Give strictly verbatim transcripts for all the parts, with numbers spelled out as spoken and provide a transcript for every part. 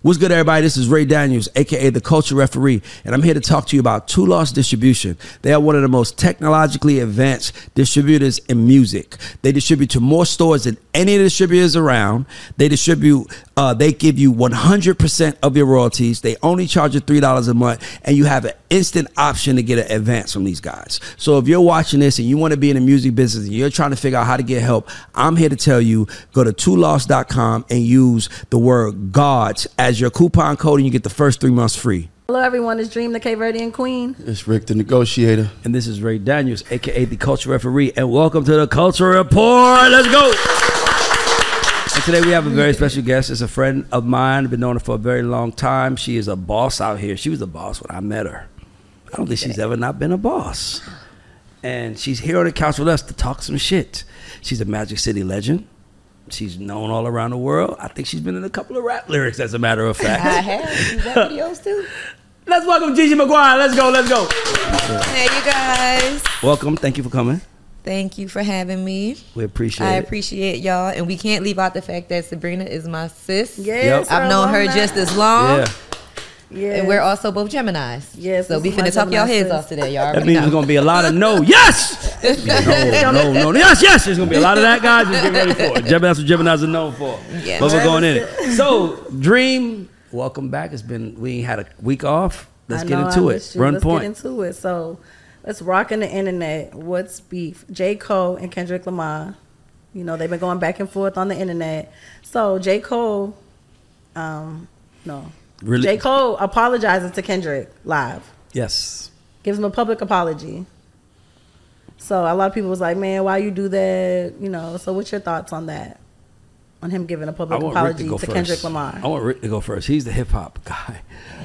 What's good, everybody? This is Ray Daniels, a k a the Culture Referee, and I'm here to talk to you about Two Lost Distribution. They are one of the most technologically advanced distributors in music. They distribute to more stores than any of the distributors around. They distribute, uh, they give you one hundred percent of your royalties. They only charge you three dollars a month, and you have an instant option to get an advance from these guys. So if you're watching this and you want to be in the music business and you're trying to figure out how to get help, I'm here to tell you, go to two lost dot com and use the word GODS as your coupon code, and you get the first three months free. Hello, everyone. It's Dream, the Cape Verdean Queen. It's Rick, the Negotiator. And this is Ray Daniels, a k a the Culture Referee. And welcome to the Culture Report. Let's go. And today we have a very special guest. It's a friend of mine. I've been knowing her for a very long time. She is a boss out here. She was a boss when I met her. I don't think she's ever not been a boss. And she's here on the couch with us to talk some shit. She's a Magic City legend. She's known all around the world. I think she's been in a couple of rap lyrics, as a matter of fact. I have. Is that videos too? Let's welcome Gigi McGuire. Let's go, let's go. Hey, you guys. Welcome. Thank you for coming. Thank you for having me. We appreciate I it. appreciate y'all. And we can't leave out the fact that Sabrina is my sis. Yes, Yep. I've known her that. just as long. Yeah. Yes. And we're also both Geminis. Yes, So this we is my finna talk y'all Gemini heads sis. off today, y'all. That already means know. there's going to be a lot of no. Yes! No, no, no, no. Yes, yes. There's going to be a lot of that, guys. Just get ready for it. Gemini, that's what Geminis are known for. Yeah. But we're going in it. So, Dream, welcome back. It's been, we had a week off. Let's I get know, into I it. missed you. Run Let's point. get into it. So, let's rock in the internet. What's beef? J. Cole and Kendrick Lamar. You know, they've been going back and forth on the internet. So, J. Cole, um, no. Really? J. Cole apologizes to Kendrick live. Yes. Gives him a public apology. So, a lot of people was like, man, why you do that? You know, so what's your thoughts on that? On him giving a I public want Rick apology to go to first. Kendrick Lamar. I want Rick to go first. He's the hip hop guy.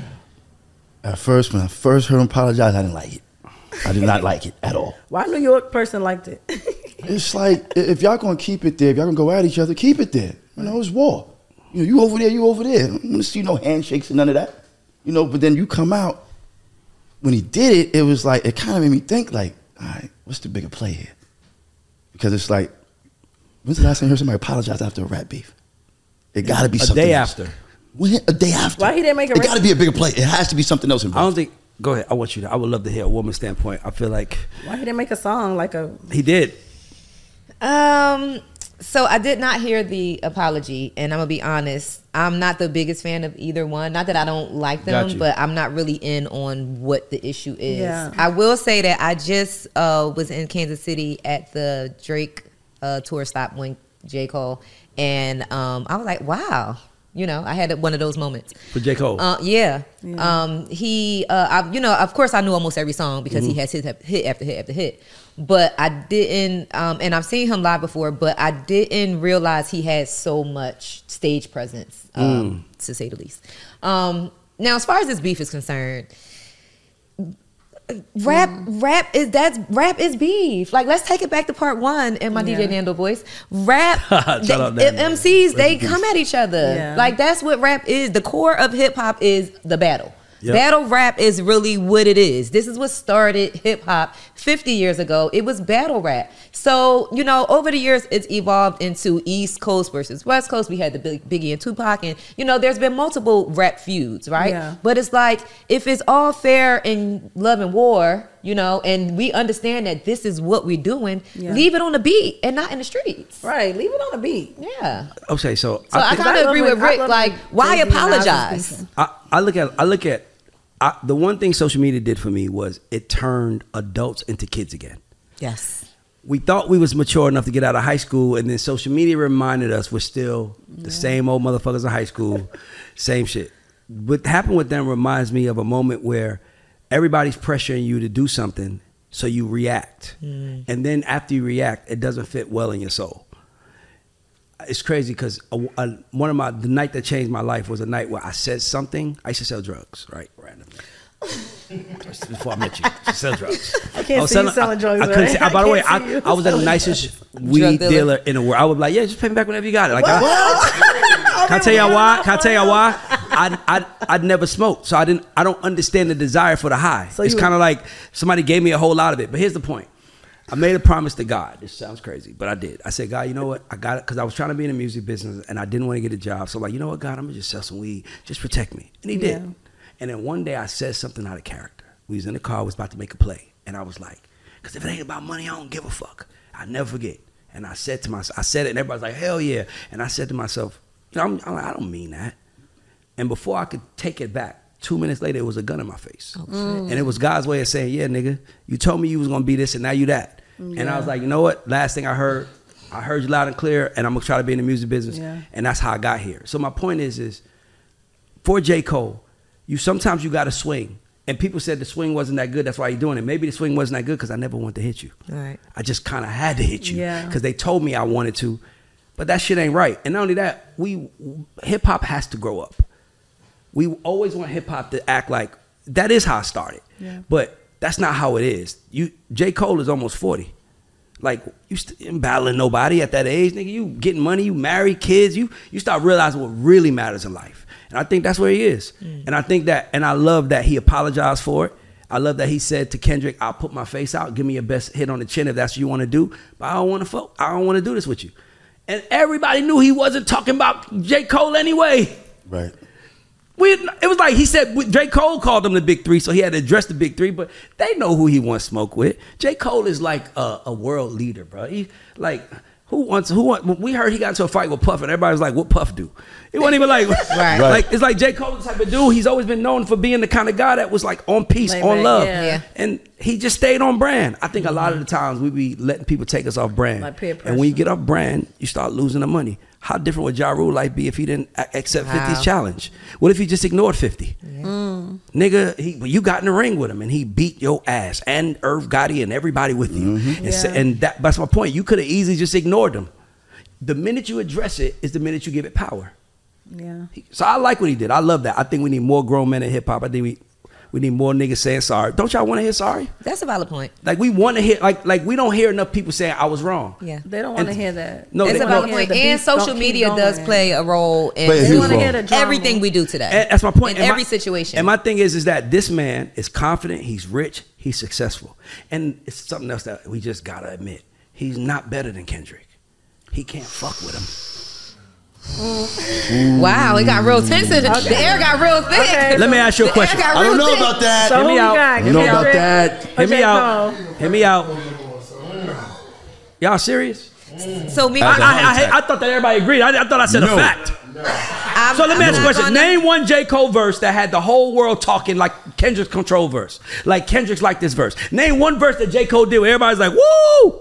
At first, when I first heard him apologize, I didn't like it. I did not like it at all. Why New York person liked it? It's like, if y'all gonna keep it there, if y'all gonna go at each other, keep it there. You know, it's war. You know, you over there, you over there. I don't want to see no handshakes and none of that. You know, but then you come out, when he did it, it was like, it kind of made me think like, all right, what's the bigger play here? Because it's like, when's the last time you heard somebody apologize after a rap beef? It gotta be A something day else. after. When? A day after. Why he didn't make a It rap- gotta be a bigger play. It has to be something else I involved. don't think, go ahead. I want you to, I would love to hear a woman's standpoint. I feel like Why he didn't make a song like a? he did. Um, so I did not hear the apology, and I'm gonna be honest. I'm not the biggest fan of either one. Not that I don't like Got them, you. but I'm not really in on what the issue is. Yeah. I will say that I just uh, was in Kansas City at the Drake uh, tour stop when J. Cole, and um, I was like, wow. You know, I had one of those moments. For J. Cole. Uh, yeah. Yeah. Um, he, uh, I, you know, of course I knew almost every song because Mm-hmm. he has hit, hit after hit after hit. But I didn't, um, and I've seen him live before, but I didn't realize he had so much stage presence, um, Mm. to say the least. Um, now, as far as this beef is concerned, rap, rap is that's rap is beef. Like, let's take it back to part one in my Yeah. D J Nando voice. Rap, Shout they, out Nando. M Cs Rest they in peace. come at each other. Yeah. Like, that's what rap is. The core of hip hop is the battle. Yep. Battle rap is really what it is. This is what started hip hop fifty years ago. It was battle rap. So, you know, over the years, it's evolved into East Coast versus West Coast. We had the Big, Biggie and Tupac, and, you know, there's been multiple rap feuds, right? Yeah. But it's like, if it's all fair in love and war, you know, and we understand that this is what we're doing, Yeah. leave it on the beat and not in the streets. Right, leave it on the beat. Yeah. Okay, so, So I, think, kind I of love agree when- with I Rick. love Like, when why Jay-Z and Nas was apologize? beefing. I, I look at I look at I, the one thing social media did for me was it turned adults into kids again. Yes. We thought we was mature enough to get out of high school, and then social media reminded us we're still the same old motherfuckers in high school, same shit. What happened with them reminds me of a moment where everybody's pressuring you to do something, so you react, Mm. and then after you react, it doesn't fit well in your soul. It's crazy because one of my the night that changed my life was a night where I said something. I used to sell drugs, right, randomly. Before I met you, I sell drugs. I can't was see you selling drugs, I, I couldn't right? say, I by the way, can't see I, you I was the selling nicest weed dealer. dealer in the world. I would be like, yeah, just pay me back whenever you got it. Like, I, can I tell y'all why? Can I tell y'all why? I I I'd never smoked, so I didn't. I don't understand the desire for the high. So it's you- kind of like somebody gave me a whole lot of it. But here's the point. I made a promise to God. This sounds crazy, but I did. I said, God, you know what? I got it because I was trying to be in the music business and I didn't want to get a job. So like, you know what, God, I'm gonna just sell some weed. Just protect me. And he did. Yeah. And then one day I said something out of character. We was in the car, I was about to make a play, and I was like, because if it ain't about money, I don't give a fuck. I never forget. And I said to myself, I said it, and everybody's like, hell yeah. And I said to myself, you know, I'm, I'm like, I don't mean that. And before I could take it back, two minutes later, it was a gun in my face. Oh, Mm. And it was God's way of saying, yeah, nigga, you told me you was gonna be this, and now you that. Yeah. And I was like, you know what? Last thing I heard, I heard you loud and clear, and I'm gonna try to be in the music business. Yeah. And that's how I got here. So my point is, is for J. Cole, you sometimes you gotta swing. And people said the swing wasn't that good, that's why you're doing it. Maybe the swing wasn't that good because I never wanted to hit you. Right. I just kind of had to hit you Yeah. because they told me I wanted to, but that shit ain't right. And not only that, we hip hop has to grow up. We always want hip hop to act like that is how it started, Yeah. but that's not how it is. You J. Cole is almost forty. Like you st- ain't battling nobody at that age, nigga. You getting money, you married, kids. You you start realizing what really matters in life. And I think that's where he is. Mm. And I think that, and I love that he apologized for it. I love that he said to Kendrick, "I'll put my face out, give me your best hit on the chin if that's what you want to do. But I don't want to fuck. I don't want to do this with you." And everybody knew he wasn't talking about J. Cole anyway. Right. We, it was like he said J. Cole called them the big three, so he had to address the big three, but they know who he wants smoke with. J. Cole is like a, a world leader, bro. He like who wants who want, we heard he got into a fight with Puff and everybody was like, what Puff do? It wasn't even like Right. like it's like J. Cole the type of dude, he's always been known for being the kind of guy that was like on peace, Like, on man, love. yeah. Yeah. And he just stayed on brand. I think a lot of the times we be letting people take us off brand. Like peer and when you pressure. get off brand, you start losing the money. How different would Ja Rule life be if he didn't a- accept Wow. fifty's challenge? What if he just ignored fifty? Mm. Nigga, he, well, you got in the ring with him and he beat your ass and Irv Gotti and everybody with you. And, sa- Yeah. and that, that's my point. You could have easily just ignored him. The minute you address it is the minute you give it power. Yeah. So I like what he did. I love that. I think we need more grown men in hip hop. I think we we need more niggas saying sorry. Don't y'all want to hear sorry? That's a valid point. Like we want to hear like like we don't hear enough people saying I was wrong. Yeah. They don't want to And- hear that. No, That's they- a no, valid hear point. the And beef don't social keep media going. does play a role in Play a They huge want to role. hear the drama. everything we do today. And that's my point. In And every my- situation. And my thing is, is that this man is confident, he's rich, he's successful. And it's something else that we just gotta admit. He's not better than Kendrick. He can't fuck with him. Wow, it got real tense. The air got real thick. Okay. Let me ask you a The air question. got I don't real know thick. about that. So Hear who me you out. got? I don't know about Kendrick that. or Hear me J. out. Cole? Hear me out. Y'all serious? So me, I, That's a I, heart I, attack. I thought that everybody agreed. I, I thought I said No. a fact. I'm, So let me I'm ask you a not question. gonna- Name one J. Cole verse that had the whole world talking like Kendrick's control verse. Like Kendrick's like this verse. Name one verse that J. Cole did where everybody's like, woo!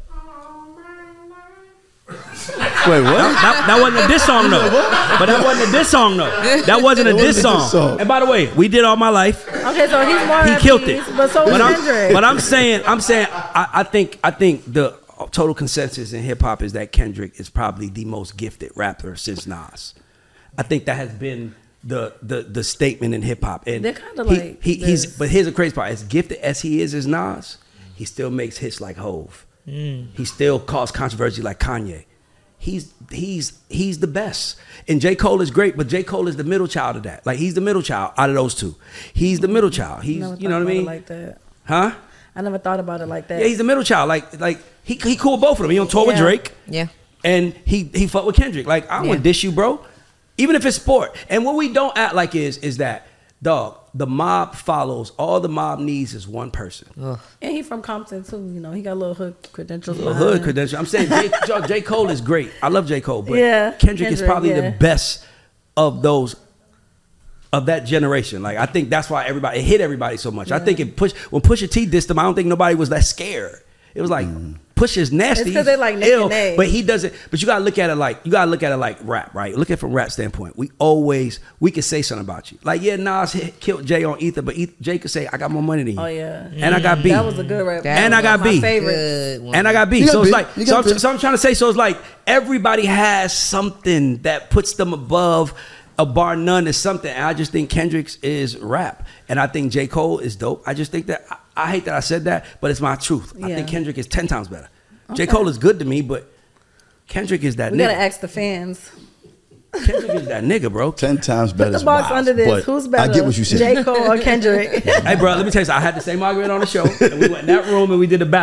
Wait, what? That, that wasn't a diss song though. But that wasn't a diss song though. That wasn't a It diss wasn't a song. diss song. And by the way, we did All My Life. Okay, so he's more He at killed peace, it. but so was But I'm, Kendrick. but I'm saying, I'm saying, I, I think, I think the total consensus in hip hop is that Kendrick is probably the most gifted rapper since Nas. I think that has been the the the statement in hip hop. And They're kinda he- like he, he's. this. But here's the crazy part: as gifted as he is as Nas, he still makes hits like Hove. He still caused controversy like Kanye. He's he's he's the best. And J. Cole is great, but J. Cole is the middle child of that. Like he's the middle child out of those two. He's the middle child. He's Never you know thought what I about it mean? Like that. Huh? I never thought about it like that. Yeah, he's the middle child. Like like he he cool with both of them. He on tour with Yeah. Drake. Yeah. And he he fuck with Kendrick. Like I don't Yeah. want to dish you, bro. Even if it's sport. And what we don't act like is is that dog. The mob follows. All the mob needs is one person. Ugh. And he from Compton too. You know, he got little hood credentials. Little behind hood him. credential. I'm saying J, J, J. Cole is great. I love J. Cole, but Yeah, Kendrick, is Kendrick, probably yeah. the best of those of that generation. Like I think that's why everybody it hit everybody so much. I think it push when Pusha T dissed him, I don't think nobody was that scared. It was like Pusha's nasty. It's 'cause they like Nick ill, and Nate. but he doesn't. But you gotta look at it like you gotta look at it like rap, right? Look at it from rap standpoint. We always we can say something about you. Like yeah, Nas hit, killed Jay on Ether, but Ether, Jay could say I got more money than you. Oh yeah. And I got B. That was a good rap. That And I got One of B. My favorites. Good one. And I got B. You got So it's B. like, You so got I'm, B. so I'm trying to say, so it's like everybody has something that puts them above a bar none is something. And I just think Kendrick's is rap. And I think J. Cole is dope. I just think that, I, I hate that I said that, but it's my truth. I Yeah. think Kendrick is ten times better. J. Okay. Cole is good to me, but Kendrick is that We nigga. gotta ask the fans. Kendrick is that nigga, bro. Ten times better. Put is the box wild, under this. but Who's better? I get what you said. J. Cole or Kendrick? Hey, bro, let me tell you something. I had the same argument on the show, and we went in that room and we did a battle.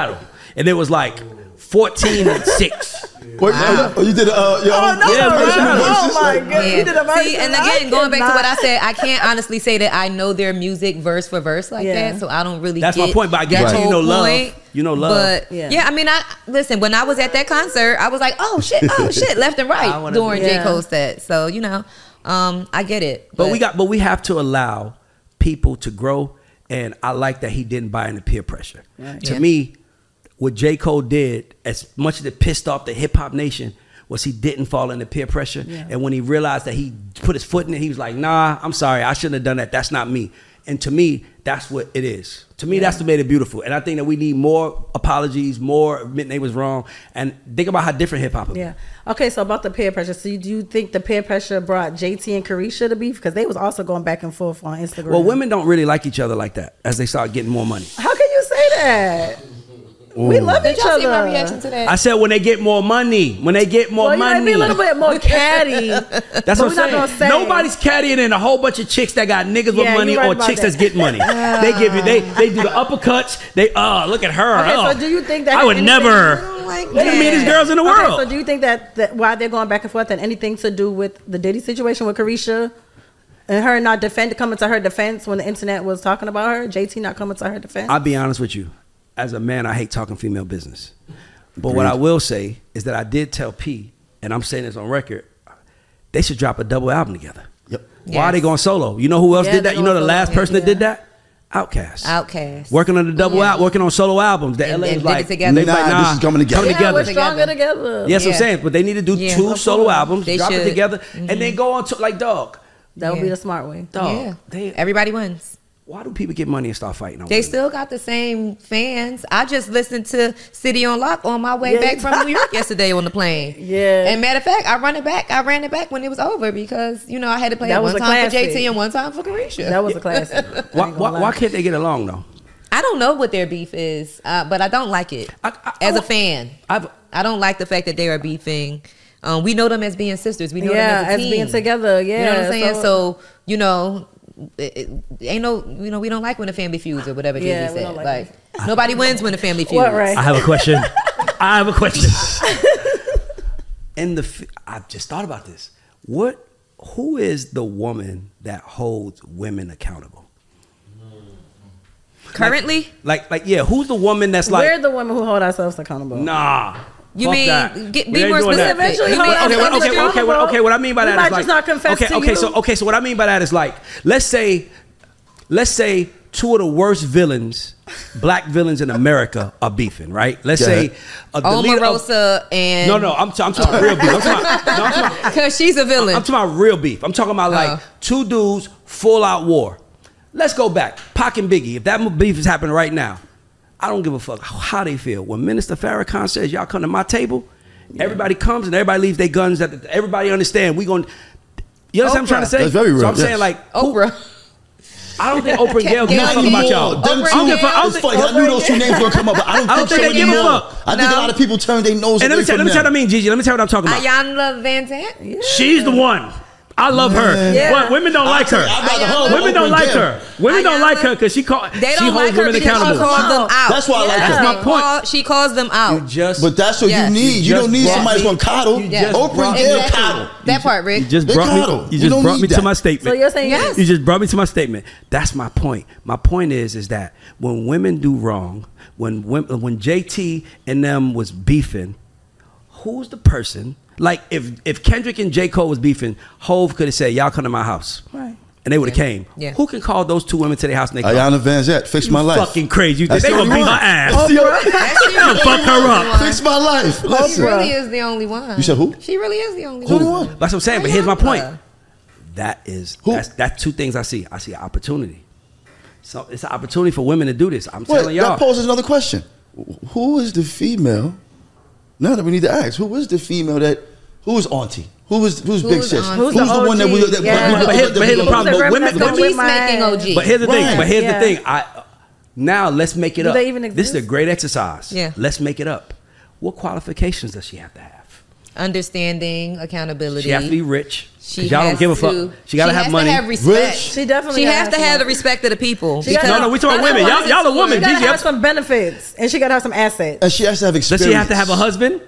and it was like fourteen and six. Wait, oh, you did uh, your own no, Yeah, no, version no, of oh verses? my Like, god! You did a verse. See, and I again, going back to cannot. what I said, I can't honestly say that I know their music verse for verse like Yeah. that, so I don't really. That's get my point, but I get that you, you whole know love. point. You know love. But Yeah. yeah. I mean, I listen. When I was at that concert, I was like, oh shit, oh shit, left and I right wanna during be- J Yeah. Cole's set. So you know, um, I get it. But we got, but we have to allow people to grow, and I like that he didn't buy into peer pressure. Right. To Yeah. me, what J. Cole did, as much as it pissed off the hip hop nation, was he didn't fall into peer pressure. Yeah. And when he realized that he put his foot in it, he was like, "Nah, I'm sorry, I shouldn't have done that. That's not me." And to me, that's what it is. To me, that's what made it beautiful. And I think that we need more apologies, more admitting they was wrong, and think about how different hip hop is. Yeah. Okay, so about the peer pressure. So do you think the peer pressure brought J T and Carisha to beef? Because they was also going back and forth on Instagram. Well, women don't really like each other like that as they start getting more money. How can you say that? We love Did each y'all other. see my reaction to that? I said when they get more money, when they get more Well, you might money. be a little bit more catty. That's but what I'm we're not gonna saying. say. Nobody's caddying in a whole bunch of chicks that got niggas Yeah, with money you're right or about chicks that. that's getting money. They give you they they do the uppercuts. They oh look at her. Okay, oh. so do you think that I has would anything- never. like They're the meanest girls in the Okay, world. so do you think that, that why they're going back and forth had anything to do with the Diddy situation with Carisha and her not defend coming to her defense when the internet was talking about her? J T not coming to her defense? I'll be honest with you. As a man, I hate talking female business. But what I will say is that I did tell P, and I'm saying this on record, they should drop a double album together. Yep. Why are they Yes. going solo? You know who else Yeah, did that? they're You know the going last solo. person that Yeah. did that? Outkast. Outkast. Working on the double Yeah. out, working on solo albums. The And- L A and was did it like, together. they Nah, like, this is coming together. Coming yeah, together. we're stronger together. Yes, I'm Yeah. saying, but they need to do Yeah. two Of solo course. albums, They drop it should. together, and then go on to like, dog, That would be Yeah. the smart way. dog. Yeah. They, Everybody wins. why do people get money and start fighting? over They it? still got the same fans. I just listened to City on Lock on my way Yeah. back from New York yesterday on the plane. Yeah. And matter of fact, I run it back. I ran it back when it was over because, you know, I had to play That it was one a time for classic. J T and one time for Carisha. That was a classic. I Why, ain't why, gonna why lie. can't they get along though? I don't know what their beef is, uh, but I don't like it I- I- as I- a fan. I've, I don't like the fact that they are beefing. Um, we know them as being sisters. We know Yeah, them as a as team. being together, yeah, You know what I'm saying? so- So, you know, it, it, ain't no, you know, we don't like when the family feuds or whatever Yeah, Jay-Z we said. don't like Like, nobody wins when the family feuds. What, right? I have a question. I have a question. In the, f- I've just thought about this. What, who is the woman that holds women accountable? Currently, Like, like, yeah, who's the woman that's like, We're the women who hold ourselves accountable. nah. You fuck mean- that. get- We be ain't more doing that. specific. Eventually You hold mean- okay, ourselves what, okay, okay, accountable. what, okay. What I mean by We that might is just like, not confess okay, to okay. you. So, okay, so what I mean by that is like, let's say, let's say two of the worst villains, black villains in America, are beefing, right? Let's Go say, ahead. a, the leader of- Omarosa and No, no, I'm, t- I'm talking real beef. I'm talking, no, I'm talking, because she's a villain. I'm talking about real beef. I'm talking about like Uh. two dudes, full out war. Let's go back. Pac and Biggie. If that beef is happening right now, I don't give a fuck how they feel. When Minister Farrakhan says, y'all come to my table, everybody comes and everybody leaves their guns. At the, everybody understand. We going You understand what I'm trying to say? That's very real, So I'm yes. saying like, who- Oprah. I don't think Oprah and Gail give a Not fuck about y'all. Them Oprah two, and I don't give a fuck- I don't it's think- funny. I knew those two names were gonna come up, but I don't, I don't think, think so they give a anymore. fuck. I think No. a lot of people turn their nose And let away me, tell, from let me tell them. you what I mean, Gigi. Let me tell you what I'm talking about. Ayanna Van Zant. She's the one. I love her. Yeah. But women don't like her. I'd rather her Ayanna- than Women don't Oprah like and Gail. her. Women don't Ayanna- like her because she call, They she don't holds like her women because she accountable. calls them out. That's why I like That's her. my point. Call- She calls them out. You just, But that's what Yes. you need. You You, don't just need brought somebody me- who's gonna coddle. you Yes. Oprah and Exactly. Gail coddle. That part, Rick. you just They brought coddle. me. You You just don't brought need me to that. my statement. So you're saying Yes. You just brought me to my statement. That's my point. My point is, is that when women do wrong, when when, when J T and them was beefing, who's the person? Like if if Kendrick and J. Cole was beefing, Hove could have said, "Y'all come to my house," Right. and they would have Yeah. came. Yeah. Who can call those two women to their house and they come? Ayanna Van Zant, fix my life. Fucking crazy. You think That's they the gonna only beat her one. ass? That's the only- Actually, They'll fuck her up. Fix my life. She Listen. really is the only one. You said who? She really is the only Who the one. one? That's what I'm saying. But here's my point. Ayanna. That is Who? that's that's two things I see. I see an opportunity. So it's an opportunity for women to do this. I'm telling Wait, y'all. that poses another question. Who is the female? Now that we need to ask, who is the female that? Who is auntie? Who is who's, big Who's sis? auntie? Who's Who's the the one that we? O G? That, Yeah. that we- But here's- that but we- here's the problem. Who's the But women- reference but The with my- peacemaking O G. But here's the thing. Right. But here's Yeah. the thing. I now let's make it Do up. they even This is a exist? great exercise. Yeah. Let's make it up. What qualifications does she have to have? understanding, accountability. She has to be rich. She y'all don't has give a to- fuck. She gotta she have has money. To have respect. Rich. She definitely She gotta has to some have the money. respect of the people. She gotta- No, no, we talking That's women. what Y'all, y'all the it's woman. She gotta Gigi, have I'm- some benefits, and she gotta have some assets. And she has to have experience. does she have to have a husband?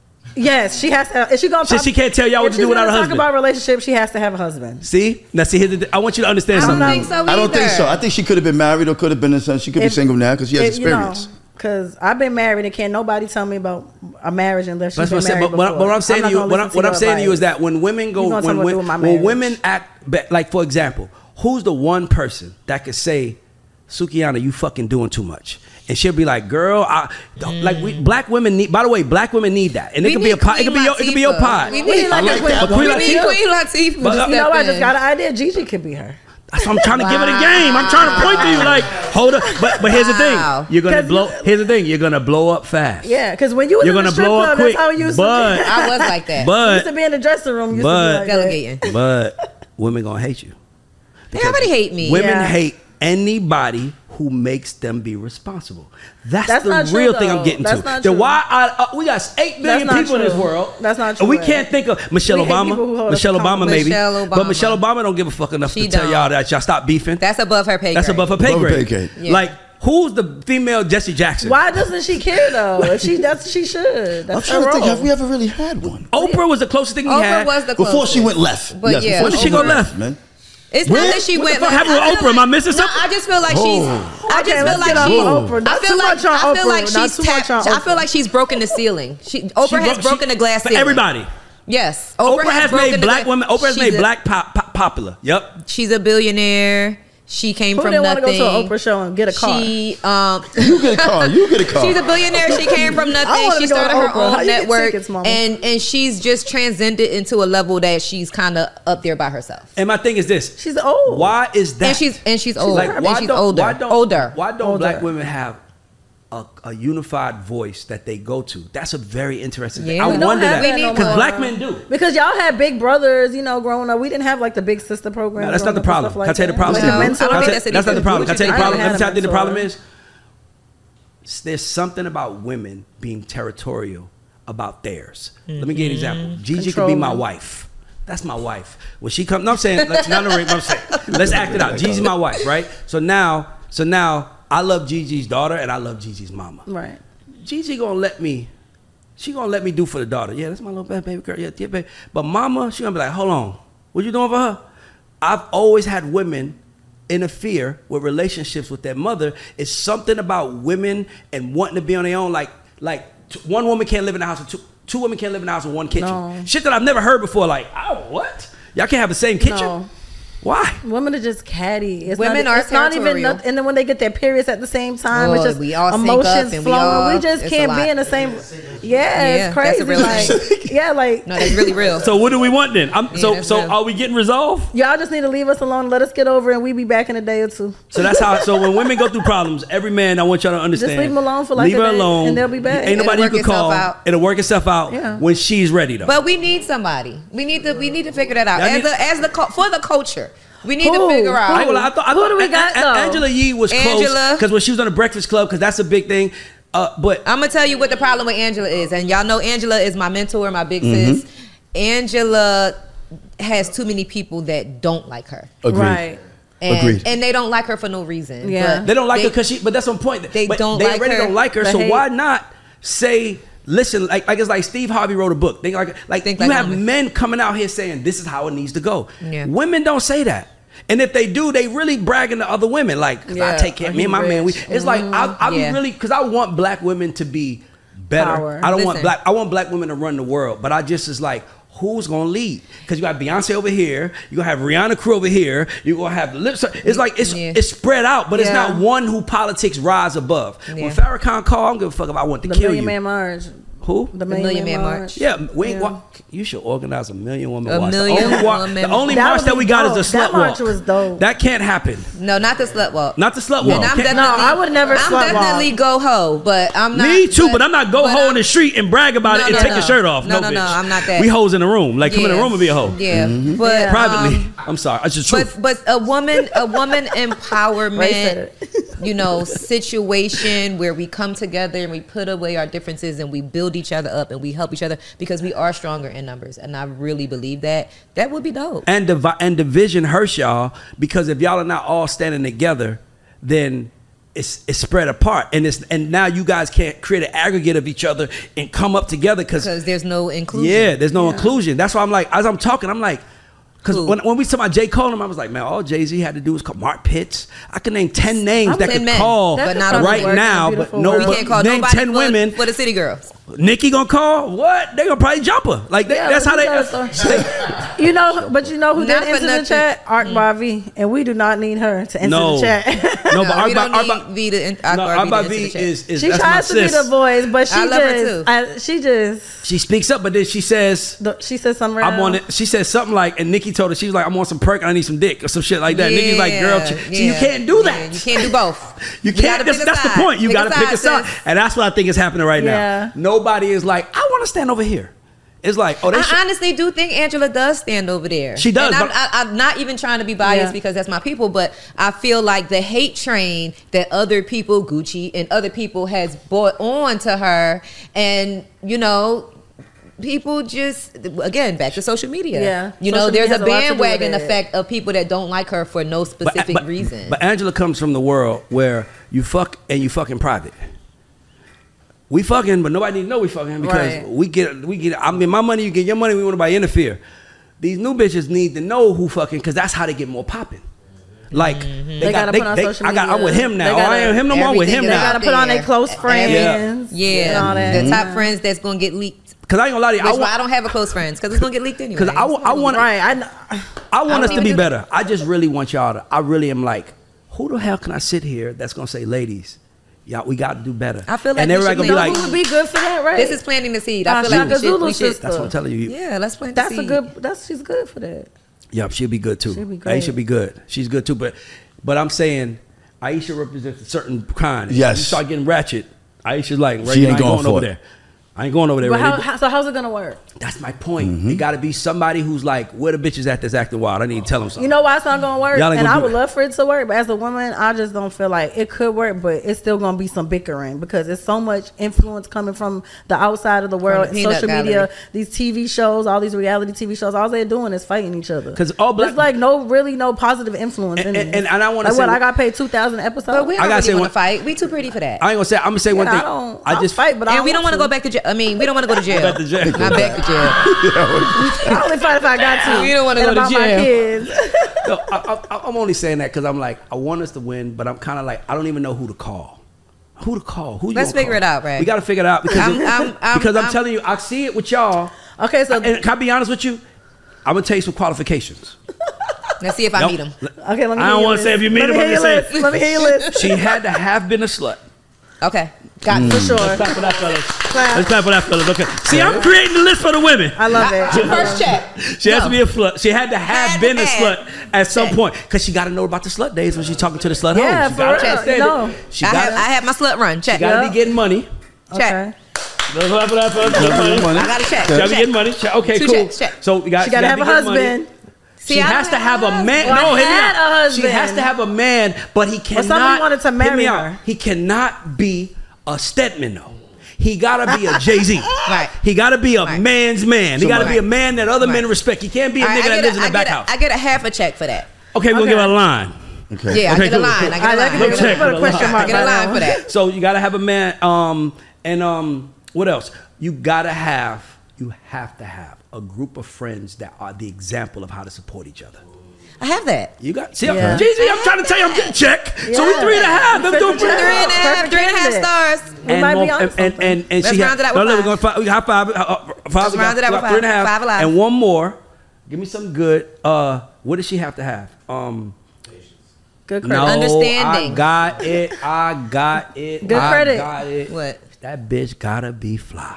Yes, she has to. If she gonna So talk, she can't tell y'all what if to do she's without gonna a husband. Talk about relationships. She has to have a husband. See? Now, see, here's the th- I want you to understand I don't something. think so either. I don't think so. I think she could have been married or could have been a son. She could If- be single now because she has If- you know, experience. Because I've been married and can't nobody tell me about a marriage unless she's That's been what I'm saying. married But what, before. what I'm saying not to you, gonna what, I'm, listen what to I'm your saying to you is advice. that when women go, You gonna tell when, me what to when, do with my when marriage. women act, ba- like for example, who's the one person that could say, Sukihana, you fucking doing too much? And she'll be like, girl, I, don't like we black women need. By the way, black women need that, and it We could be a need pod. It could be Queen your, it could be your Latifah. pod. We We need, need I like like a that. Queen- Queen we need Latifah. Queen Latifah. But, to uh, You know, step I just in. got an idea. Gigi could be her. That's what I'm trying to give it a game. I'm trying to point to you like, hold up. But but here's the Wow. thing. You're gonna 'Cause blow. you- Here's the thing. You're gonna blow up fast. Yeah, because when you was You're in the gonna strip blow club, up quick. that's how you used But to be. I was like that. used but to be in the dressing room. Used but- to be like that. Delegating. but women gonna hate you. They already hate me. Women Yeah. hate anybody who makes them be responsible. That's, That's the not true, real thing I'm though. getting That's to. not Then true. why I, uh, we got eight billion not people in this true. world. That's not And we true, can't Ed. think of Michelle We hate people who Obama. hold us Michelle Obama, accountable. maybe. Michelle But Obama. Michelle Obama don't give a fuck enough She to tell don't. y'all that y'all stop beefing. That's above her pay grade. That's above her pay Above her grade. pay grade. Yeah. Like, who's the female Jesse Jackson? Why doesn't she care though? If she does, she should. That's I'm her trying to think. role. Have we ever really had one? Oprah was the closest thing we Oprah had. was the Before closest. she went left. But yes, yeah, before When did she go went left? man. It's When? not that she What went the fuck left. happened with I feel Oprah? Am I missing no, something? I just feel like Whoa. she's. I just Okay, feel let's like get off she's. of Oprah. I Not feel too like much on I feel Oprah. like Not she's too much tapped. on I feel Oprah. like she's broken the ceiling. She Oprah She has broke- broken she- the glass for ceiling. everybody. Yes, Oprah, has broken made the black gla- women. Oprah has she's made a- black pop, pop, popular. Yep. She's a billionaire. She came Who from didn't want to nothing. go to an Oprah show and get a car? She um. You get a car. You get a car. She's a billionaire. She came from I nothing. wanna She go to started her Oprah. How own you get network, tickets, mama? and and she's just transcended into a level that she's kind of up there by herself. And my thing is this. She's old. Why is that? And she's and she's old. Like, and why she's don't, older. Why don't, older. Why don't Older. black women have a, a unified voice that they go to? That's a very interesting thing. Yeah. I We don't wonder have that that no because more. black men do. Because y'all had big brothers, you know, growing up. We didn't have like the big sister program. No, that's not the growing up problem. and Can I stuff tell you the problem? like No, that. I Like a don't think mentor. that's an That's not the issue. problem. Can I tell you the I problem? ain't Let me had tell you the a problem mentor. is. There's something about women being territorial about theirs. Let me give you an example. Gigi could be my Controlling. wife. That's my wife. When she comes, no, I'm saying, let's not narrate, but I'm saying, let's act it out. Gigi's my wife, right? So now, so now, I love Gigi's daughter and I love Gigi's mama. Right. Gigi gonna let me, she gonna let me do for the daughter. Yeah, that's my little bad baby girl. Yeah, yeah, baby. But mama, she gonna be like, hold on, what you doing for her? I've always had women interfere with relationships with their mother. It's something about women and wanting to be on their own. Like, like t- one woman can't live in the house with two. Two women can't live in the house with one kitchen. No. Shit that I've never heard before. Like, oh, what? Y'all can't have the same kitchen? No. Why? Women are just catty. It's Women not, are it's not even territorial. nothing. And then when they get their periods at the same time, Oh, it's just we all sync up emotions and we flowing. all- We just it's a can't lot. be in the same. Yeah, Yeah, it's crazy. that's a real like, yeah, like No, that's really real. So what do we want then? I'm, Yeah, so that's so real. are we getting resolved? y'all just need to leave us alone. Let us get over, it and we be back in a day or two. So that's how. So when women go through problems, every man, I want y'all to understand. leave 'em alone for like leave a her day, alone, and they'll be back. Ain't It'll nobody you work can call. itself out. It'll work itself out Yeah. when she's ready though. But we need somebody. We need to. We need to figure that out. Y'all As need- a, as the cul- for the culture, we need Who? to figure out. I, ain't gonna lie, I thought, I Who thought do we A- got, A- though? Angela Yee was close Angela. because when she was on the Breakfast Club, because that's a big thing. Uh, but I'm gonna tell you what the problem with Angela is, and y'all know Angela is my mentor, my big sis. Angela has too many people that don't like her, Agreed. Right. and, Agreed. and they don't like her for no reason. Yeah. But they don't like they- her because she. But that's one point. they But don't they like already her. don't like her. The So hate. why not say? Listen, like, like it's like Steve Harvey wrote a book. Think like like Think you like have women. men coming out here saying this is how it needs to go. Yeah. Women don't say that. And if they do, they really bragging to other women. Like, 'cause I Yeah, take care of me and my man. We, rich. it's like, I, I Yeah. be really, because I want black women to be better. Power. I don't want Listen. black, I want black women to run the world. But I just is like, who's going to lead? Because you got Beyonce over here. You're going to have Rihanna Crew over here. You're going to have the lips. It's like, it's Yeah. it's spread out, but it's Yeah. not one who politics rise above. Yeah. When Farrakhan called, I don't give a fuck if I want to The kill Million you. Man March. Who? The Million Million, Man Man March. March. Yeah, we ain't Yeah. wa- you should organize a million woman A march. million the only, wa- woman the only That march would that be we got dope. is a That slut march walk. was dope. That can't happen. No, not the slut walk. Not the slut walk. And I'm Can't- definitely, No, I would never I'm slut walk. definitely go ho, but I'm not. Me too, but, I'm not go but ho I'm- in the street and brag about No, it and no, take no. your shirt off. No, no, bitch. no, I'm not that. We hoes in the room. Like come in the Yeah. room and be a hoe. Yeah, Mm-hmm. but Yeah. Privately, um, I'm sorry. It's the truth. but but a woman, a woman Ray said empowerment. it. you know, situation where we come together and we put away our differences and we build each other up and we help each other because we are stronger in numbers. And I really believe that. That would be dope. And, divi- and division hurts y'all because if y'all are not all standing together, then it's it's spread apart. And it's and now you guys can't create an aggregate of each other and come up together because there's no inclusion. Yeah, there's no Yeah. inclusion. That's why I'm like, as I'm talking, I'm like, because when, when we talk about J. Cole, I was like, man, all Jay-Z had to do was call Mark Pitts. I can name ten names I'm that ten could men, call but not a right woman. now, but Beautiful no, world. We but can't call name nobody ten for, women. for the city girls. Nikki gonna call? What? They gonna probably jump her. Like they, Yeah, that's how they. let's tell a You know, but you know who Not did for enter the nothing. chat? Art Bobby, and we do not need her to enter No. the chat. No, but No, we Arba- don't need Arba- V to in- no, Akbar V to Arba enter V the chat. is, is She that's tries to my be sis. the voice, but she I love her just, too. I, she just, She speaks up, but then she says, the- she said something. I'm on it. She said something like, and Nikki told her, she was like, I'm on some perk and I need some dick or some shit like that. Nikki's like, girl, Yeah, see, you yeah, can't do yeah, that. you can't do both. You gotta can't. That's, pick a that's the side. point. You Pick got to pick a side. sis. And that's what I think is happening right Yeah. now. Nobody is like, I want to stand over here. It's like, oh, they should. I honestly do think Angela does stand over there. She does, And I'm, but- I, I'm not even trying to be biased Yeah. because that's my people, but I feel like the hate train that other people, Gucci and other people, has brought on to her, and you know, people just again back to social media. Yeah. you Social know, there's media a has a lot to do with bandwagon it. effect of people that don't like her for no specific but, reason. But Angela comes from the world where you fuck and you fuck in private. We fucking, but nobody need to know we fucking because Right. we get we get. I mean, my money, you get your money. We want nobody to interfere. These new bitches need to know who fucking because that's how they get more popping. Like they, They got, gotta they, put on they, social I got. I'm media. with him They now. Oh, gotta- I ain't him no more. I'm with him everything they is now. got to put on their there. close Every- friends. yeah, and all that. the top Yeah. friends that's gonna get leaked. Because I ain't gonna lie to you. Which I why want, I don't have a close friends because it's gonna get leaked anyway. Because I, wa- I want. Right, I know. I want I us don't to even be do better. I just really want y'all to. I really am like, who the hell can I sit here that's gonna say, ladies, y'all, we got to do better. I feel like and we everybody should gonna You be know like, who would be good for that, right? This is planting the seed. I Uh, feel like we Shaka should, we Zulu's should sister. that's what I'm telling you. yeah, let's plant the That's seed. a good. That's she's good for that. Yep, she'll be good too. She'll be great. Aisha be good. She's good too. But but I'm saying Aisha represents a certain kind. Yes. You start getting ratchet. Aisha's like, right, She I ain't going for over it. there. I ain't going over there. But Ray. how, how, so how's it gonna work? That's my point. Mm-hmm. It got to be somebody who's like, where the bitches at that's acting wild. I need to tell them something. You know why it's not gonna work? Y'all ain't And gonna I do would it. love for it to work, but as a woman, I just don't feel like it could work. But it's still gonna be some bickering because it's so much influence coming from the outside of the world, the peanut social gallery. media, these T V shows, all these reality T V shows. All they're doing is fighting each other. 'Cause all black- There's like no really no positive influence And- in and- it. and- and I wanna like say what what- I got paid two thousand episodes. But we I don't gotta say really one- want to fight. We too pretty for that. I ain't gonna say. I'm gonna say one Yeah, thing. I don't. I I'll just fight, but I and don't we don't want to go to. back to jail. I mean, we don't want to go to jail. Back to jail. Not back to jail. I only fight if I got to. We don't wanna And go to about my jail. kids. No, I, I, I'm only saying that because I'm like, I want us to win, but I'm kind of like, I don't even know who to call. Who to call? Who you Let's gonna figure call? it out, Ray. We got to figure it out because I'm- it- I'm- I'm- because I'm, I'm- telling you, I see it with y'all. Okay, so And can I be honest with you? I'm gonna tell you some qualifications. Let's see if I Nope. mean them. okay, let me. I hear don't your wanna list. say if you meet Let him, me I'm hear just your saying. list. Let me hear your list. She had to have been a slut. Okay, got For sure. Clap for that, fellas. Clap. Let's clap for that, fellas. Okay. See, I'm creating the list for the women. I love it. First check. She has No. to be a slut. She had to have Had been to a have. slut at some point because she got to know about the slut days when she's talking to the slut Yeah, hoes. She for gotta real. understand No. it. She I got have, I have my slut run. Check. She got to Yeah. be getting money. Check. Okay. Let's clap for that, fellas. Get money. Money. I got to check. She got to be Check. getting money. Check. Okay, Two cool. checks, check. So you got. She gotta have be a getting money. husband. See, she I has don't to have a have man. Or No, hear me had out. a She has husband. to have a man, but he cannot. somebody wanted to hear marry me out. her. He cannot be a Stedman though. He gotta be a Jay Z. Right. He gotta be a Right. man's man. He gotta Right. be a man that other men Right. respect. He can't be a All right, nigga I that get lives a- in I the back get a- house. I get a half a check for that. Okay, we'll Okay. give her a line. Okay. Yeah, I Okay, get a cool, line. cool. I get I a like line. it. Look, check. Put a question mark I get a by line that for that. So you gotta have a man. Um, and um, what else? You gotta have. You have to have a group of friends that are the example of how to support each other. I have that. You got. See, Yeah. G Z, I'm trying to tell you, I'm getting check. So we Yeah. three and a half. Them doing Perfect pretty check. Three and a half, Perfect three and a half candidate. stars. We and might more- be on and, and, something. and, and Let's she round had, it out no, with no, we're five. gonna five, we got five, uh, uh, five, Let's we got- round it out we with got three and a five. half, Five alive. and one more. Give me some good. Uh, what does she have to have? Um, Good credit. no, Understanding. I got it. I got it. Good I credit. Got it. What? That bitch gotta be fly.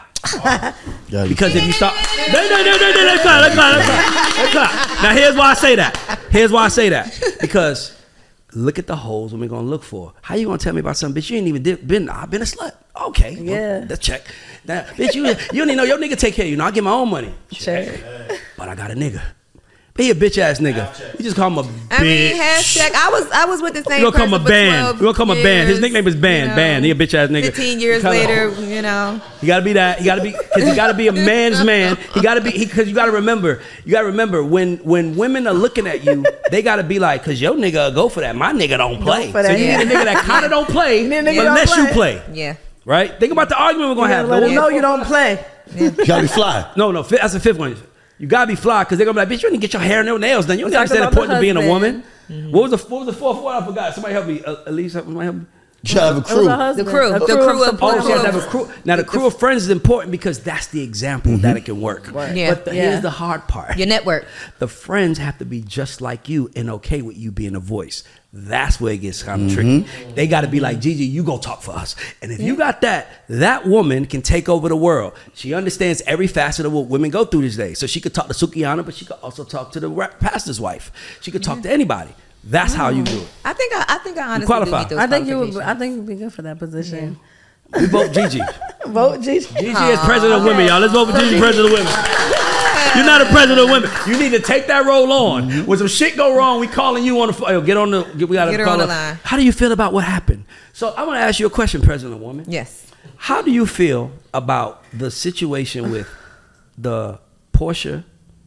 Yeah, Because if you start, no, no, no, no, no, let's clap, let's clap, let's clap, let's clap. Now here's why I say that. Here's why I say that. Because look at the holes we're gonna look for. How you gonna tell me about something, bitch? You ain't even did, been. I've been a slut. Okay, well, Yeah. let's check. Now, bitch, you you don't even know your nigga take care of you. Now I get my own money. Check. But I got a nigga. He a bitch ass nigga. You just call him a bitch. I mean, hashtag. I was I was with the same You gonna call him person a for Ban. twelve You gonna call him a Ban. His years, nickname is Ban. you know. Ban. He a bitch ass nigga. Fifteen years Kinda- later, you know. You gotta be that. You gotta be because you gotta be a man's man. He gotta be because you gotta remember. You gotta remember when when women are looking at you, they gotta be like, because your nigga go for that. My nigga don't play. for So that. you need a nigga that kind of don't play Need a nigga unless don't you play. play. Yeah. Right? Think about the argument we're gonna You have. gotta let The him woman- know you don't play. You gotta be fly. No, no, fi- that's the fifth one. You gotta be fly because they're gonna be like, bitch, you didn't get your hair and your nails done. You don't Talk understand the about the importance of being a husband. woman. What was the what was the fourth one? I forgot. Somebody help me. Uh, Elise, somebody help me. You gotta have a It was crew. her husband. The crew. A The crew crew of of- support. Oh, she has to have a crew. Now the crew of friends is important because that's the example that it can work. Yeah. But the, Yeah. here's the hard part. Your network. The friends have to be just like you and okay with you being a voice. That's where it gets kind of tricky. They got to be like, Gigi, you go talk for us. And if you got that, that woman can take over the world. She understands every facet of what women go through these days. So she could talk to Sukiyana, but she could also talk to the ra- pastor's wife. She could talk to anybody. That's how you do it. I think I, I think I honestly qualify. do meet those I think you would. qualifications. I think you'd be good for that position. We vote Gigi. Vote Gigi. Gigi is president of women, y'all. Let's vote for Gigi, president of women. You're not a president of women. You need to take that role on. When some shit go wrong, we calling you on the phone. Get on the. We got to Get her call on the her. line. How do you feel about what happened? So I want to ask you a question, President of Women. Yes. How do you feel about the situation with the Porsche?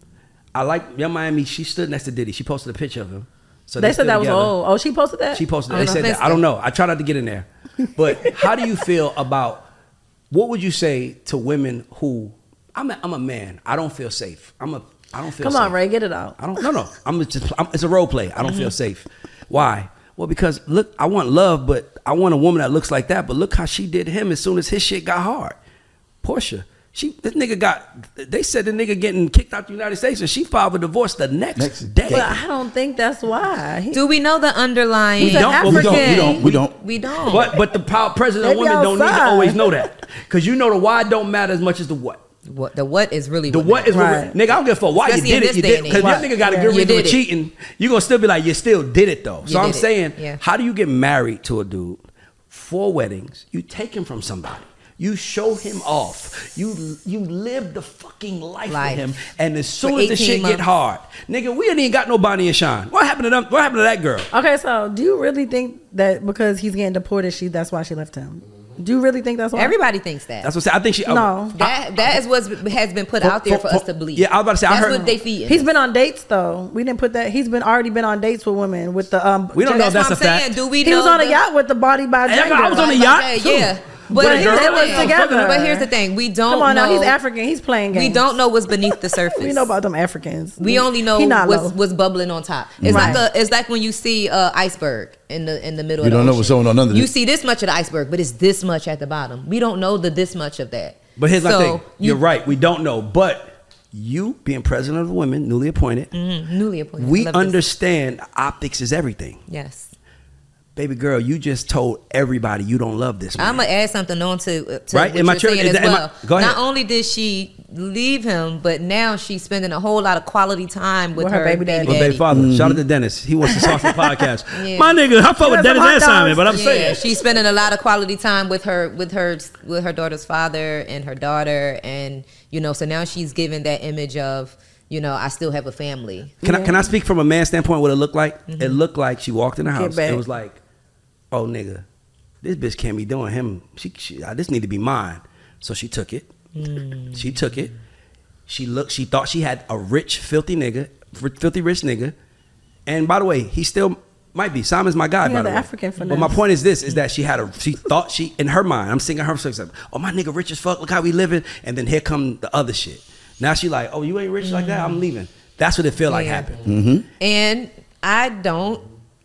I like Young Miami. She stood next to Diddy. She posted a picture of him. So They stood said that was together. old. Oh, she posted that. She posted. On They her said that. I Insta. don't know. I try not to get in there. But how do you feel about? What would you say to women who? I'm a, I'm a man. I don't feel safe. I'm a. I don't feel. Come safe. on, Ray, get it out. I don't. No, no. I'm just. I'm, it's a role play. I don't feel safe. Why? Well, because look, I want love, but I want a woman that looks like that. But look how she did him as soon as his shit got hard. Portia. She, this nigga got, they said the nigga getting kicked out the United States and she filed for divorce the next, Next day. But I don't think that's why. He, Do we know the underlying? We He's an don't, but we We don't. We African. don't. We don't. We don't. But but the power president of They be women don't need to outside. always know that. Because you know the why don't matter as much as the what. What the what is really The what what is Right. what, nigga, I don't give a fuck why Especially you in did it. this You day did and because age. your nigga got a Yeah. good You reason for did it. cheating. You gonna still be like, you still did it though. So You I'm did it. saying, Yeah. how do you get married to a dude? Four weddings. You take him from somebody. You show him off. You you live the fucking life, Life. with him. And as soon For as the shit eighteen get months. hard, nigga, we ain't even got no Bonnie and Sean. What happened to them? What happened to that girl? Okay, so do you really think that because he's getting deported, she that's why she left him? Do you really think that's why? Everybody thinks that. That's what I, say. I think she. No. that that is what has been put out there for, us to believe. Yeah, I was about to say, I That's heard- what they feed. He's been on dates though. We didn't put that. He's been already been on dates with women with the um. We don't know if That's that's what a I'm fact. saying. Do we He know was on a the- yacht with the body by Hey, Jenga. I was on a Like yacht, that, too. yeah. But But, the here's girl the was thing. together. But here's the thing: we don't Come on know. now, he's African. He's playing games. We don't know what's beneath the surface. We know about them Africans. We only know He not what's, low. what's bubbling on top. It's Right. like a, it's like when you see a iceberg in the in the middle. You of the don't know ocean. what's going on under You it. see this much of the iceberg, but it's this much at the bottom. We don't know the this much of that. But here's my So, thing. you- You're right. We don't know. But you being president of the women, newly appointed, Mhm, newly appointed. we I love this. understand optics is everything. Yes. Baby girl, you just told everybody you don't love this man. I'm gonna add something on to, uh, to Right? what Am I you're true? saying Is as that- am I- well. go ahead. Not only did she leave him, but now she's spending a whole lot of quality time with, With her baby daddy. But baby father, shout out to Dennis. He wants to talk to the podcast. Yeah. My nigga, I fuck with He has Dennis some hot and Simon, dogs. but I'm Yeah, saying. she's spending a lot of quality time with her with her with her daughter's father and her daughter, and you know, so now she's given that image of, you know, I still have a family. Can I can I speak from a man's standpoint what it looked like? Mm-hmm. It looked like she walked in the Get house. back. It was like, oh nigga, this bitch can't be doing him. She, she I, this need to be mine. So she took it. Mm. She took it. She looked. She thought she had a rich, filthy nigga, filthy rich nigga. And by the way, he still might be. Simon's my guy. He by had the the way. African But my finesse. point is this: is that she had a. She thought she in her mind. I'm singing her song. Oh my nigga, rich as fuck. Look how we living. And then here come the other shit. Now she like, oh you ain't rich like that. I'm leaving. That's what it feel like Yeah. happened. And I don't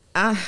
I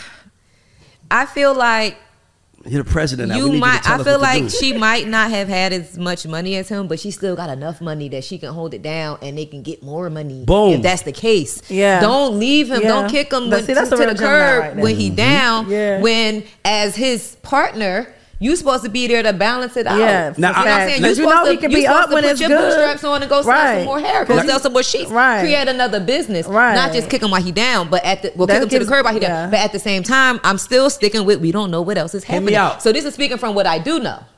I feel like You're the president. Now. We you need you might to tell I us feel what to like do. she might not have had as much money as him, but she still got enough money that she can hold it down and they can get more money. Boom. If that's the case. Yeah. Don't leave him. Yeah. Don't kick him But when, see, that's to, a to real the Gemini curb right there. when he down. Yeah. When as his partner, you supposed to be there to balance it out. Yeah, Now, you know what I- I'm saying? now- You you know supposed he to- can you be supposed up to when put it's your good. bootstraps on and go sell Right. some more hair, go Now- sell some more sheets, Right. create another business, Right. not just kick him while he down, but at the well, That kick him to gives- the curb while he yeah. down. But at the same time, I'm still sticking with we don't know what else is me happening. out. So this is speaking from what I do know.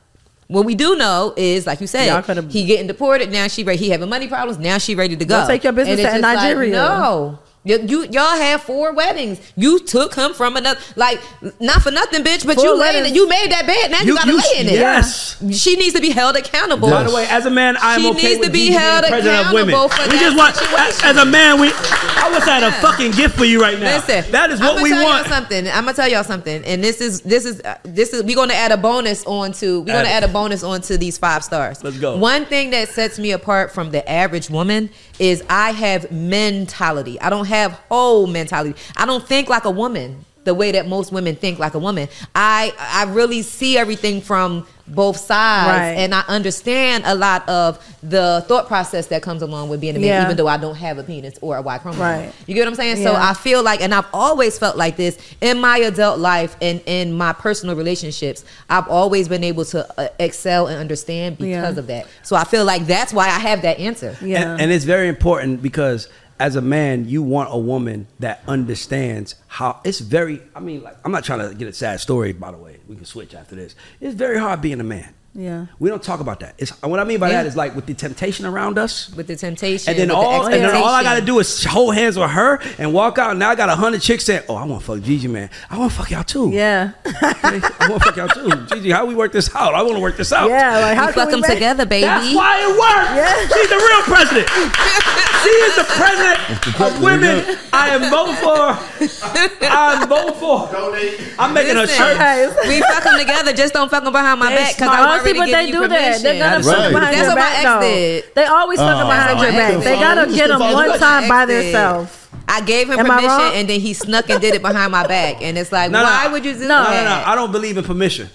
What we do know is, like you Y'all said, could've- he getting deported. Now she ready. He having money problems. Now she ready to go. Go take your business And it's to just like, Nigeria. no. You, you y'all have four weddings. You took him from another, like, not for nothing, bitch, but Four you laid weddings. it. You made that bed. Now you, You- gotta you- lay in it. yes. She needs to be held accountable. By the way, as a man, I am She okay needs with to be Gigi being held president of women. accountable for We that just want, situation. as a man, we. I wish I had a fucking gift for you right now. Listen, that is what I'ma we tell want. Y'all something. I'm gonna tell y'all something, and this is this is uh, this is we're gonna add a bonus onto we're gonna Add add it. a bonus onto these five stars. Let's go. One thing that sets me apart from the average woman is I have mentality. I don't have whole mentality. I don't think like a woman the way that most women think like a woman. I I really see everything from both sides, Right. and I understand a lot of the thought process that comes along with being a man, Yeah. even though I don't have a penis or a Y chromosome. Right. You get what I'm saying? So Yeah. I feel like, and I've always felt like this in my adult life and in my personal relationships, I've always been able to uh, excel and understand because Yeah. of that. So I feel like that's why I have that answer. Yeah. And, and it's very important because as a man, you want a woman that understands how it's very, I mean, like, I'm not trying to get a sad story, by the way. We can switch after this. It's very hard being a man. Yeah. We don't talk about that. It's what I mean by Yeah. that is like with the temptation around us. With the temptation, And then with all, the and then all I expectation. gotta do is hold hands with her and walk out. And now I got a hundred chicks saying, "Oh, I want to fuck Gigi, man. I want to fuck y'all too. Yeah. I want to fuck y'all too, Gigi. How we work this out? I want to work this out. Yeah. Like how We can fuck we them make- together, baby. That's why it works. Yeah. She's the real president. She is the president of women. I am voting for. I'm voting for. I'm making Listen, a shirt. Guys. we fuck them together, just don't fuck them behind my They back because smart. I'm Honestly, already but giving they you do permission. that. They're gonna That's fuck right. behind That's your what my back. ex though. did. They always fucking Oh, behind your my back. ex They did. gotta get them That's one what time my by ex did. themselves. I gave him Am I permission, wrong? and then he snuck and did it behind my back, and it's like, No, no, why no. would you do No. No, that? no, no. I don't believe in permission.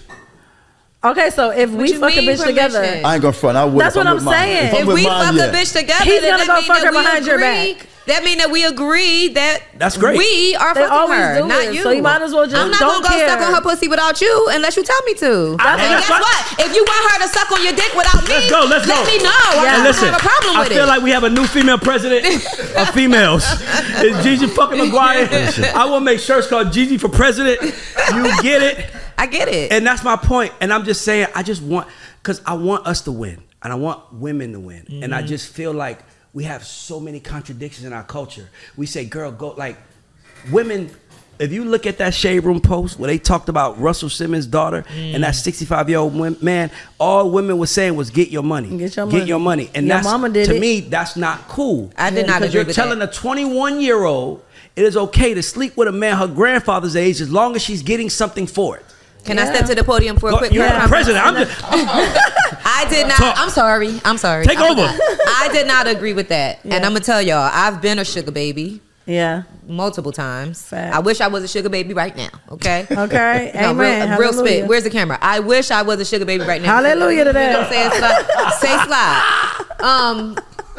Okay, so if we you fuck a mean bitch together, permission? I ain't gonna front. I would. That's if I'm what with I'm mine. saying. If, I'm If with we mine, fuck yeah. a bitch together, He's then gonna that go mean fuck that her we behind your agree- back. That mean that we agree that That's great. we are They fucking always her, do not it. you. So you might as well just I'm not don't gonna go care. suck on her pussy without you unless you tell me to. I- and that's guess what- what? If you want her to suck on your dick without me, Let's go. Let's let go. me know. I Yeah. don't Listen, have a problem I with feel it. like we have a new female president of females. It's Gigi fucking McGuire. I will make shirts called Gigi for president. You get it. I get it. And that's my point. And I'm just saying, I just want, because I want us to win. And I want women to win. Mm-hmm. And I just feel like we have so many contradictions in our culture. We say, girl, go, like, women, if you look at that Shade Room post where they talked about Russell Simmons' daughter and Mm. that sixty-five-year-old man, all women were saying was get your money. Get your Get money. your money. And Your that's, mama did to it. me, that's not cool. I did not Because agree you're with telling that. a twenty-one-year-old it is okay to sleep with a man her grandfather's age as long as she's getting something for it. Can I Yeah. step to the podium for a Go- quick You're press the conference? president. I'm just, I did not. Talk. I'm sorry. I'm sorry. Take I over. forgot. I did not agree with that. Yeah. And I'm gonna tell y'all, I've been a sugar baby yeah. multiple times. Facts. I wish I was a sugar baby right now. Okay. Okay. No, Amen. real, real Hallelujah. spit. Where's the camera? I wish I was a sugar baby right now. Hallelujah to that. You know what I'm saying? Slide. Say slide. Um,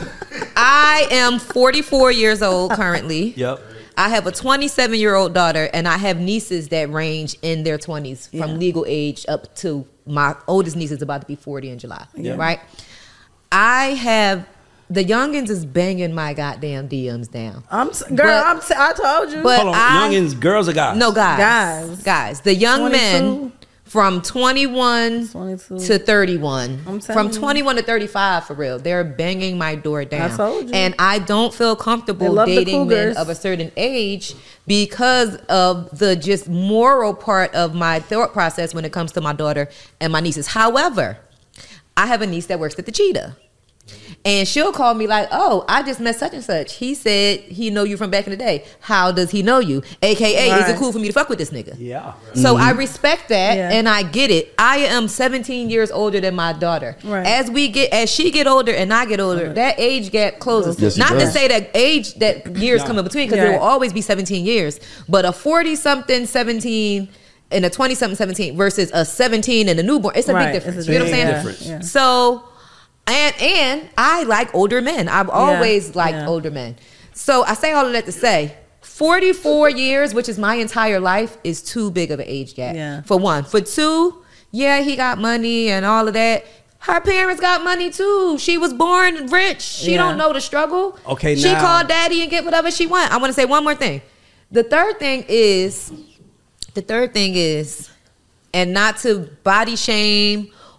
I am forty-four years old currently. yep. I have a twenty-seven year old daughter, and I have nieces that range in their twenties from Yeah. legal age up to my oldest niece is about to be forty in July. Yeah. Right? I have the youngins is banging my goddamn D Ms down. I'm s- girl. But- I'm. T- I told you. but- Hold on. I- Youngins, girls or guys? No, guys. Guys. Guys. The young men twenty-two. from twenty-one twenty-two. to thirty-one. I'm telling From you. twenty-one to thirty-five, for real. They're banging my door down. I told you. And I don't feel They comfortable love the dating men cougars. of a certain age because of the just moral part of my thought process when it comes to my daughter and my nieces. However, I have a niece that works at the Cheetah. And she'll call me like, oh, I just met such and such. He said he know you from back in the day. How does he know you? A K A, is it Right. cool for me to fuck with this nigga? Yeah. So I respect that Yeah. and I get it. I am seventeen years older than my daughter. Right. As we get, as she get older and I get older, that age gap closes. Yes, it Not to does. say that age, that years No. come in between, because Yeah. there will always be seventeen years. But a forty something, seventeen, and a twenty something, seventeen versus a seventeen and a newborn, it's a Right. big difference. It's a You know what I'm big saying? difference. Yeah. So, and and I like older men. I've always liked yeah. older men. So I say all of that to say, forty-four years, which is my entire life, is too big of an age gap. Yeah. For one. For two, yeah, he got money and all of that. Her parents got money too. She was born rich. She Yeah. don't know the struggle. Okay, She now- called daddy and get whatever she want. I want to say one more thing. The third thing is, the third thing is, and not to body shame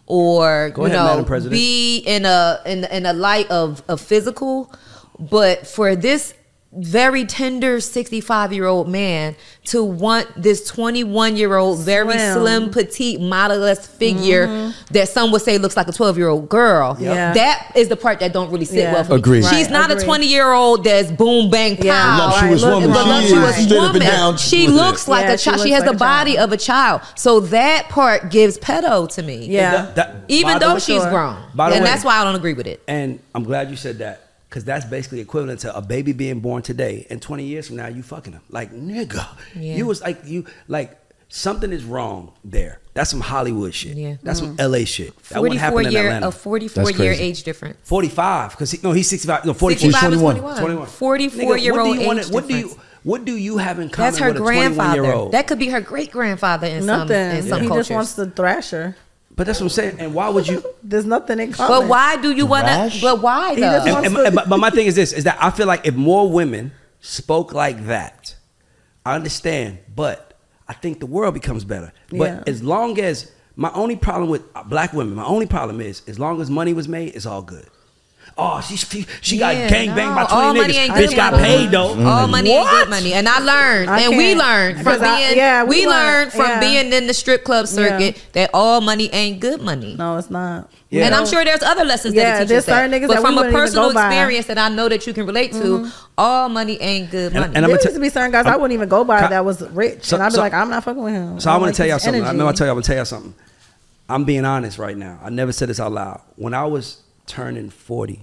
or Go you ahead, know Madam President. be in a in in a light of a physical, but for this very tender sixty-five year old man to want this twenty-one year old very Slim. slim petite model-esque figure Mm-hmm. that some would say looks like a twelve year old girl. Yeah. That is the part that don't really sit Yeah. well for me. Agreed. She's Right, not agreed. a twenty year old that's boom bang pow. Yeah. Voluptuous Right, woman. look- The She She voluptuous is straight up and woman. down. She with looks it. like Yeah, a she child. She, looks has like the a child. body of a child. So that part gives pedo to me. Yeah. That- that- Even by the though way- she's Sure. grown. By the And way- that's why I don't agree with it. And I'm glad you said that, because that's basically equivalent to a baby being born today, and twenty years from now you fucking him. Like, nigga, Yeah. you was like you like something is wrong there. That's some Hollywood shit. Yeah. That's some L A shit. That wouldn't forty-four happen in year Atlanta. a forty-four That's year crazy. age difference. forty-five, because he, no, he's sixty-five. No, forty-four. sixty-five is twenty-one. twenty-one. twenty-one. forty-four year Nigga, what old do you wanna- age what do difference. you what do you have in common That's her with a twenty-one grandfather. year old? That could be her great grandfather in some Nothing. in some He cultures. just wants to thrash her. But that's what I'm saying. And why would you? There's nothing in common. but why do you want to? Thrash? But why He though? just wants And- to- and- but, but my thing is this: is that I feel like if more women spoke like that, I understand, but I think the world becomes better. But Yeah. as long as my only problem with black women, my only problem is as long as money was made, it's all good. Oh, she she, she got Yeah, gang banged by no, all twenty money niggas. ain't Bitch good got money. paid though. All money ain't What? good money, and I learned, I and we can't. learned from Because I- being, yeah, we we learned, learned from yeah. being in the strip club circuit that all money ain't good money. No, it's not. Yeah. And I'm sure there's other lessons Yeah, that it teaches there's that. certain niggas but that we from a wouldn't even personal go by. experience that I know that you can relate to, all money ain't good money. and I'm There gonna used tell- to be certain guys I wouldn't even go by Ca- that was rich, So- and I'd be so- like, I'm not fucking with him. So I don't want like to tell y'all his something. I'm energy. gonna tell y'all. I'm gonna tell y'all something. I'm being honest right now. I never said this out loud. When I was turning forty,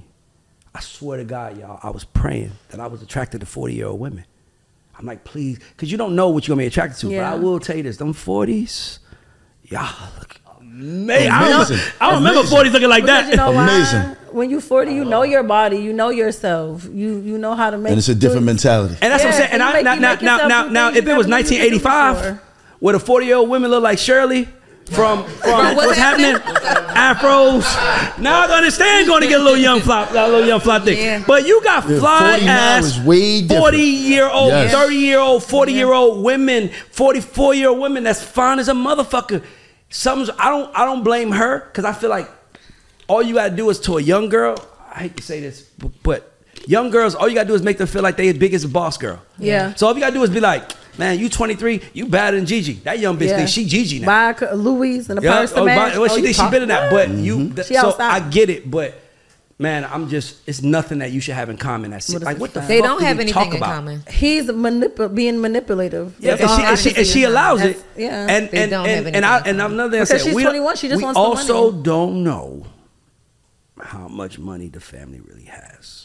I swear to God, y'all, I was praying that I was attracted to forty year old women. I'm like, please, because you don't know what you're gonna be attracted to. Yeah. But I will tell you this: them forties, y'all look amazing. I don't, Amazing. I don't remember Amazing. forties looking like Because that. you know Amazing. why? When you forty, you know your body, you know yourself, you you know how to make. And it's a different do- mentality. And that's what I'm Yeah, saying. And you I, make- now, you now, make now, yourself now, do now, things if you it was never knew you could do nineteen eighty-five, before. where the forty year old women look like Shirley from, from what's what's happening, afros. Now I can understand going to get a little young flop, a little young flop thing. Yeah. But you got Yeah, fly forty now ass is way different. forty year old, Yes. thirty year old, forty year old women, forty-four year old women that's fine as a motherfucker. Something's, I don't I don't blame her, because I feel like all you gotta do is to a young girl. I hate to say this, but young girls, all you gotta do is make them feel like they as big as a boss girl. Yeah. So all you gotta do is be like, man, you twenty-three, you better than Gigi. That young bitch Yeah. thinks she Gigi now. Buy a Louis and a Yeah, first oh, match. but- well, Oh, she you thinks she pop- better than that, but you. Mm-hmm. th- She so outside. I get it, but man, I'm just. It's nothing that you should have in common. That's What is like it what the about? fuck They don't do have we anything talk in about? common. He's manip- being manipulative. Yeah, That's and all she I and can she, see and she in that. allows it. That's- Yeah. And They and don't have and, anything and, I, in and common. another thing I Because said, she's we don't- twenty-one, she just we wants the also money. don't know how much money the family really has.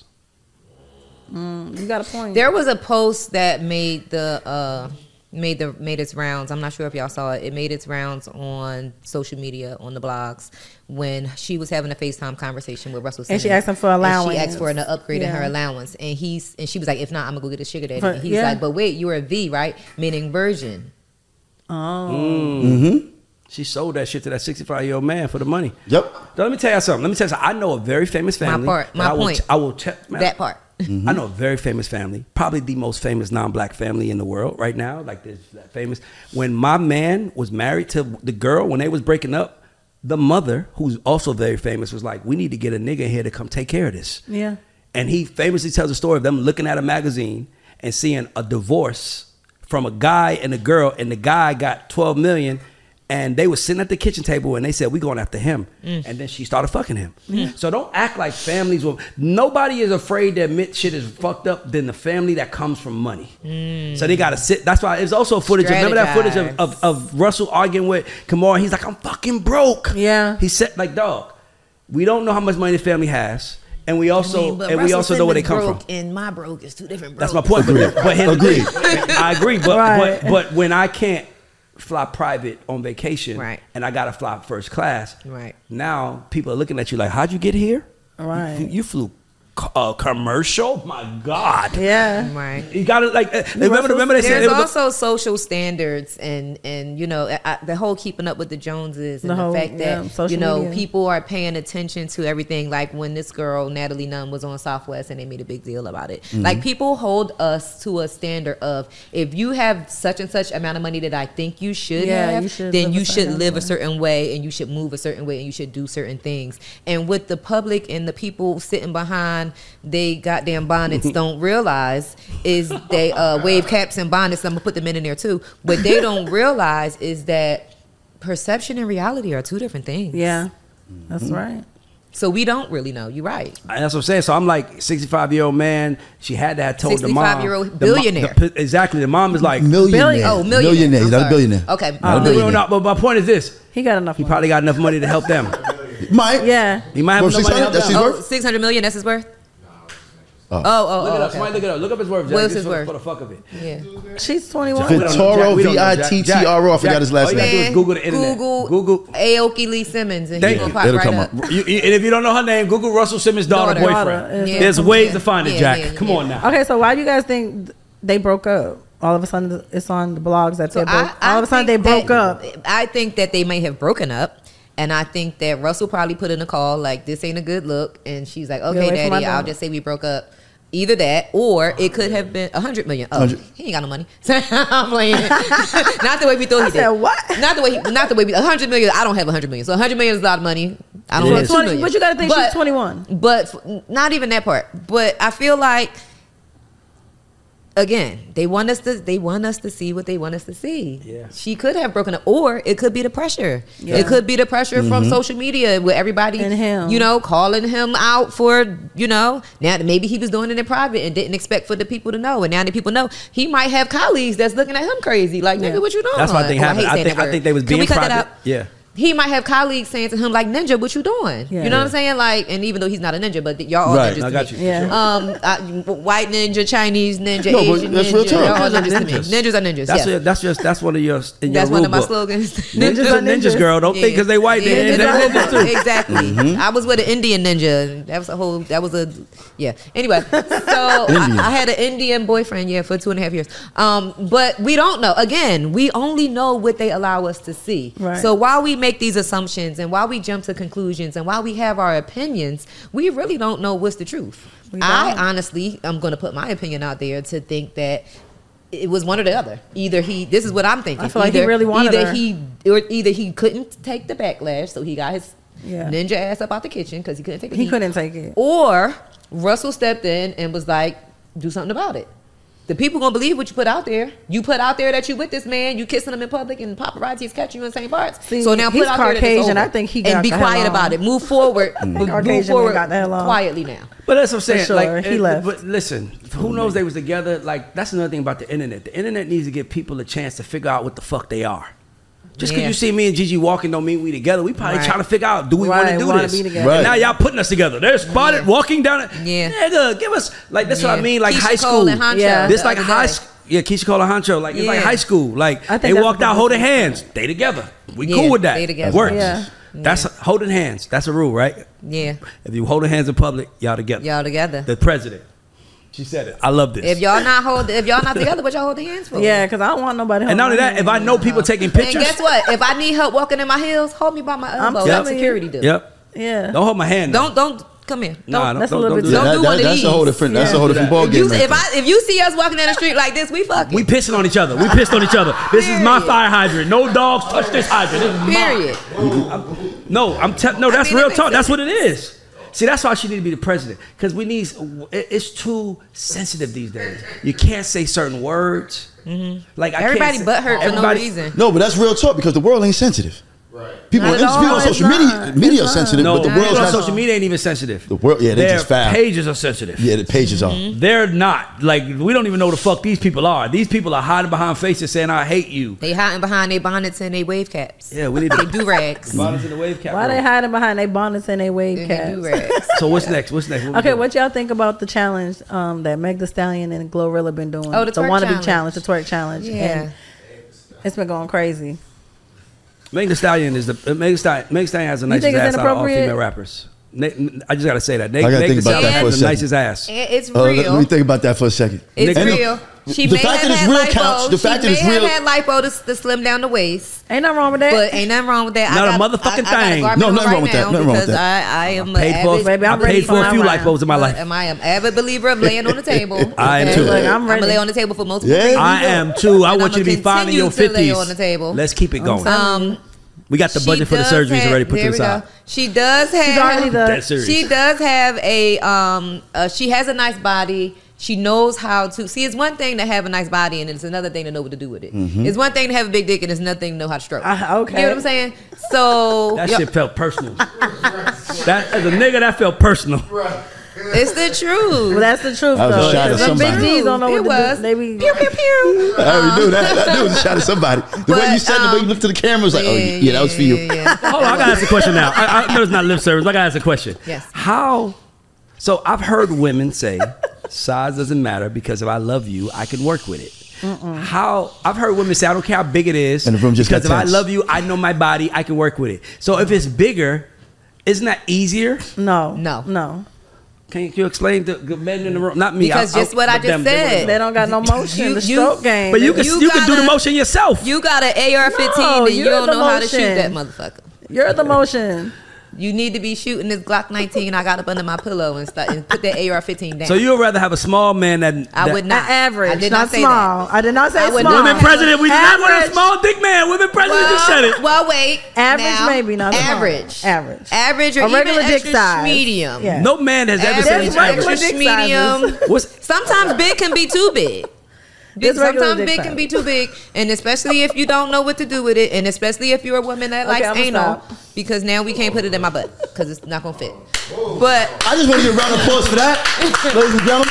You got a point. There was a post that made the uh, made the made its rounds. I'm not sure if y'all saw it. It made its rounds on social media, on the blogs, when she was having a FaceTime conversation with Russell And she Simmons. asked him for And allowance. she asked for an upgrade in her Yeah. allowance, and he's and she was like, "If not, I'm gonna go get a sugar daddy." For- And he's yeah. like, "But wait, you're a V, right? Meaning virgin." oh. Mm-hmm. She sold that shit to that sixty-five year old man for the money. Yep. Now, let me tell you something. Let me tell you something. I know a very famous My family. part- that my I will point. t- I will tell That part. I know a very famous family, probably the most famous non-black family in the world right now. Like this that famous. When my man was married to the girl, when they was breaking up, the mother, who's also very famous, was like, "We need to get a nigga here to come take care of this." Yeah. And he famously tells a story of them looking at a magazine and seeing a divorce from a guy and a girl, and the guy got twelve million. And they were sitting at the kitchen table and they said, "We going after him." Mm. And then she started fucking him. So don't act like families will. Nobody is afraid to admit shit is fucked up than the family that comes from money. So they got to sit. That's why it's also footage. Of, remember that footage of, of, of Russell arguing with Kamara? He's like, "I'm fucking broke." Yeah. He said, like, dog, we don't know how much money the family has. And we also and we also know where they come from. And my broke is two different. That's my point. But, but his, Agreed. I agree. But, Right. but but when I can't fly private on vacation, Right. and I gotta fly first class, Right. now people are looking at you like, "How'd you get here?" Right. You, you flew uh, commercial. My God. Yeah. Right. You gotta like uh, remember. Remember they said There's it was also social standards and and you know I, the whole keeping up with the Joneses and The the, whole, fact that yeah, social you know media. people are paying attention to everything. Like when this girl Natalie Nunn was on Southwest and they made a big deal about it. Mm-hmm. Like people hold us to a standard of if you have such and such amount of money that I think you should Yeah, have, you should then live you a should certain live way. a certain way and you should move a certain way and you should do certain things. And what the public and the people sitting behind they goddamn bonnets don't realize is they uh, wave caps and bonnets. I'm gonna put them in, in there too. What they don't realize is that perception and reality are two different things. Yeah. That's right. So we don't really know. You're right. That's what I'm saying. So I'm like sixty-five year old man. She had to have told the mom. sixty-five-year-old the mo- billionaire. the- exactly. The mom is like Millionaire. Billion- Oh, millionaire. Millionaire. He's I'm not a sorry. billionaire. Okay. Not a No, no, billionaire. no, but my point is this: He got enough. he money. probably got enough money to help them. Mike. Yeah. He might have Well, enough money to help that's them. his Oh, worth? six hundred million. That's his worth. Oh. Oh, oh, Look oh, it up. okay. Somebody look it up. Look up his worth. Jack, What's just his for, worth? For the fuck of it. Yeah. She's twenty-one. Fit- Vitoro, We don't know, V I T T R O, I Jack, forgot his last all you gotta name. do is Google the internet. Google, Google. Aoki Lee Simmons, and Thank he's you. gonna pop It'll right come up. up. You, you- and if you don't know her name, Google Russell Simmons' daughter, Daughter. boyfriend. Daughter, yeah. There's Yeah. ways Yeah. to find it, Yeah, Jack. yeah, Come yeah. on now. Okay, so why do you guys think they broke up? All of a sudden, it's on the blogs that they So broke. I, I all of a sudden, they think broke that- up. I think that they may have broken up. And I think that Russell probably put in a call like, this ain't a good look. And she's like, okay, away from my daddy, I'll daughter. just say we broke up. Either that, or it could have been a hundred million. Oh, Hundred. he ain't got no money. I'm playing. Not the way we thought he I did. said, what? Not the way. He, not the way we. A hundred million. I don't have a hundred million. So a hundred million is a lot of money. I don't It have is. two million. But you gotta think she's twenty-one. But f- not even that part. But I feel like, again, they want us to. They want us to see what they want us to see. Yeah. She could have broken up, or it could be the pressure. Yeah. It could be the pressure from social media with everybody, And him. you know, calling him out for, you know, now that maybe he was doing it in private and didn't expect for the people to know, and now that people know, he might have colleagues that's looking at him crazy, like, Yeah. nigga, what you doing? That's what I think Oh, happened. hate I saying think- that I word. think they was Can being we cut that private. out? Yeah. He might have colleagues saying to him like, "Ninja, what you doing?" Yeah. You know Yeah. what I'm saying? Like, and even though he's not a ninja, but y'all all Right. ninjas I to got me. you. Yeah. Um, I, white ninja, Chinese ninja, No, but Asian that's real ninja, talk. y'all all Ninjas are ninjas to me. ninjas. Ninjas are ninjas. That's yeah. your, that's just that's one of your in That's your one of my rule book. slogans. Ninjas are ninjas, ninjas. girl. Don't think because they white, Yeah, they, ninjas they are ninjas ninjas. too. Exactly. I was with an Indian ninja. That was a whole. That was a. Yeah. Anyway, so I, I had an Indian boyfriend. Yeah, for two and a half years. Um, but we don't know. Again, we only know what they allow us to see. Right. So while we make these assumptions and while we jump to conclusions and while we have our opinions, we really don't know what's the truth. We I don't. honestly, I'm going to put my opinion out there to think that it was one or the other. Either he, this is what I'm thinking. I feel like he either, really wanted either her. he, or either he couldn't take the backlash, so he got his Yeah. ninja ass up out the kitchen because he couldn't take it. He couldn't take it. Or Russell stepped in and was like, do something about it. The people gonna believe what you put out there. You put out there that you with this man, you kissing him in public, and paparazzi's catching you in the same parts. See, so now put he's out there that it's Caucasian. over. I think he and got be the hell quiet on. about it. Move forward. but move Caucasian man forward got the hell on. quietly now. But that's what I'm saying. sure, Like, he it- left. But listen, who knows they was together? Like, that's another thing about the internet. The internet needs to give people a chance to figure out what the fuck they are. Just because Yeah. you see me and Gigi walking don't mean we together. We probably Right. trying to figure out, do we want Right, to do wanna this? be together. Right. And now y'all putting us together. They're spotted Yeah. walking down it. Yeah. Nigga, give us, like, that's what I Yeah. mean. Like Keisha high Cole school. and Honcho Yeah. This the like other high day. school. Yeah, Keisha Cole and Honcho. Like, it's like Yeah. high school. Like, I think they that's walked what out they holding do. hands. They together. We Yeah, cool with that. they together. Works. Yeah. That's holding hands. That's a rule, right? Yeah. If you holding hands in public, y'all together. Y'all together. The president. She said it. I love this. If y'all not hold, if y'all not together, what y'all hold their hands for? Yeah, because I don't want nobody. and not only that, if I know people taking pictures, And guess what? If I need help walking in my heels, hold me by my elbow. telling Like you. security do. yep. yeah, Don't hold my hand. though. Don't don't come here. Don't, Nah, don't, that's a don't, little don't bit do Yeah, that. Don't do that, one of that's a whole these. different. That's Yeah. a whole different Do ball that. game. You, right if there. I if you see us walking down the street like this, we fucking. We pissing on each other. We pissed on each other. This is my Period. fire hydrant. No dogs touch this hydrant. This is mine. Period. No, I'm te- no. That's mean, it real makes talk. That's sense. what it is. See, that's why she need to be the president because we need. it- It's too sensitive these days. You can't say certain words. Like I Everybody can't say, butt hurt for no everybody- reason. No, but that's real talk because the world ain't sensitive. Right. People, Not at people all, on it's social not. media, media are It's sensitive, No, but the people world's on not. social media ain't even sensitive. The world, yeah, they Their just foul. pages are sensitive. Yeah, the pages are. They're not. Like, we don't even know the fuck these people are. These people are hiding behind faces saying, I hate you. They hiding behind their bonnets and their wave caps. Yeah, we need They to do rags. bonnets in the wave cap. why they room. hiding behind their bonnets and their wave They caps? do rags. So what's next? What's next? What we Okay, doing? what y'all think about the challenge um, that Meg Thee Stallion and Glorilla been doing? Oh, the twerk wannabe challenge. challenge, the twerk challenge. Yeah. And it's been going crazy. Meg Thee Stallion is the uh, Meg Thee Stallion, Meg Thee Stallion has a nice think it's ass out of all inappropriate? female rappers. I just gotta say that. Nate, I gotta Nate think about that for a the second. nicest ass. It's Uh, real. let, let me think about that for a second. It's And real. She the may fact have that it's had real lipo. counts. The she fact that may it's have real. had lipo to, to slim down the waist. Ain't nothing wrong with that. But ain't nothing wrong with that. Not I a got, motherfucking I, I thing. got No, nothing right wrong with that. now Nothing wrong with because that. I, I am Paid an for, avid, Baby, I'm I ready paid for a for few my life round. bows in my life. am I am avid believer of laying on the table. I am okay? too. Look, I'm I'm ready. gonna lay on the table for multiple Yeah. reasons. I am too. I And want I'ma you to be fine in your continue to lay fifties. on the table. Let's keep it going. Um, We got the she budget for the does surgeries have- already put to there the we go. side. She does have. She's already the. Dead serious. She does have a um uh, she has a nice body. She knows how to see. It's one thing to have a nice body, and it's another thing to know what to do with it. Mm-hmm. It's one thing to have a big dick, and it's another thing to know how to stroke. Uh, okay. You know what I'm saying? So That yo, shit felt personal. That as a nigga, that felt personal. it's the truth. Well, that's the truth, That was a though. shot at 'Cause them somebody. big G's don't know It what was. to do. They be, Pew pew pew. I already knew that. I knew it was a shot at somebody. The way But, you said, the way um, you looked to the camera was like, oh, yeah, that was for you. Yeah, yeah. Hold on, I gotta ask a question now. I, I know it's not lip service. But I gotta ask a question. Yes. How? So I've heard women say size doesn't matter because if I love you, I can work with it. How? I've heard women say I don't care how big it is, And the room just because if got I tense. love you, I know my body, I can work with it. So if it's bigger, isn't that easier? no, No. no. Can you explain to the men in the room? Not me. Because I- just what I but just them, them said. women. They don't got no motion. You- the you- stroke game. But you can You you, can do the gotta- motion yourself. You got an A R fifteen No, and you you're don't the know how to shoot motion. that motherfucker. You're the motion. You need to be shooting this Glock nineteen I got up under my pillow and start and put that A R fifteen down. So you would rather have a small man than I that- would not. Not average. I did not not say small. that. I did not say I would small. not Women have president, we did not want a Average. small dick man. Women president just said it. Well, wait. Average, now, maybe, not small. average. Average. Average or A regular even dick extra size. medium. Yeah. No man has ever Average, said There's it's regular average. extra dick sizes. medium. What's Sometimes big can be too big. Big, There's regular sometimes dick big can size. be too big, and especially if you don't know what to do with it, and especially if you're a woman that Okay, likes I'ma anal, stop. because now we can't put it in my butt because it's not gonna fit. But I just want to give a round of applause for that, ladies and gentlemen.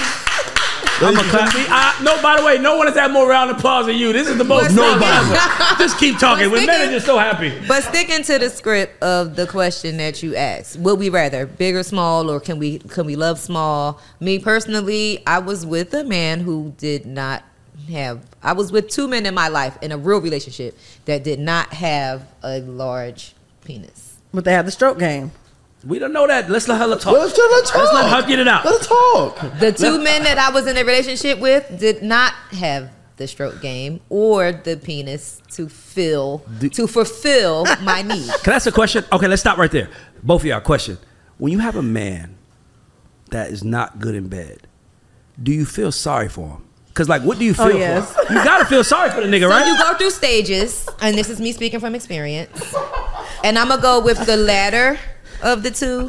I'm a clap. I, no, by the way, no one has had more round of applause than you. This is the most. But Nobody. sticking- Just keep talking. But When men are sticking- just so happy. But sticking to the script of the question that you asked, would we rather big or small, or can we can we love small? Me personally, I was with a man who did not have. I was with two men in my life in a real relationship that did not have a large penis. But they have the stroke game. We don't know that. Let's let her talk. Let's, let's talk. Let's let her get it out. Let her talk. The two men that I was in a relationship with did not have the stroke game or the penis to fill to fulfill my need. Can I ask a question? Okay, let's stop right there. Both of y'all, question. When you have a man that is not good in bed, do you feel sorry for him? Because, like, what do you feel Oh, yes. for? You got to feel sorry for the nigga, So right? you go through stages, and this is me speaking from experience. And I'm gonna go with the latter of the two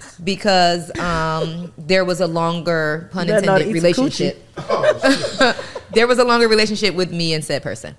because um, there was a longer, pun You better know to intended, eat some relationship. There was a longer relationship with me and said person.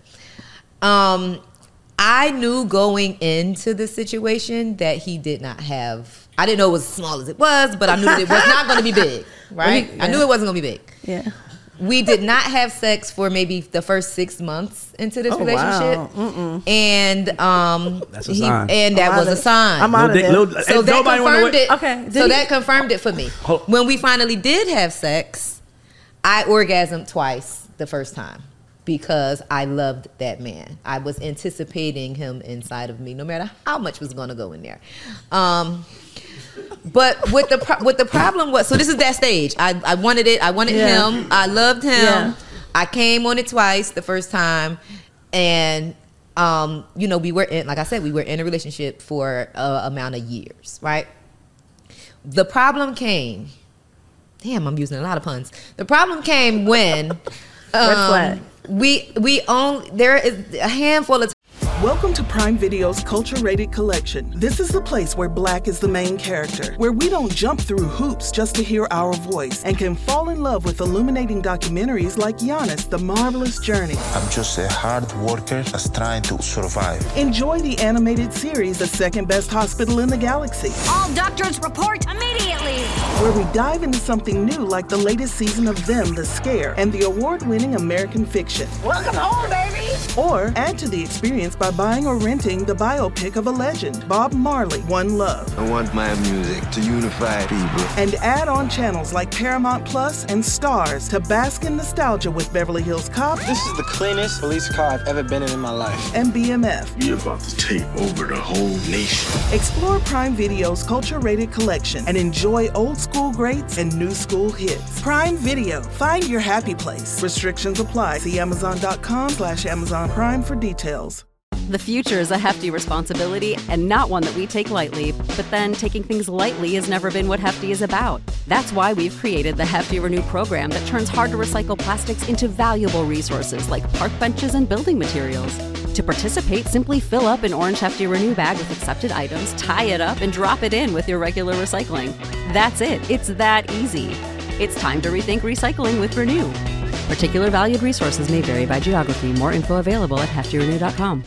Um, I knew going into the situation that he did not have. I didn't know it was as small as it was, but I knew that it was not going to be big. Right? Yeah. I knew it wasn't going to be big. Yeah. We did not have sex for maybe the first six months into this Oh, relationship, wow. and um, That's a he- sign. and that I'm was out a of- sign. I'm out of dick, there. little- So If that nobody wanna confirmed wait- it. Okay, did So he- that confirmed it for me. Hold- When we finally did have sex, I orgasmed twice the first time because I loved that man. I was anticipating him inside of me, no matter how much was going to go in there. Um, but what the pro- what the problem was, so this is that stage. I, I wanted it. I wanted Yeah. him. I loved him. Yeah. I came on it twice the first time, and um, you know, we were in, like I said, we were in a relationship for a amount of years, right? The problem came. Damn, I'm using a lot of puns. The problem came when um, flag. we we own. There is a handful of. Welcome to Prime Video's Culture Rated Collection. This is the place where Black is the main character, where we don't jump through hoops just to hear our voice and can fall in love with illuminating documentaries like Giannis, The Marvelous Journey. I'm just a hard worker that's trying to survive. Enjoy the animated series, The Second Best Hospital in the Galaxy, All doctors report immediately. where we dive into something new like the latest season of Them, The Scare, and the award-winning American Fiction. Welcome home, baby. Or add to the experience by by buying or renting the biopic of a legend, Bob Marley, One Love. I want my music to unify people. And add on channels like Paramount Plus and Stars to bask in nostalgia with Beverly Hills Cop. This is the cleanest police car I've ever been in in my life. And B M F. You're about to take over the whole nation. Explore Prime Video's culture-rated collection and enjoy old school greats and new school hits. Prime Video. Find your happy place. Restrictions apply. See Amazon.com slash Amazon Prime for details. The future is a hefty responsibility and not one that we take lightly. But then taking things lightly has never been what Hefty is about. That's why we've created the Hefty Renew program that turns hard-to-recycle plastics into valuable resources like park benches and building materials. To participate, simply fill up an orange Hefty Renew bag with accepted items, tie it up, and drop it in with your regular recycling. That's it. It's that easy. It's time to rethink recycling with Renew. Particular valued resources may vary by geography. More info available at hefty renew dot com.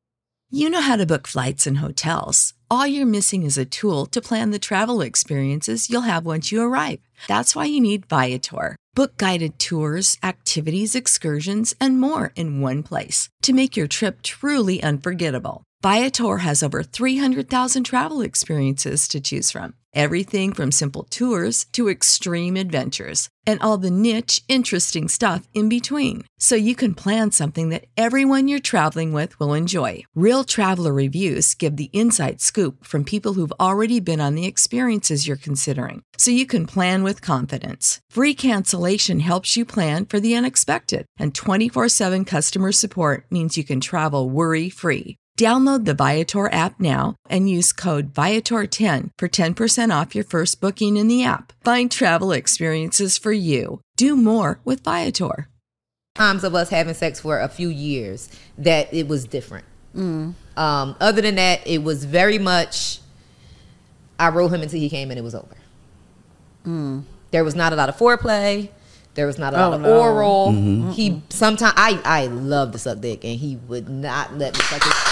You know how to book flights and hotels. All you're missing is a tool to plan the travel experiences you'll have once you arrive. That's why you need Viator. Book guided tours, activities, excursions, and more in one place to make your trip truly unforgettable. Viator has over three hundred thousand travel experiences to choose from. Everything from simple tours to extreme adventures and all the niche, interesting stuff in between. So you can plan something that everyone you're traveling with will enjoy. Real traveler reviews give the inside scoop from people who've already been on the experiences you're considering. So you can plan with confidence. Free cancellation helps you plan for the unexpected. And twenty-four seven customer support means you can travel worry-free. Download the Viator app now and use code Viator ten for ten percent off your first booking in the app. Find travel experiences for you. Do more with Viator. Times of us having sex for a few years that it was different. Mm. Um, other than that, it was very much, I rode him until he came and it was over. Mm. There was not a lot of foreplay. There was not a lot oh, of no. oral. Mm-hmm. He sometimes I I love to suck dick and he would not let me suck it.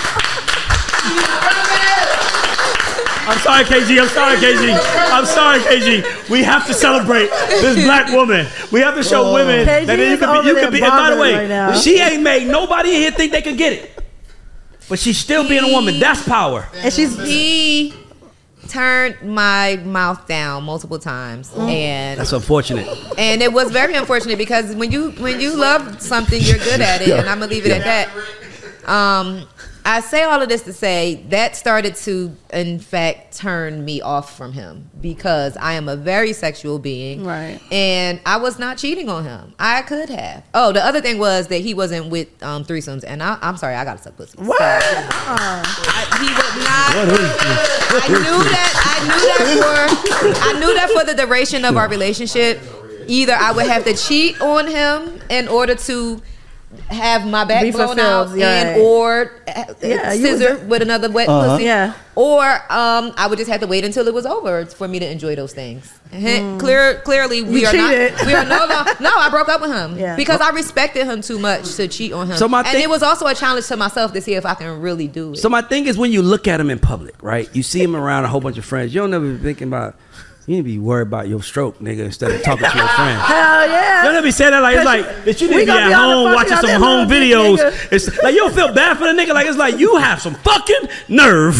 I'm sorry, K G. I'm sorry, K G. I'm sorry, K G. We have to celebrate this black woman. We have to show oh. women K G that you can be. You can be. And by the way, right she ain't made nobody in here think they could get it, but she's still he, being a woman. That's power. And she's he turned my mouth down multiple times, mm. and that's unfortunate. And it was very unfortunate because when you when you love something, you're good at it, yeah. and I'm gonna leave it yeah. at that. Um. I say all of this to say that started to, in fact, turn me off from him because I am a very sexual being. Right. And I was not cheating on him. I could have. Oh, the other thing was that he wasn't with um, threesomes. And I, I'm sorry, I got to suck pussy. What? So, uh, I, he was not. I knew that. I knew that for. I knew that for the duration of our relationship, either I would have to cheat on him in order to have my back Be blown out yeah. and or yeah, scissor with another wet uh-huh. pussy, yeah. or um, I would just have to wait until it was over for me to enjoy those things. Mm. Clear, clearly, we you are cheated. not. We are no, no, no. I broke up with him yeah. because I respected him too much to cheat on him. So my and thing, it was also a challenge to myself to see if I can really do it. So my thing is, when you look at him in public, right? You see him around a whole bunch of friends. You don't ever be thinking about. You need to be worried about your stroke, nigga, instead of talking to your friend. Hell yeah. You don't be saying that like it's like that you need to be at home watching some home videos. Nigga. It's like you don't feel bad for the nigga. Like it's like you have some fucking nerve.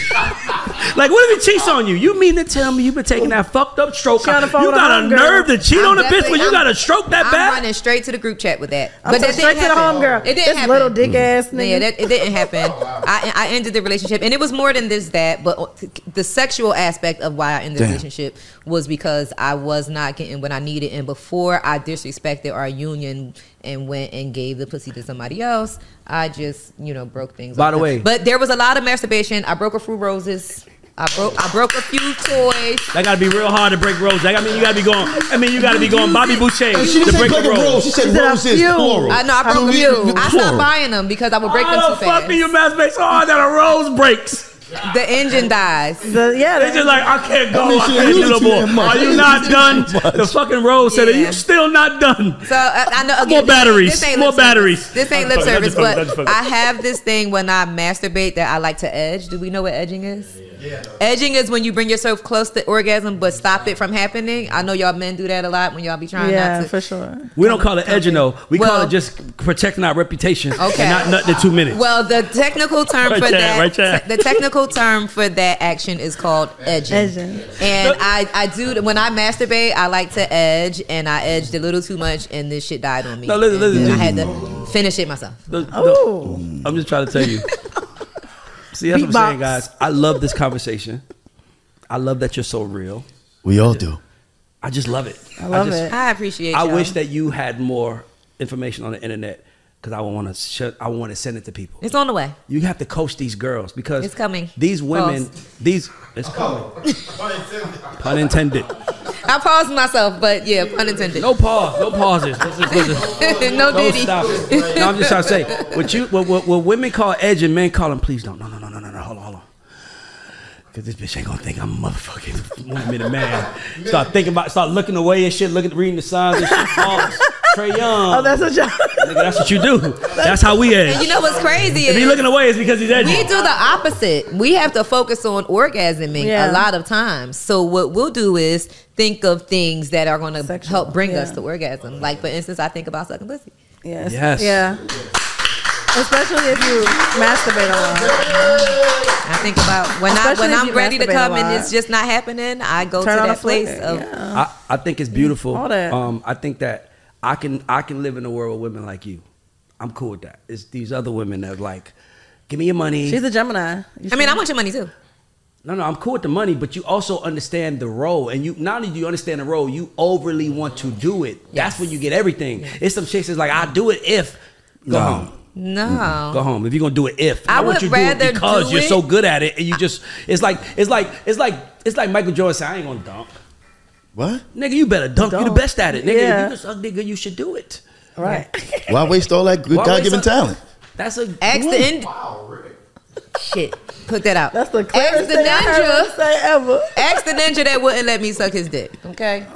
Like what if he cheats on you? You mean to tell me you've been taking that fucked up stroke? You got a nerve to cheat on a bitch when you got a stroke that I'm bad? I'm running straight to the group chat with that. I'm but that straight to the home girl. It didn't this happen. Little dick ass nigga. Yeah, that, it didn't happen. I, I ended the relationship, and it was more than this that, but the sexual aspect of why I ended Damn. the relationship was because I was not getting what I needed, and before I disrespected our union and went and gave the pussy to somebody else, I just, you know, broke things. By the way, but there was a lot of masturbation. I broke a few roses. I broke I broke a few toys. That gotta be real hard to break roses. I mean, you gotta be going. I mean, you gotta be going Bobby Boucher to break a rose. She said roses plural. I know I broke I a few. I stopped buying them because I would break them too fast. Fuck me, you masturbate so hard that a rose breaks. The engine dies. The, yeah, they're just like, I can't go. I, mean, I can't do no more. Are you not done? The fucking rose said, yeah. Are you still not done? So uh, I know again, more batteries. This ain't more batteries. This ain't lip service, but I have this thing when I masturbate that I like to edge. Do we know what edging is? Edging is when you bring yourself close to orgasm but stop it from happening. I know y'all men do that a lot when y'all be trying yeah, not to. for sure. We don't call it edging though. We Well- call it just protecting our reputation. Okay. And not nothing in two minutes. Well, the technical term Right for there, that, right there. the technical term for that action is called edging. Edging. And I, I do when I masturbate, I like to edge, and I edged a little too much, and this shit died on me. No, listen, And listen, I had listen. to finish it myself. The- the- Oh. I'm just trying to tell you. See, that's what I'm saying, Beatbox. guys. I love this conversation. I love that you're so real. We all do. I just love it. I love just, it. I appreciate. I y'all. wish that you had more information on the internet because I want to. Sh- I want to send it to people. It's on the way. You have to coach these girls because It's coming. These women, Pause. these it's coming. Pun intended. I paused myself, but yeah, pun intended. No pause. No pauses. Let's just- let's just- no No, diddy. stop it. No, I'm just trying to say what you what, what, what women call edge and men call them. Please don't. No, no, no, no, no, no. Hold on, hold on. Cause this bitch ain't gonna think I'm a motherfucking one minute man. Start thinking about, start looking away and shit, looking, reading the signs and shit. Pause. Trey Young. Oh, that's what y'all. Nigga, that's what you do. That's how we edge. And you know what's crazy? If is he looking away, it's because he's edging. We do the opposite. We have to focus on orgasming Yeah. a lot of times. So what we'll do is think of things that are going to Sexual, help bring yeah. us to orgasm. Like for instance, I think about sucking pussy. Yes. Yes. Yeah. Especially if you masturbate a lot. I think about when I Especially when if I'm you ready to masturbate a come and lot. it's just not happening. I go Turn to on that a place flicker, of yeah. I, I think it's beautiful. All that. Um, I think that I can I can live in a world with women like you. I'm cool with that. It's these other women that are like, give me your money. She's a Gemini. You I mean, see? I want your money too. No, no, I'm cool with the money, but you also understand the role, and you not only do you understand the role, you overly want to do it. Yes. That's when you get everything. It's some chicks that's like, I do it if go No. home. No. Go home. If you're gonna do it, if I want would you to do rather it because do you're it- so good at it, and you just it's like it's like it's like it's like Michael Jordan said, I ain't gonna dunk. What? Nigga, you better dunk. You the Dunk. best at it, nigga. Yeah. If you can suck nigga, you should do it. Right. Why waste all that good Why God-given waste all- talent? That's a Ask the end. Shit. Put that out. That's the Ask clearest the thing I heard her ninja. say ever. Ask the ninja that wouldn't let me suck his dick. Okay.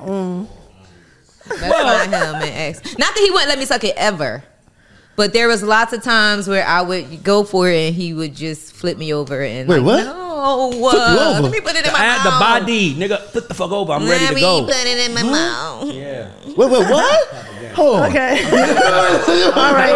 Let's find him and ask. Not that he wouldn't let me suck it ever, but there was lots of times where I would go for it and he would just flip me over and Wait, like, what? No, Flip you uh, over? let me put it in my Add the mouth. body, nigga. Flip the fuck over. I'm Let ready to me go. put it in my mouth. Yeah. Wait, wait, what? Hold on. Okay. All right.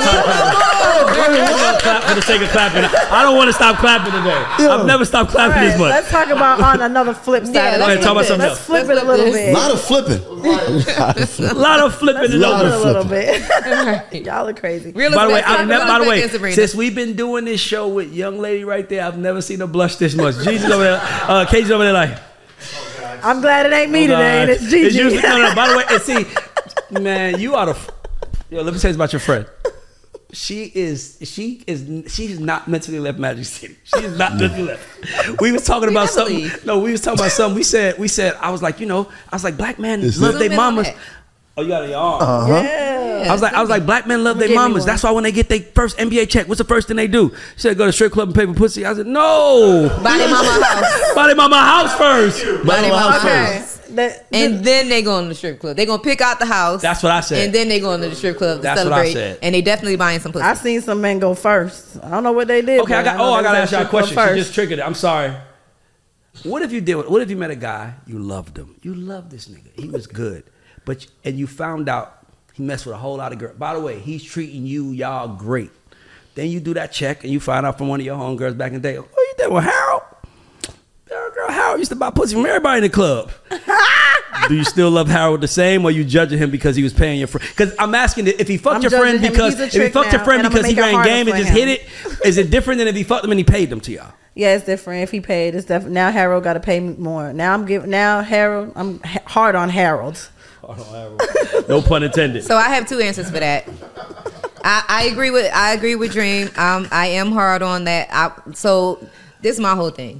Clap for the sake of clapping. I don't want to stop clapping today. I've never stopped All clapping right. this much. Let's talk about on another flip side. Yeah, of Go ahead, it. talk about something Let's else. flip Let's it a little flip bit. A lot of flipping. A lot of flipping in Lot Flip of it a little flipping. bit. Y'all are crazy. Real By the way, estate- I've never, real by the way, estate is Sabrina. since we've been doing this show with young lady right there, I've never seen her blush this much. Jesus over there, uh, Casey's over there like, I'm glad it ain't me oh, today, and God. it's Gigi. It's usually, no, no, by the way, and see, man, you are the, f- yo, let me tell you about your friend. She is, she is, she's not mentally left Magic City. She is not mentally left. We was talking We about never something. leave. No, we was talking about something. We said, we said, I was like, you know, I was like, black men Is love it- their Zoom in on mamas. that. Oh, you got it, your arm. Uh-huh. Yeah. I was like, I was like, black men love their Give me mamas. one. That's why when they get their first N B A check, what's the first thing they do? She said, go to strip club and pay for pussy. I said, no. Buy their mama house. Buy their mama house first. Buy their mama Okay. house. That, And then they go in the strip club. They gonna pick out the house. That's what I said. And then they go into the strip club to That's what I celebrate. said. And they definitely buying some pussy. I seen some men go first. I don't know what they did. Okay, I but got. know Oh, I they gotta was ask y'all a at strip club question. She first. just triggered it. I'm sorry. What if you did? What if you met a guy you loved him? You loved this nigga. He was good, but and you found out he messed with a whole lot of girls. By the way, he's treating you y'all great. Then you do that check and you find out from one of your homegirls back in the day. Oh, you did with Harold? Girl, Harold used to buy pussy from everybody in the club. Do you still love Harold the same, or you judging him because he was paying your friend? Because I'm asking if he fucked I'm your friend judging him. because He's a if he trick fucked your now, friend and I'm because he gonna make ran it game and harder just for hit it, is it different than if he fucked him and he paid them to y'all? Yeah, it's different. If he paid, it's different. Now Harold got to pay me more. Now I'm giving. Now Harold, I'm ha- hard on Harold. No pun intended. So I have two answers for that. I, I agree with I agree with Dream. Um, I am hard on that. I, so this is my whole thing.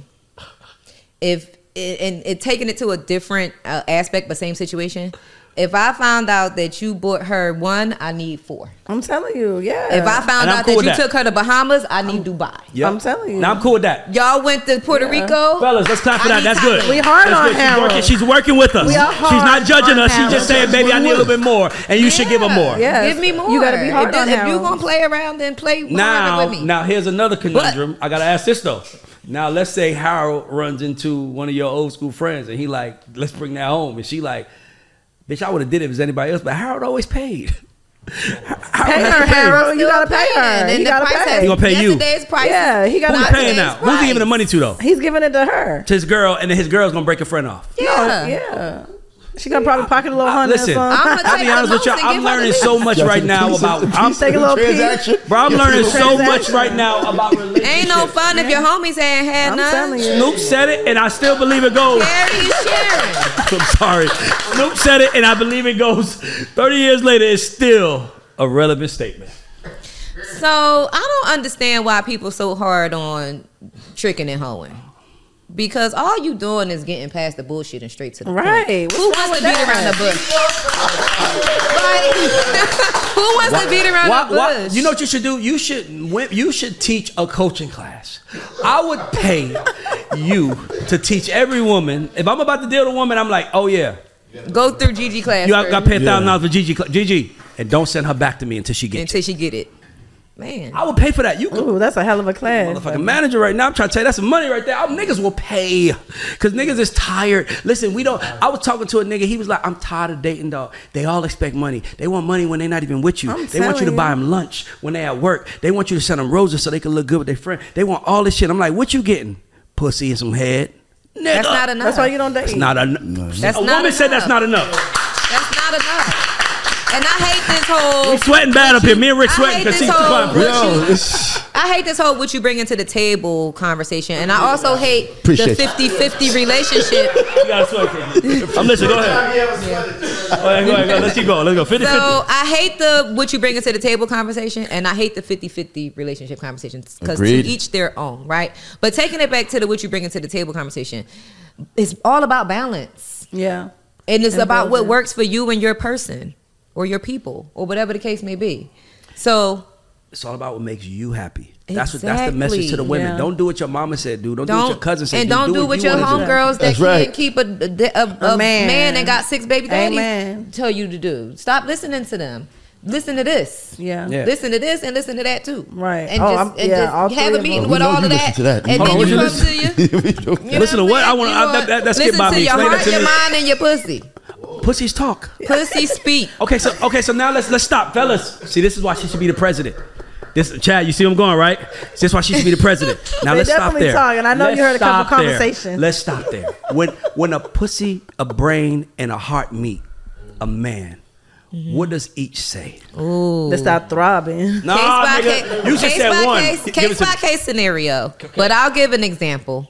If and it taking it to a different uh, aspect, but same situation. If I found out that you bought her one, I need four. I'm telling you, yeah. If I found And I'm out cool that with you that. took her to Bahamas, I need Dubai. Yep. I'm telling you. Now I'm cool with that. Y'all went to Puerto Yeah. Rico. Fellas, let's clap for I that. need That's good. Thailand. We hard That's on good. She's Harold. working, she's working with us. We are She's hard not judging on us. She's Harold. just saying, baby, I need a little bit more. And you should give her more. Yes. Give me more. You gotta be hard if, on if you Harold. gonna play around, then play harder Now, with me. now here's another conundrum. I gotta ask this though. Now let's say Harold runs into one of your old school friends and he like, let's bring that home. And she like, bitch, I would have did it if it was anybody else, but Harold always paid. Pay her, Harold. You gotta pay her. And He the gotta price pay. has- He gonna pay you. Yesterday's price. Yeah, he gotta Who's pay. paying now? Who's he giving the money to though? He's giving it to her. To his girl, and then his girl's gonna break a friend off. Yeah, yeah. She gonna probably pocket a little honey. Listen, or something. I'll be honest with you. I'm learning so much right now about. I'm Take a little transaction. Bro, I'm learning so Transaction. much right now about relationships. Ain't no fun if your homies ain't had I'm none. telling you. Snoop said it, and I still believe it goes. Carry sharing. I'm sorry. Snoop said it, and I believe it goes. thirty years later, it's still a relevant statement. So I don't understand why people so hard on tricking and hoeing. Because all you doing is getting past the bullshit and straight to the Right. point. What's Who wrong wants with to beat that? around the bush? Like, who wants to beat around Why- the why- bush? you know what you should do? You should win- you should teach a coaching class. I would pay you to teach every woman. If I'm about to deal with a woman, I'm like, oh yeah, Go through Gigi class you got to pay a Yeah. thousand dollars for Gigi. cl- Gigi, and don't send her back to me until she gets until it. she get it. Man. I would pay for that. You could. Ooh, that's a hell of a class. Motherfucking manager right now. I'm trying to tell you that's some money right there. Our niggas will pay because niggas is tired. Listen, we don't. I was talking to a nigga. He was like, I'm tired of dating, dog. They all expect money. They want money when they're not even with you. I'm They want you to telling buy you. them lunch when they at work. They want you to send them roses so they can look good with their friend. They want all this shit. I'm like, what you getting? Pussy and some head. Nigga. That's not enough. That's why you don't date. That's not enough. That's a not woman said enough. that's not enough. That's not enough. And I hate this whole. We sweating bad up here. Me and Rick I sweating hate because this he's whole- fine. Yo, it's, I hate this whole what you bring into the table conversation. And I also hate Appreciate the you. fifty-fifty relationship. You gotta sweat, kid. I'm listening. Go ahead. Go ahead. Go ahead. Go ahead. Let's keep going. Let's go. fifty fifty. So I hate the what you bring into the table conversation, and I hate the fifty-fifty relationship conversations because to Agreed. each their own, right? But taking it back to the what you bring into the table conversation, it's all about balance. Yeah. And it's And about what building. works for you and your person or your people or whatever the case may be. So It's all about what makes you happy. That's what. That's the message to the Exactly. women. Yeah. Don't do what your mama said, do. Don't, do what don't your cousin said. and do. don't do, what you your wanna do. homegirls that That's can't right. keep a, a, a, a man. man that got six baby daddies Amen. tell you to do. Stop listening to them. Listen to this. Yeah. Yeah. Listen to this and listen to that too. Right. And Oh, just, I'm- and yeah, all just have three a of meeting them. with We know all you of listen that. to that. And Hold then on, you what come you to you. We don't- You know Listen to I'm what? I saying? wanna- You I- know, that- that- that skip listen by to me. your Explain that heart, to your me. mind, and your pussy. Pussies talk. Pussy speak. Okay, so okay, so now let's let's stop, fellas. See, this is why she should be the president. This Chad, you see where I'm going, right? This is why she should be the president. Now They let's stop definitely there. talk, and I know you Let's heard a couple stop there. conversations. Let's stop there. When when a pussy, a brain, and a heart meet, a man, what does each say? Ooh. To stop throbbing. Nah, Case by nigga, case, you just case said by one. Case, Give case us a- by case scenario. But I'll give an example.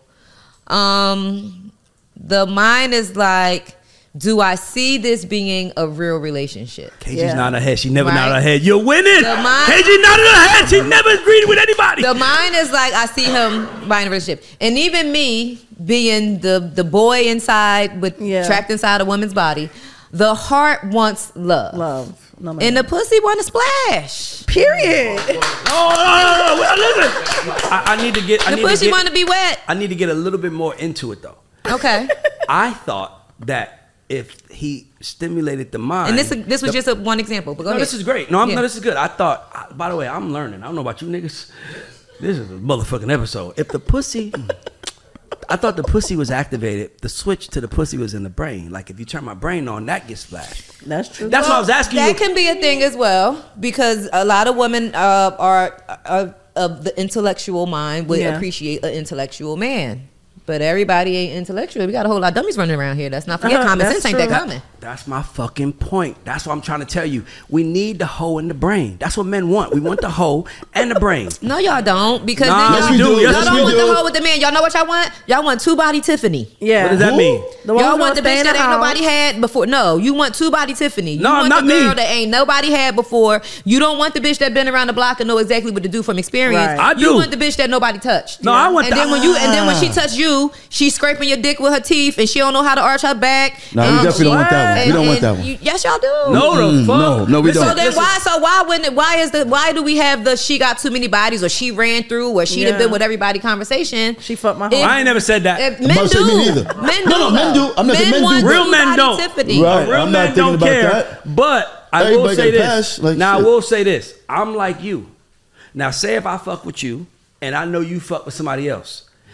Um, the mine is like, do I see this being a real relationship? K G's Yeah. nodding her head. She never Right. nodded her head. You're winning. The mind- K G nodded her head. She never agreed with anybody. The mine is like, I see him buying a relationship. And even me being the, the boy inside, with Yeah. trapped inside a woman's body, the heart wants love. Love. No matter. And the pussy want to splash. Period. Oh, no, no, no, no. Listen. I, I need to get. I The need to pussy get, want to be wet. I need to get a little bit more into it though. Okay. I thought that if he stimulated the mind, And this this was the- just a, one example. But go no, ahead. this is great. No, I'm, Yeah. no, this is good. I thought. I- By the way, I'm learning. I don't know about you niggas. This is a motherfucking episode. If the pussy, I thought the pussy was activated. The switch to the pussy was in the brain. Like if you turn my brain on, that gets flashed. That's true. That's what I was asking That you. can be a thing as well because a lot of women uh, are, are of the intellectual mind would Yeah. appreciate an intellectual man. But everybody ain't intellectual. We got a whole lot of dummies running around here. Let's not forget Uh-huh, common that's sense ain't that true. common. That's my fucking point. That's what I'm trying to tell you. We need the hoe in the brain. That's what men want. We want the hoe and the brain. No, y'all don't because Nah, then yes, y'all, we do. y'all Yes, don't we want do. the hoe with the man. Y'all know what y'all want? Y'all want two body Tiffany. Yeah. What does that Who? mean? The one Y'all who's want the gonna stay bitch in that the ain't house. nobody had before. No, you want two body Tiffany. You No, want not the girl me. that ain't nobody had before. You don't want the bitch that been around the block and know exactly what to do from experience. Right. I You do. want the bitch that nobody touched. No, I want and the- then when you and then when she Ah. touch you, she's scraping your dick with her teeth and she don't know how to arch her back. No, we And definitely don't want that one. We and- don't want and that one. you- yes, y'all do. No, the Mm, fuck. no, no, we Listen, don't. So then listen. why? So why wouldn't? It, why is the? Why do we have the she got too many bodies or she ran through or she Yeah. done been with everybody conversation? She fucked my If- heart. I ain't never said that. If I'm men about to do. say me neither. Men do. No, no, men though. do. I'm not saying men do, want but- Real two men body don't. Tiffany. Right. Real I'm not men thinking don't about care. that. But I will Everybody say get this. passed, like now I shit. will say this. I'm like you. Now say if I fuck with you and I know you fuck with somebody else.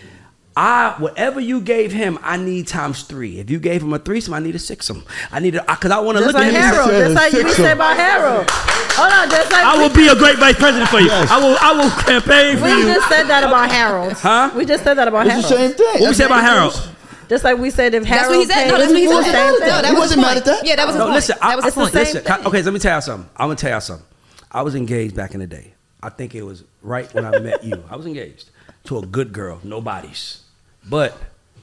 I whatever you gave him, I need times three. If you gave him a threesome, I need a sixsome. I need a because I want to look like at him. Harold. Just like you said about Harold. Hold on, just like I will be a great vice president for you. Yes. I will. I will campaign for we you. We just said that about Harold. Huh? We just said that about it's Harold. It's the same thing. What we said about Harold? Just like we said, if Harold that's what he said. No, that's what he said. No, that he was wasn't mad at that. Yeah, that was his no, point. Listen, that I, was his point. Listen, okay, let me tell you something. I'm gonna tell you something. I was engaged back in the day. I think it was right when I met you. I was engaged to a good girl, nobody's, but.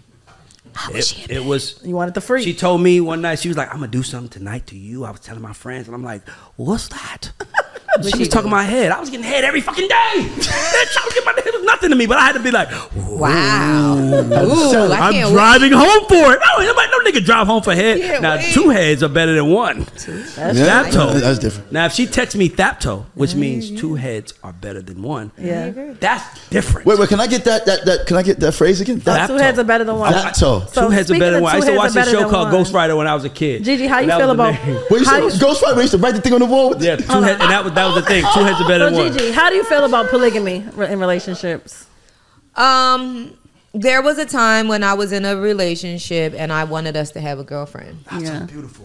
It, it was. You wanted the free. She told me one night. She was like, "I'm gonna do something tonight to you." I was telling my friends, and I'm like, "What's that?" She was talking my head. I was getting head every fucking day. Bitch, I was getting my head. It was nothing to me, but I had to be like, "Wow, Ooh, I'm I driving wait. home for it." No, nobody, no nigga drive home for head. Can't now wait. two heads are better than one. That's yeah, Thapto. That's different. Now if she texts me Thapto, which mm-hmm. means two heads are better than one, yeah, that's different. Wait, wait, can I get that? That, that can I get that phrase again? So two heads are better than one. Thapto. So two heads are better than one. I used to watch this show called Ghost Rider when I was a kid. Gigi, how you feel about? Wait, you said Ghost Rider? We used to write the thing on the wall. Yeah, two heads, and that was that was the thing. Two heads are better than one. Gigi, how do you feel about polygamy in relationships? Um, there was a time when I was in a relationship and I wanted us to have a girlfriend. That's yeah. so beautiful.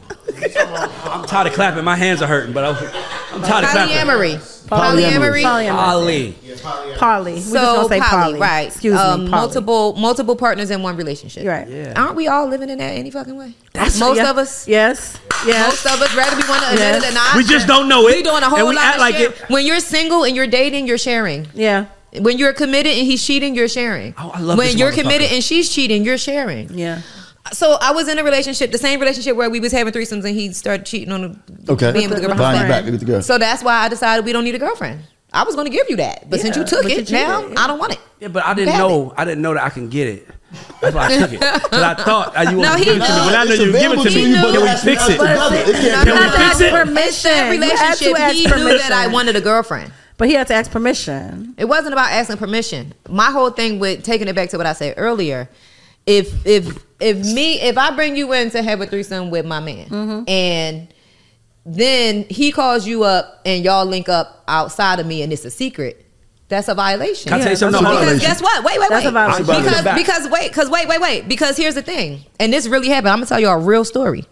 I'm tired of clapping. My hands are hurting, but I'm, I'm tired of clapping. Polyamory. Polyamory. Poly. Poly. So say poly, poly, right? Excuse um, me. Poly. Multiple, multiple partners in one relationship. Right. Yeah. Aren't we all living in that any fucking way? That's most yeah. of us. Yes. Yes. Most of us rather we want to admit yes. it than not. We just don't know it. We doing a whole and we lot act of like share. it. When you're single and you're dating, you're sharing. Yeah. When you're committed and he's cheating, you're sharing. Oh, I love when this you're committed motherfucker. and she's cheating, you're sharing. Yeah. So I was in a relationship, the same relationship where we was having threesomes and he started cheating on the okay. being with the girl. Behind your back with the girl. So that's why I decided we don't need a girlfriend. I was going to give you that, but yeah, since you took you it, now it. I don't want it. Yeah, but I didn't Have know. it. I didn't know that I can get it. That's why I took it. Because I thought uh, you No, were he giving it to me. knew. When I know It's you were giving it to available me, to you, but can we that's- fix it? that's the problem. It can't- Can we Not fix that it? permission. That You had to relationship, ask he knew permission. that I wanted a girlfriend. But he had to ask permission. It wasn't about asking permission. My whole thing with taking it back to what I said earlier, if if if me if I bring you in to have a threesome with my man, mm-hmm. and then he calls you up and y'all link up outside of me and it's a secret, that's a violation. Can I tell you something? that's a No, hold on. Because guess what? Wait, wait, That's wait. a violation. Because Back. because wait, because wait, wait, wait. Because here's the thing, and this really happened. I'm gonna tell you a real story.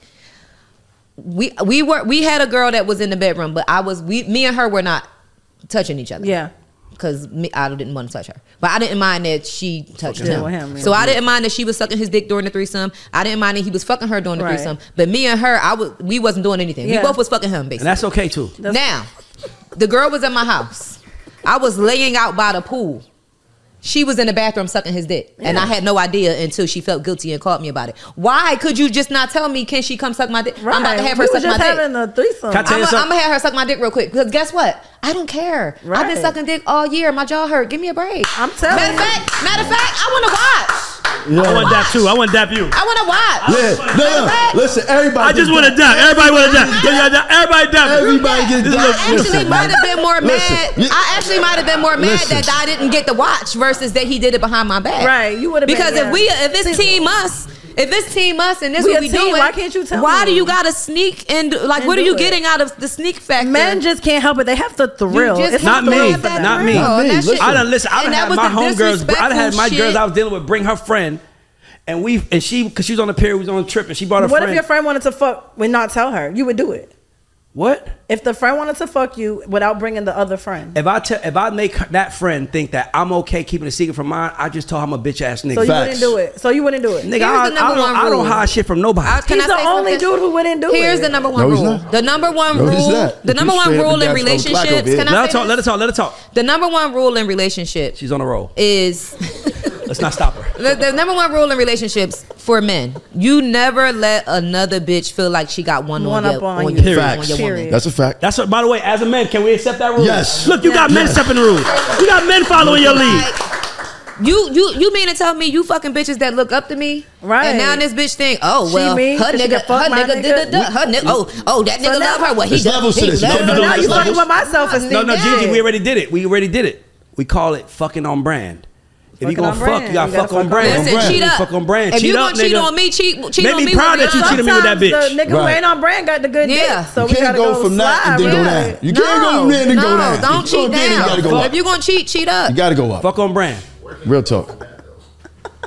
We we were we had a girl that was in the bedroom, but I was we me and her were not touching each other. Yeah. Because I didn't want to touch her, but I didn't mind that she touched Yeah, him. with him, yeah. So I didn't mind that she was sucking his dick during the threesome. I didn't mind that he was fucking her during the Right. threesome. But me and her, I was we wasn't doing anything. Yeah. We both was fucking him And basically. that's okay too. Now, the girl was at my house. I was laying out by the pool. She was in the bathroom sucking his dick. And I had no idea until she felt guilty and called me about it. Why could you just not tell me, can she come suck my dick? Right. I'm about to have her we suck was just my dick. having a threesome. Can I tell you I'm something? gonna have her suck my dick real quick. Because guess what? I don't care. I've Right. been sucking dick all year. My jaw hurt. Give me a break. I'm telling matter you. Of fact, matter of fact, I want to watch. Yeah. I want dap too. I want dap you. I want to watch. Yeah, no, no. Listen, everybody. I just gets want to that. dap. Everybody want to dap. Yeah, yeah, dap. Everybody dap. Everybody gets This that. look- I actually Listen, might have been more Listen, mad. you- I actually might have been more mad Listen. that I didn't get to watch versus that he did it behind my back. Right, you would have Because been, if we, if it's team us, if it's team us and this We what a we team, doing, why can't you tell Why me? do you gotta sneak and do- like? And what are do you it. getting out of the sneak factor? Men just can't help it. They have the thrill. just It's Not the me. thrill have for that them. Not me. thrill. Not me. And that Listen. shit- I done listen. I and done that had was my the homegirls. I done had my disrespectful girls shit. I was dealing with bring her friend, and we and she because she was on the period, we was on a trip, and she brought her What friend. if your friend wanted to fuck and not tell her? You would do it. What? If the friend wanted to fuck you without bringing the other friend. If I tell, if I make her- that friend think that I'm okay keeping a secret from mine, I just told her I'm a bitch ass nigga. So you Facts. wouldn't do it. So you wouldn't do it. Nigga, Here's I, the number I, don't, one I don't rule. hide shit from nobody. I- can He's I the say only something? dude who wouldn't do it. Here's the number one No, he's rule. not. The number one No, he's rule. not. The He number one straight up rule and in down from relationships. Flacco, Can let I her say talk. Let her this? talk. Let her talk. The number one rule in relationships She's on a roll. is Let's not stop her. the, the number one rule in relationships for men: you never let another bitch feel like she got one, One on, up your, on on, you. your, on Facts. your woman. Period. That's a fact. That's what. By the way, as a man, can we accept that rule? Yes. Look, you got men stepping the rules. You got men following your lead. Like, you you you mean to tell me you fucking bitches that look up to me, Right. And now this bitch think, oh She well, mean, her cause she nigga, can fuck her my nigga, nigga. did the her nigga, oh oh that nigga now- love her. Well, he There's does- levels to he this. love No, her. no, So no, now there's you fucking levels. with my self-esteem. No, no, Yeah. Gigi, we already did it. We already did it. We call it fucking on brand. If you Fucking gonna on fuck, brand. you gotta You fuck gotta on fuck on brand. Listen, brand. cheat up. Fuck on brand. If Cheat you up, gonna cheat nigga. on me, cheat cheat Make on me me. proud with that you real cheated love. me with that bitch. Sometimes the nigga Right. rain on brand got the good Yeah. dick. So You we can't gotta go go from that and slide, then go right? down. You can't go No, there and then no, go down. don't You go cheat there and you gotta down. go up. If you gonna cheat, cheat up. You gotta go up. Fuck on brand. Real talk.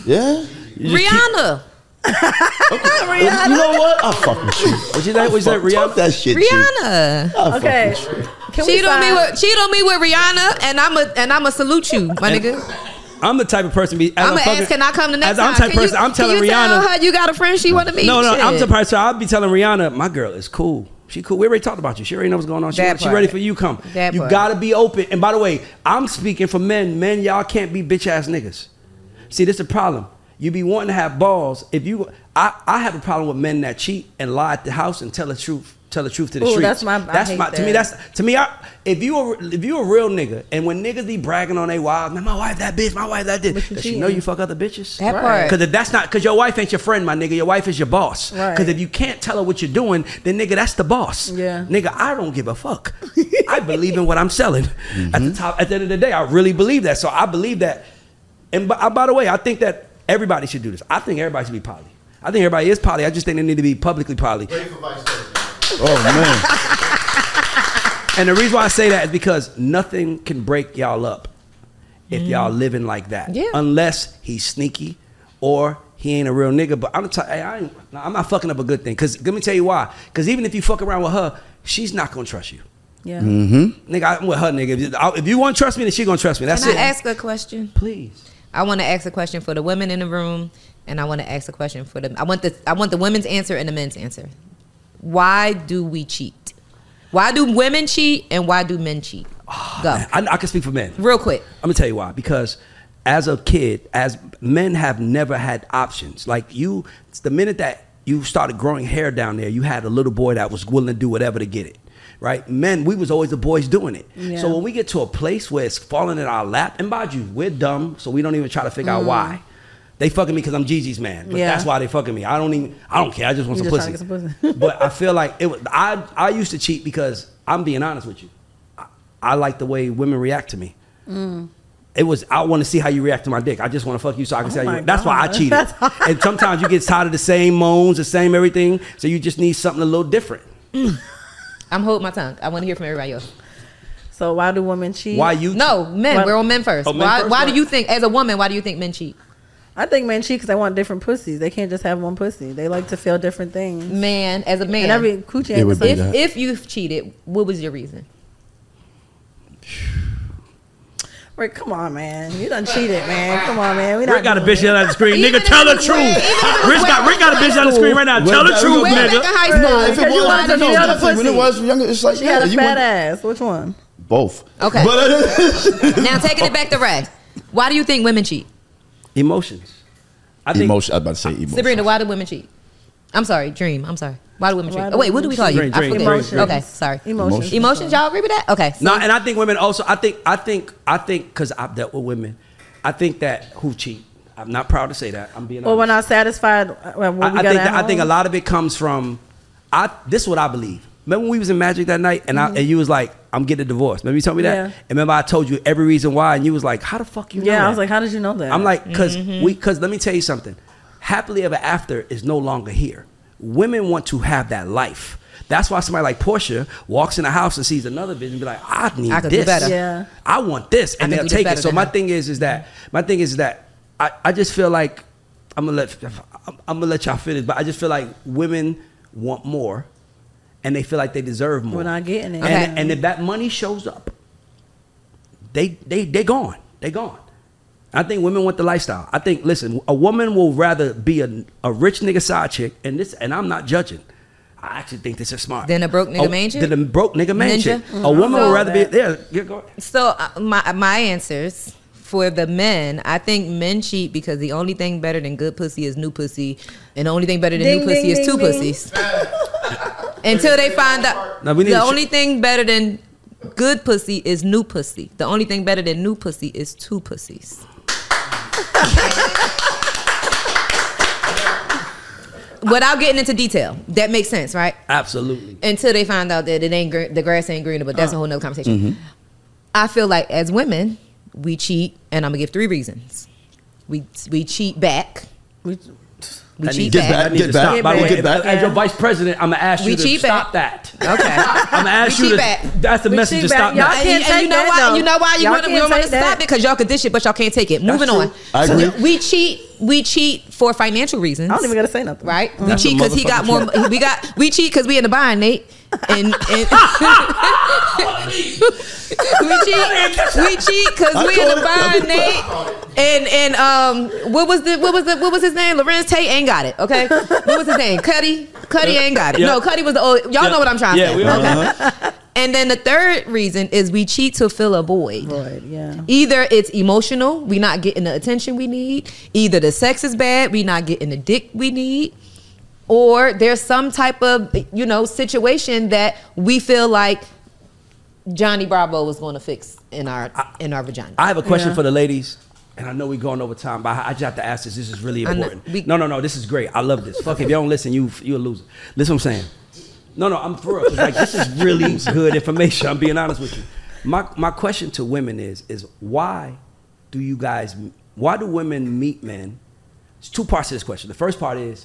Yeah. Rihanna. Okay. You know what? I'll fuck with you. What you think? What you say? Rihanna? Talk that shit. Rihanna. I'll Okay. fuck with you. Can we Cheat on me find- with cheat on me with Rihanna, and I'm a and I'm a salute you, my nigga. I'm the type of person. Be, as I'm gonna fucking- ask, can I come the next as time? I'm type Can person. you, I'm telling can you Rihanna. tell her you got a friend she want to meet? No, no, Shit. I'm the person. I'll be telling Rihanna, my girl is cool. She cool. We already talked about you. She already knows what's going on. She, That she part. ready for you. Come. That you part. gotta be open. And by the way, I'm speaking for men. Men, y'all can't be bitch ass niggas. See, this is the problem. You be wanting to have balls. If you, I, I have a problem with men that cheat and lie at the house and tell the truth. Tell the truth to the Ooh, streets. that's my- I That's hate my. To that. me, that's to me. I, if you a, if you a real nigga, and when niggas be bragging on their wives, man, my wife that bitch, my wife that But bitch. you Does she cheating. know you fuck other bitches? That part. Because if that's not, because your wife ain't your friend, my nigga. Your wife is your boss. Right. Because if you can't tell her what you're doing, then nigga, that's the boss. Yeah. Nigga, I don't give a fuck. I believe in what I'm selling. At the top, at the end of the day, I really believe that. So I believe that. And by, by the way, I think that everybody should do this. I think everybody should be poly. I think everybody is poly. I just think they need to be publicly poly. Oh man. And the reason why I say that is because nothing can break y'all up if Mm. y'all living like that. Yeah. Unless he's sneaky or he ain't a real nigga. But I'm the type, hey, I ain't, I'm not fucking up a good thing. Because let me tell you why. Because even if you fuck around with her, she's not going to trust you. Yeah. Mm-hmm. Nigga, I'm with her, nigga. If you, if you want to trust me, then she going to trust me. That's Can it. I ask a question? Please. I want to ask a question for the women in the room, and I want to ask a question for the. I want the. I want the women's answer and the men's answer. Why do we cheat? Why do women cheat and why do men cheat? Go. Man, I, I can speak for men. Real quick. I'm gonna tell you why. Because as a kid, as men have never had options. Like you, it's the minute that you started growing hair down there, you had a little boy that was willing to do whatever to get it. Right? Men, we was always the boys doing it. Yeah. So when we get to a place where it's falling in our lap, and by you, we're dumb, so we don't even try to figure out why. They fucking me because I'm Gigi's man, but Yeah. that's why they fucking me. I don't even. I don't care. I just want You some just pussy. trying to get some pussy. But I feel like it was. I I used to cheat because I'm being honest with you. I, I like the way women react to me. Mm. It was. I want to see how you react to my dick. I just want to fuck you so I can Oh tell my you. That's why I God. cheated. And sometimes you get tired of the same moans, the same everything. So you just need something a little different. I'm holding my tongue. I want to hear from everybody else. So why do women cheat? Why you? No, men. Why- We're on men first. Oh, men why? first? Why do Why? you think, as a woman, why do you think men cheat? I think men cheat because they want different pussies. They can't just have one pussy. They like to feel different things. Man, as a man, And every coochie It ain't the would be same. that. if if you've cheated, what was your reason? Rick, come on, man. You done cheated, man. Come on, man. We not Rick got a doing bitch it. yelling at the screen. Even Nigga, if tell it the was truth. way- even if it was Rick got, way- Rick got a bitch on the screen right now. Well, Tell the that- truth, Way back in nigga. high No, school. No, if it because you was, wanted to no, feel the nothing. When it pussy. was younger, it's like She had yeah, a you fat want ass. Which one? both. Okay. But Now taking it back to Ray. Why do you think women cheat? Emotions. I think emotion. I was about to say emotion. Sabrina, why do women cheat? I'm sorry, Dream. I'm sorry. Why do women Why cheat? do Oh, wait, what do we call you? Dream, I dream, forget. dream, dream. Okay, sorry. Emotions. Emotions, y'all agree with that? Okay. so- No, and I think women also. I think. I think. I think because I've dealt with women. I think that who cheat. I'm not proud to say that. I'm being. Well, we're honest. not satisfied with what we I, I got think. at That, I think a home. lot of it comes from. I. This is what I believe. Remember when we was in Magic that night, and Mm-hmm. I and you was like, "I'm getting a divorce." Remember you told me that. Yeah. And remember I told you every reason why, and you was like, "How the fuck you know?" Yeah, that? I was like, how did you know that? I'm like, because Mm-hmm. we, because let me tell you something. Happily ever after is no longer here. Women want to have that life. That's why somebody like Portia walks in the house and sees another bitch and be like, I need I could do this. better. Yeah. I want this, and I they'll could do take better it. So than my her. thing is, is that my thing is that I, I just feel like I'm gonna let I'm, I'm gonna let y'all finish, but I just feel like women want more, and they feel like they deserve more. We're not getting it. And, Okay. and if that money shows up, they they they gone. They gone. I think women want the lifestyle. I think, listen, a woman will rather be a, a rich nigga side chick, and this, and I'm not judging. I actually think this is smart. Than a broke nigga main chick? Than a broke nigga main Ninja? chick. Mhm. A woman So- would rather be there. Yeah, go ahead. So uh, my my answers for the men, I think men cheat because the only thing better than good pussy is new pussy, and the only thing better than Ding, new pussy ding, is ding, two ding. pussies. Until they find out, Now, we need the to ch- only thing better than good pussy is new pussy. The only thing better than new pussy is two pussies. Without getting into detail, that makes sense, right? Absolutely. Until they find out that it ain't gr- the grass ain't greener, but that's a whole nother conversation. I feel like as women, we cheat, and I'm gonna give three reasons. We we cheat back. We, We That cheat needs- back. That needs to Get back. stop. Get By the way, back. Get back. as your vice president, I'm gonna ask We you to cheat stop back. that. Okay. I'm gonna ask We you cheat to. back. That's the We message cheat to back. stop Y'all that. can't and, and you take know that, why? though. You know why you Y'all want, you can't don't want to take that. stop it because y'all could dish it, but y'all can't take it. Moving true. on. I agree. We cheat we cheat for financial reasons. I don't even gotta say nothing, right? We That's cheat a because he got more. motherfucking We got we cheat because we in the bind, Nate. And, and we cheat. We cheat because we in the bind, Nate. And and um, what was the what was the what was his name? Lorenz Tate ain't got it. Okay, what was his name? Cuddy. Cuddy ain't got it. Yeah. No, Cuddy was the old. Y'all Yeah. know what I'm trying Yeah, to say. we Okay. uh-huh. And then the third reason is we cheat to fill a void. Void, yeah. Either it's emotional, we not getting the attention we need. Either the sex is bad, we not getting the dick we need. Or there's some type of, you know, situation that we feel like Johnny Bravo was going to fix in our in our vagina. I have a question Yeah. for the ladies, and I know we're going over time, but I I just have to ask this. This is really I know. important. We- no, no, no. This is great. I love this. Fuck, if you don't listen, you you a loser. Listen what I'm saying. No, no, I'm for real. It's like, this is really good information. I'm being honest with you. My my question to women is is why do you guys why do women meet men? There's two parts to this question. The first part is,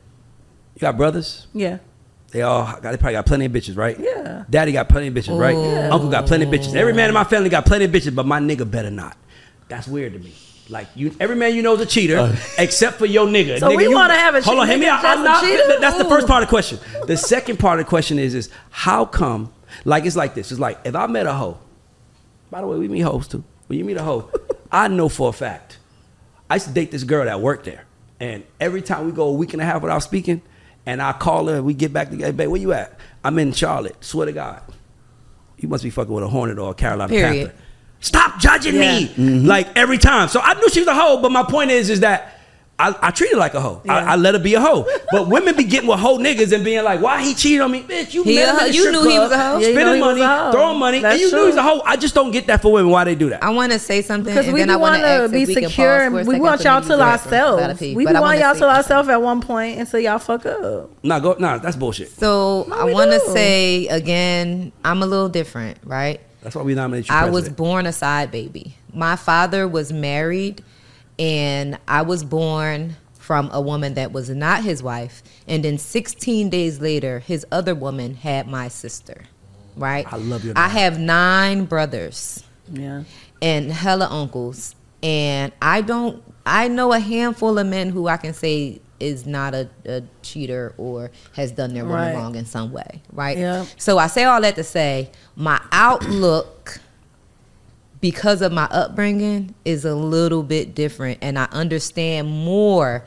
you got brothers? Yeah. They all got, they probably got plenty of bitches, right? Yeah. Daddy got plenty of bitches, right? Yeah. Uncle got plenty of bitches. Every man in my family got plenty of bitches, but my nigga better not. That's weird to me. Like, you, every man you know is a cheater, uh, except for your nigga. So nigga, we you, wanna have a hold on, cheater hear me out. that's I'm a not. cheater? That's the Ooh. first part of the question. The second part of the question is, is how come? Like, it's like this. It's like, if I met a hoe. By the way, we meet hoes too. When you meet a hoe, I know for a fact. I used to date this girl that worked there, and every time we go a week and a half without speaking, and I call her and we get back together, babe, where you at? I'm in Charlotte. Swear to God, you must be fucking with a Hornet or a Carolina Period. Panther. Stop judging Yeah. me. Mm-hmm. Like, every time. So I knew she was a hoe, but my point is, is that I, I treat her like a hoe. Yeah. I, I let her be a hoe. But women be getting with hoe niggas and being like, why he cheated on me? Bitch, you He met a him hoe. in the You strip knew he club, was a hoe. Yeah, you know spending he was money, a hoe. throwing money, That's and you true. knew he's a hoe. I just don't get that for women, why they do that. I want to say something, Because and we then be I want want to to be secure, and we want y'all to ourselves. We be want y'all to ourselves at one point until y'all fuck up. Nah, go, nah, that's bullshit. So No, I we want to do. say again, I'm a little different, right? That's why we nominated you I president. was born a side baby. My father was married, and I was born from a woman that was not his wife. And then sixteen days later, his other woman had my sister, right? I love your I name. have nine brothers Yeah. and hella uncles. And I don't, I know a handful of men who I can say is not a, a cheater or has done their woman Right. wrong in some way, right? Yeah. So I say all that to say my outlook, because of my upbringing, is a little bit different, and I understand more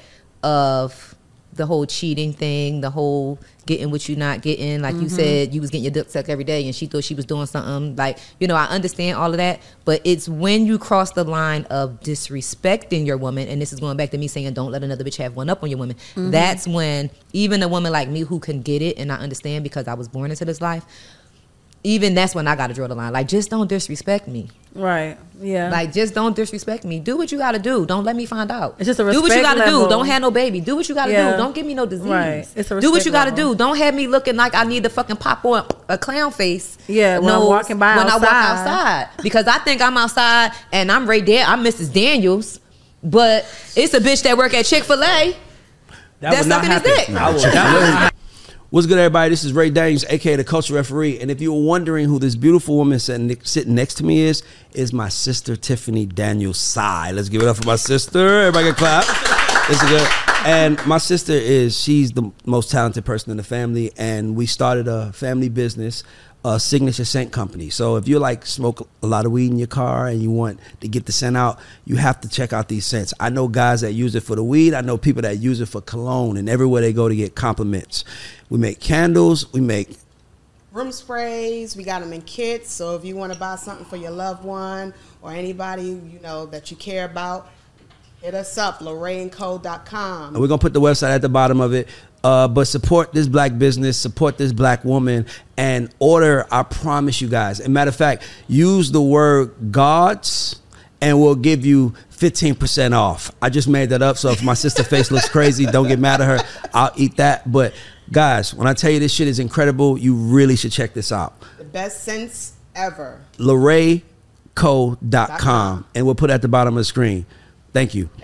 of the whole cheating thing, the whole getting what you not getting. Like you said, you was getting your dick sucked every day, and she thought she was doing something. Like, you know, I understand all of that, but it's when you cross the line of disrespecting your woman, and this is going back to me saying don't let another bitch have one up on your woman. That's when even a woman like me who can get it, and I understand because I was born into this life, even that's when I got to draw the line. Like, just don't disrespect me. Right. Yeah. Like, just don't disrespect me. Do what you got to do. Don't let me find out. It's just a Do what you respect got to level. do. Don't have no baby. Do what you got to Yeah. do. Don't give me no disease. Right. It's a do what respect you got to level. do. Don't have me looking like I need to fucking pop on a clown face. Yeah, when I'm nose walking by when I walk outside. outside. Because I think I'm outside and I'm right there. I'm Missus Daniels. But it's a bitch that work at Chick-fil-A. That That's would not sucking his happen. dick. I will- that would- What's good, everybody? This is Ray Daniels, aka the Culture Referee. And if you were wondering who this beautiful woman sitting, sitting next to me is, is my sister Tiffany Daniels Sy. Let's give it up for my sister. Everybody can clap. This is good. And my sister is, she's the most talented person in the family. And we started a family business, a signature scent company. So if you like smoke a lot of weed in your car and you want to get the scent out, you have to check out these scents. I know guys that use it for the weed. I know people that use it for cologne, and everywhere they go to get compliments. We make candles. We make room sprays. We got them in kits. So if you want to buy something for your loved one or anybody you know that you care about, hit us up, Lorraine Co dot com. And we're going to put the website at the bottom of it. Uh, but support this black business, support this black woman, and order, I promise you guys. As a matter of fact, use the word gods, and we'll give you fifteen percent off. I just made that up, so if my sister face looks crazy, don't get mad at her. I'll eat that. But guys, when I tell you this shit is incredible, you really should check this out. The best scents ever. Lorraine Co dot com, and we'll put it at the bottom of the screen. Thank you. Thanks.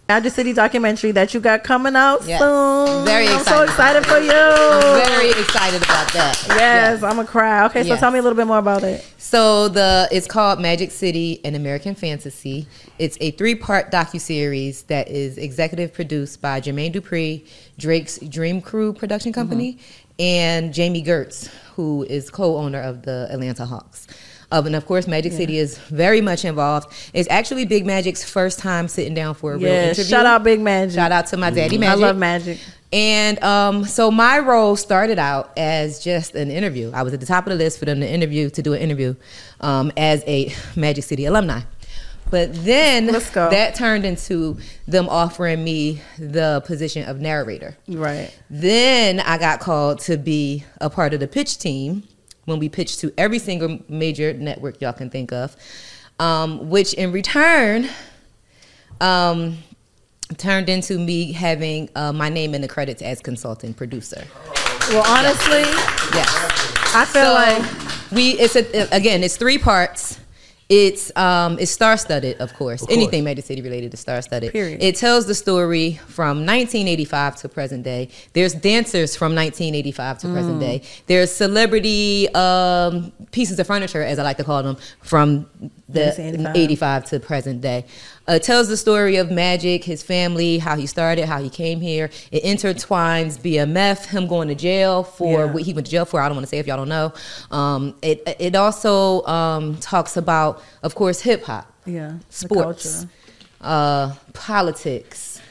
Magic City documentary that you got coming out Yes. soon. Very I'm excited so about excited it. for you. I'm very excited about that. Yes, I'm a cry. Okay, so Yes. tell me a little bit more about it. So the it's called Magic City: An American Fantasy. It's a three-part docuseries that is executive produced by Jermaine Dupri, Drake's Dream Crew production company, Mm-hmm. and Jamie Gertz, who is co-owner of the Atlanta Hawks. Uh, and of course, Magic Yeah. City is very much involved. It's actually Big Magic's first time sitting down for a real Yeah, interview. shout out Big Magic. Shout out to my daddy I Magic. love Magic. And um, so my role started out as just an interview. I was at the top of the list for them to interview, to do an interview um, as a Magic City alumni. But then Let's go. that turned into them offering me the position of narrator. Right. Then I got called to be a part of the pitch team when we pitched to every single major network y'all can think of, um, which in return um, turned into me having uh, my name in the credits as consulting producer. Well, honestly, Yes. I feel So, like we it's a, again it's three parts. It's um it's star-studded, of course. Of course. Anything Magic City related is star-studded. Period. It tells the story from nineteen eighty-five to present day. There's dancers from nineteen eighty-five to present Mm. day. There's celebrity um, pieces of furniture, as I like to call them, from the nineteen eighty-five. eighty-five to present day. Uh, it tells the story of Magic, his family, how he started, how he came here. It intertwines B M F, him going to jail for Yeah. what he went to jail for. I don't want to say if y'all don't know. Um, it it also um, talks about, of course, hip hop, yeah, the sports, culture. uh, politics.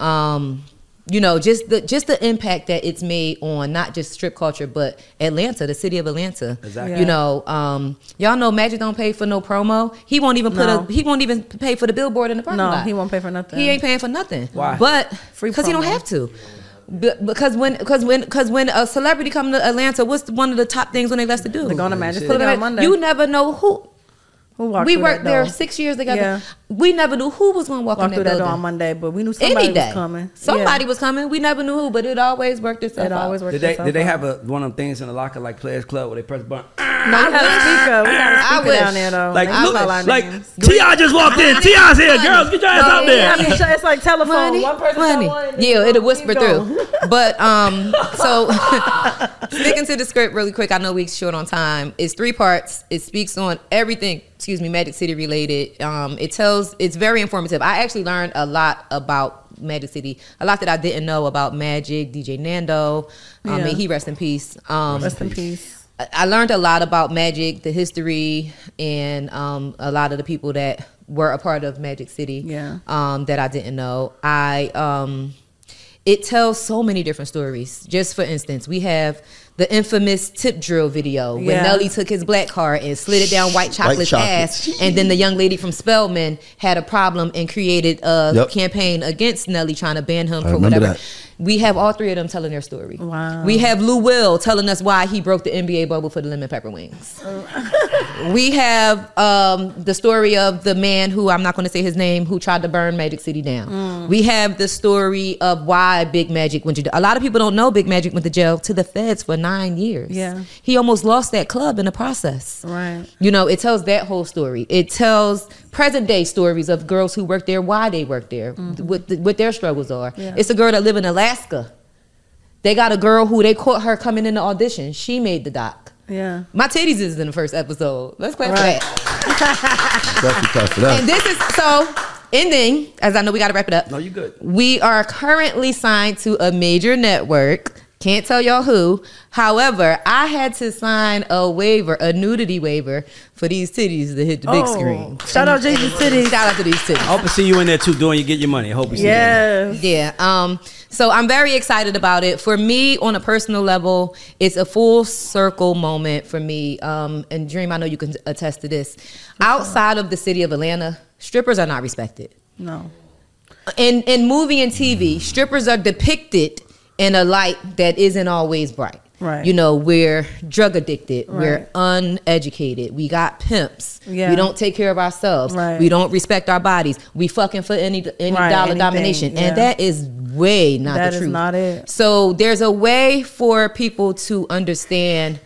Um, you know, just the just the impact that it's made on not just strip culture, but Atlanta, the city of Atlanta. Exactly. Yeah. You know, um, y'all know Magic don't pay for no promo. He won't even put No. a he won't even pay for the billboard in the parking No, lot. he won't pay for nothing. He ain't paying for nothing. Why? But Free because he don't promo. have to. Be- Because when, because when, because when a celebrity come to Atlanta, what's one of the top things when they left to do? They're going to Magic Put City it on back. Monday. You never know who. Who walked We through worked that there door? six years together. Yeah. We never knew who was going to walk Walked in through that that building. door on Monday, but we knew somebody Any day, was coming. somebody Yeah. was coming. We never knew who, but it always worked itself It out. always worked Did they itself did they out. have a one of them things in the locker like Players Club where they press the button? No, we had a speaker. We had a I speaker wish. down there though. Like They look, call our like names. T I just walked in. T I's here, girls. Get your ass out there. I mean, it's like telephone. Money, One person money. tell one, and then Yeah, you it'll go, whisper keep going. through. But um, so sticking to the script really quick. I know we're short on time. It's three parts. It speaks on everything. Excuse me, Magic City related. Um, it tells. It's very informative. I actually learned a lot about Magic City. A lot that I didn't know about Magic. D J Nando. Um, Yeah. May he rest in peace. Um, Rest in peace. I- I learned a lot about Magic, the history, and um, a lot of the people that were a part of Magic City. Yeah. Um, that I didn't know. I um, it tells so many different stories. Just for instance, we have the infamous tip drill video when Yeah. Nelly took his black car and slid it down White Chocolate's chocolate. ass, and then the young lady from Spelman had a problem and created a Yep. campaign against Nelly, trying to ban him I for remember whatever. that. We have all three of them telling their story. Wow. We have Lou Will telling us why he broke the N B A bubble for the lemon pepper wings. We have um, the story of the man who, I'm not going to say his name, who tried to burn Magic City down. Mm. We have the story of why Big Magic went to jail. A lot of people don't know Big Magic went to jail to the feds for nine years. Yeah. He almost lost that club in the process. Right. You know, it tells that whole story. It tells present day stories of girls who work there, why they work there, what, the, what their struggles are. Yeah. It's a girl that live in Alaska. They got a girl who they caught her coming in the audition. She made the doc. Yeah. My titties is in the first episode. Let's clap Right. for that. Definitely clap for that. And this is so ending, as I know we got to wrap it up. No, you good. We are currently signed to a major network. Can't tell y'all who. However, I had to sign a waiver, a nudity waiver, for these titties to hit the big Oh, screen. shout out Jesus City. Shout out to these titties. I hope to see you in there too, doing you get your money. I hope you see Yes. Yeah. Um, so I'm very excited about it. For me, on a personal level, it's a full circle moment for me. Um, and Dream, I know you can attest to this. Outside of the city of Atlanta, strippers are not respected. No. In in movie and T V, strippers are depicted in a light that isn't always bright. Right. You know, we're drug addicted. Right. We're uneducated. We got pimps. Yeah. We don't take care of ourselves. Right. We don't respect our bodies. We fucking for any any Right, dollar anything, domination. yeah. And that is way not That the is truth. not it. So there's a way for people to understand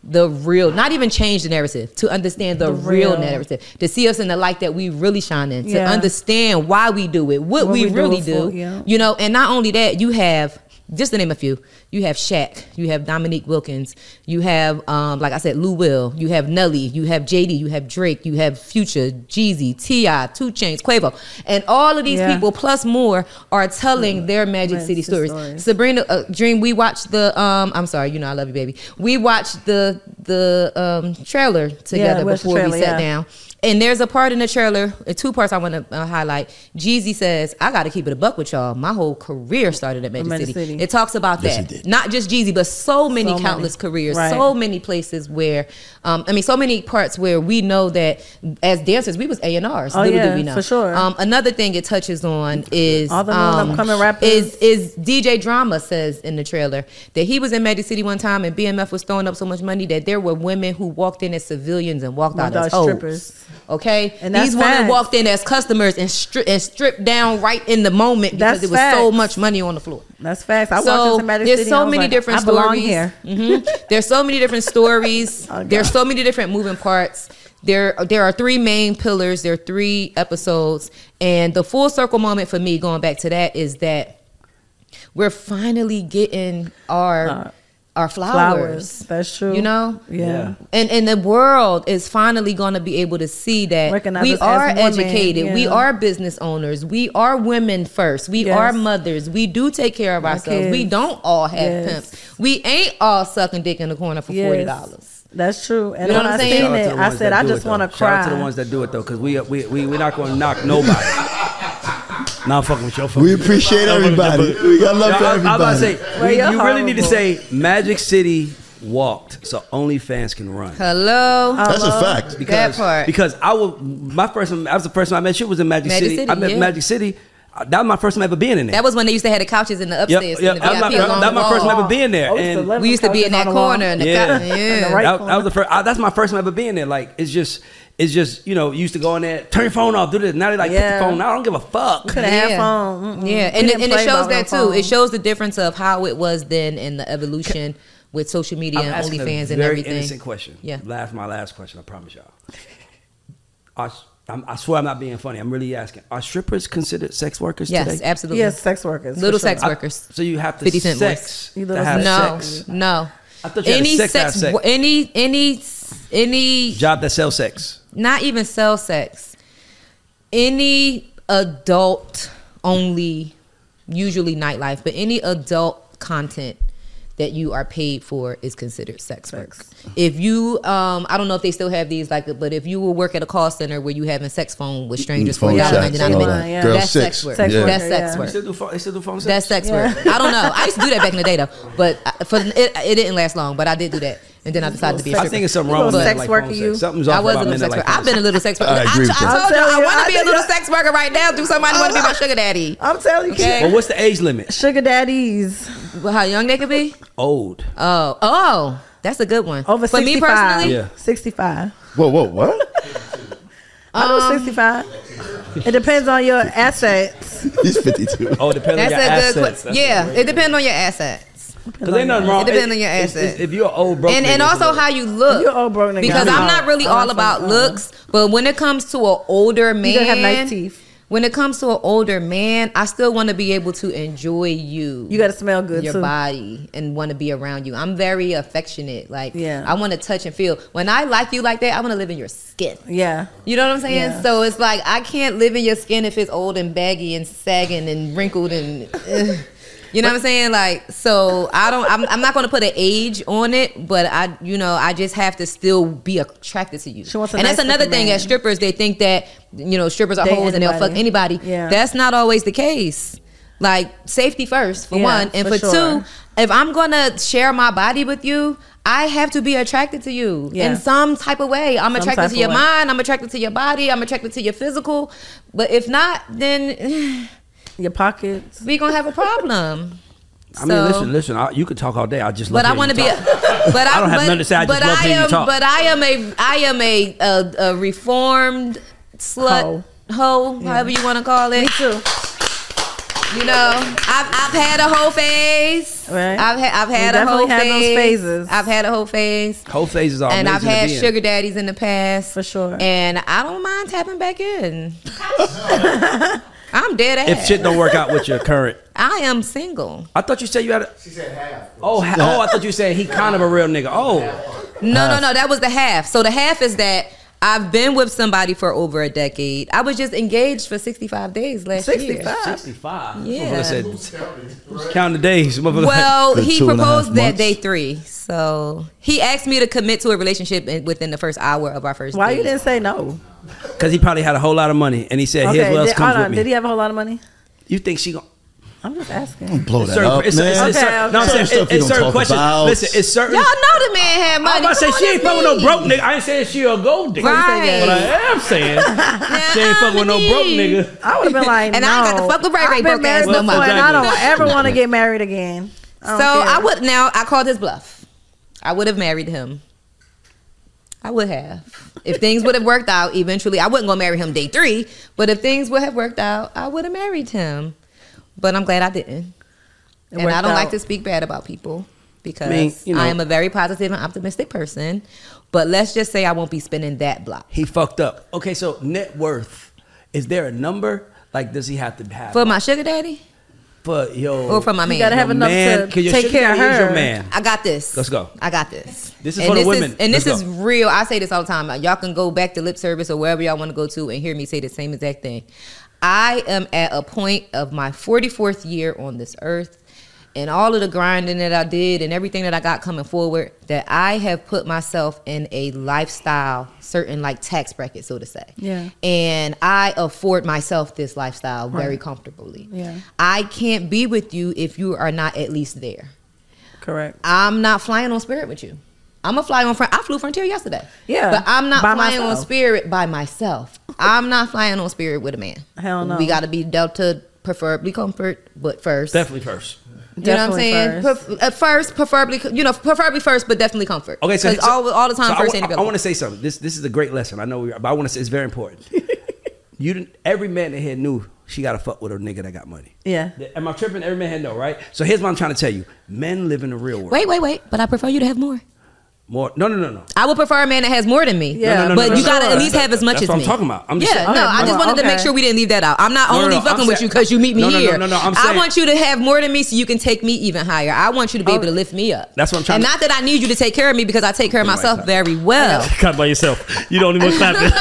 the real, not even change the narrative, to understand the, the real, real narrative, to see us in the light that we really shine in, yeah. to understand why we do it, what, what we, we really do, do yeah. you know, and not only that, you have, just to name a few, you have Shaq, you have Dominique Wilkins, you have, um, like I said, Lou Will, you have Nelly, you have J D, you have Drake, you have Future, Jeezy, T I, two Chainz, Quavo, and all of these yeah. people plus more are telling yeah. their Magic City stories. stories. Sabrina uh, Dream, we watched the, um, I'm sorry, you know I love you, baby. We watched the the um, trailer together yeah, before trailer, we sat yeah. down. And there's a part in the trailer, uh, two parts I want to uh, highlight. Jeezy says, I got to keep it a buck with y'all. My whole career started at Magic, Magic City. City. It talks about yes, that. Not just Jeezy, but so many so countless many. careers, right. so many places where, um, I mean, so many parts where we know that as dancers, we was A and R's. Oh, little yeah, did we know. for sure. Um, another thing it touches on is, all the um, upcoming rappers. Is, is D J Drama says in the trailer that he was in Magic City one time and B M F was throwing up so much money that there were women who walked in as civilians and walked out as strippers. Okay, and these women facts. walked in as customers and, stri- and stripped down right in the moment because that's there was facts. so much money on the floor. That's facts. I so walked into Magic there's City so and many like, different I belong stories. Here. Mm-hmm. There's so many different stories. Oh, there's so many different moving parts. There, there are three main pillars. There are three episodes, and the full circle moment for me, going back to that, is that we're finally getting our. Uh, Our flowers. flowers. That's true. You know? Yeah. yeah. And and the world is finally going to be able to see that Recognize we are educated. Yeah. We are business owners. We are women first. We yes. are mothers. We do take care of ourselves. Kids. We don't all have yes. pimps. We ain't all sucking dick in the corner for yes. forty dollars. That's true. And you know when what I'm I saying? seen it, I said, I just want to cry. Shout out to the ones that do it, though, because we, we, we, we're not going to knock nobody. Nah, I'm fucking with you. We appreciate everybody. We got love for everybody. I'm about to say, we, you really need to say Magic City walked, so OnlyFans can run. Hello, that's Hello. a fact. Because, that part. Because I will, my first, I was the first time I met you was in Magic, Magic City. City. I met yeah. Magic City. That was my first time ever being in there. That was when they used to have the couches in the upstairs. Yep, yep. In the that was my, that my first time ever being there. Oh, and we used to be in that corner. In the yeah, co- yeah. The right that, that was the first. I, that's my first time ever being there. Like it's just, it's just you know, you used to go in there, turn your phone off, do this. Now they like yeah. put the phone. Now I don't give a fuck. Could have yeah. had phone. Mm-mm. Yeah, and it, and it shows that too. It shows the difference of how it was then and the evolution with social media I'm and OnlyFans and very everything. Innocent question. Yeah. Last, my last question. I promise y'all. I, I'm, I swear I'm not being funny. I'm really asking. Are strippers considered sex workers yes, today? Yes, absolutely. Yes, sex workers. Little sure. sex workers. I, so you have to fifty cent sex voice. to have no, sex. No, I thought you any had sex, sex, to have sex. any any any job that sells sex. Not even sell sex. Any adult only, usually nightlife, but any adult content that you are paid for is considered sex work. If you, um, I don't know if they still have these, like, but if you will work at a call center where you having sex phone with strangers for yeah, ninety nine, yeah. that's sex work. Sex yeah. worker, That's sex yeah. work. They still do phone, they still do phone sex. That's sex Yeah. work. I don't know. I used to do that back in the day though, but for it, it didn't last long. But I did do that, and then I decided to be a stripper. I think it's something wrong with sex like worker phone you. sex. Something's I off was a about little men sex that worker. like I've been a little sex worker. I I, agree I, with you. I told you I you, want to be a I- little sex worker right now. Do somebody want to be my sugar daddy? I'm telling you, Okay. Well, what's the age limit? sugar daddies Well, how young they could be? Old. Oh, oh, that's a good one. over For me sixty-five. personally, Yeah. sixty-five. Whoa, whoa, what? I know Um, sixty-five. It depends on your assets. He's fifty-two. Oh, it depends that's on your a good assets. question. Yeah, it depends on your assets. Because ain't nothing wrong. It depends on your It's- assets. it's- If you're an old broke And nigga, and it's also a- how you look. You're old broke nigga. Because I I'm know. not really I all know about some- looks, but when it comes to an older man, You gotta have nice teeth. When it comes to an older man, I still want to be able to enjoy you. You gotta smell good your too. body and want to be around you. I'm very affectionate. Like Yeah. I want to touch and feel. When I like you like that, I want to live in your skin. Yeah. You know what I'm saying? Yeah. So it's like I can't live in your skin if it's old and baggy and sagging and wrinkled and ugh. You know what I'm saying? Like, so I don't, I'm, I'm not going to put an age on it, but I, you know, I just have to still be attracted to you. She wants a and nice that's another looking thing man. as strippers, they think that, you know, strippers are Date hoes and they'll fuck anybody. anybody. Yeah. That's not always the case. Like, safety first, for Yeah, one. And for for, sure. two, if I'm going to share my body with you, I have to be attracted to you Yeah. in some type of way. I'm Some attracted type to of your way. mind. I'm attracted to your body. I'm attracted to your physical. But if not, then Your pockets. we going to have a problem. I mean, listen, listen. I, you could talk all day. I just love But I want to be. A, but I don't have but, nothing to say. I just but love I hearing you am. talk. But I am a. I am a a, a reformed slut Hoe. hoe, Yeah. however you want to call it. Me too. You know, I've I've had a whole phase. Right. I've had I've had We a whole definitely had phase. those phases. I've had a whole phase. Whole phases are And I've amazing to had be in. sugar daddies in the past. For sure. And I don't mind tapping back in. I'm dead ass. If shit don't work out with your current. I am single. I thought you said you had a. She said half. Oh, ha- oh, I thought you said he kind of a real nigga. Oh. No, no, no. That was the half. So the half is that I've been with somebody for over a decade. I was just engaged for sixty-five days last year. sixty-five? Yeah. Said, count the days. Well, For he two and a half proposed that months. day three. So he asked me to commit to a relationship in- within the first hour of our first Why date. you didn't say no? Because he probably had a whole lot of money, and he said, "Here's what else did, comes hold with on. me." Did he have a whole lot of money? You think she gonna? I'm just asking. Blow It's that certain- up, it's- man. it's- it's Okay, certain- okay. No, I'm saying Certain stuff it's, you it's don't certain talk questions. about. Listen, it's certain. Y'all know the man had money. I'm about to say Come she on, ain't that's fucking with no me. broke nigga. I ain't saying she a gold digger. Right. But I am saying she ain't fucking with no broke nigga. I would have been like, And no. I ain't got to fuck with Ray Ray I've been broke ass married no before, more. and I don't Exactly. ever want to get married again. I So don't care. I would now. I called his bluff. I would have married him. I would have. If things would have worked out eventually, I wasn't gonna marry him day three. But if things would have worked out, I would have married him. But I'm glad I didn't. It And I worked don't like out. to speak bad about people because I mean, you know. I am a very positive and optimistic person. But let's just say I won't be spinning that block. He fucked up. Okay, so net worth. Is there a number? Like, does he have to have For my sugar daddy? for yo Or for my man? gotta have your enough man, to 'cause your take sugar care of daddy is your her. man. I got this. Let's go. I got this. This is And for the this women. and Let's this is go. real. I say this all the time. Y'all can go back to lip service or wherever y'all want to go to and hear me say the same exact thing. I am at a point of my forty-fourth year on this earth, and all of the grinding that I did and everything that I got coming forward, that I have put myself in a lifestyle, certain like tax bracket, so to say. Yeah. And I afford myself this lifestyle very Right. comfortably. Yeah. I can't be with you if you are not at least there. Correct. I'm not flying on Spirit with you. I'm gonna fly on. Fr- I flew Frontier yesterday. Yeah, but I'm not by flying on myself. Spirit by myself. I'm not flying on Spirit with a man. Hell no. We got to be Delta, preferably comfort, but first. Definitely first. You know what I'm Definitely saying? first. Pref- at first, preferably, you know, preferably first, but definitely comfort. Okay, so 'Cause all, all the time, so first I, ain't I, I available. want to say something. This this is a great lesson. I know, we, but I want to say it's very important. You didn't. Every man that had knew she got to fuck with a nigga that got money. Yeah. Am I tripping? Every man had know, right? So here's what I'm trying to tell you: men live in the real world. Wait, wait, wait. But I prefer you to have more. More? No, no, no, no. I would prefer a man that has more than me. Yeah. No, no, no, but no, you no, gotta no, at no. least have as much That's as what me. I'm talking about. I'm just yeah, saying- no, Okay, I just well, wanted to make okay. sure we didn't leave that out. I'm not No, no, only no, fucking I'm with saying- you because you meet me No, no, no, here. no, no, I'm I saying- want you to have more than me so you can take me even higher. I want you to be able to lift me up. That's what I'm trying And to- not that I need you to take care of me because I take care of myself very well. Clap by yourself. You don't even clap it.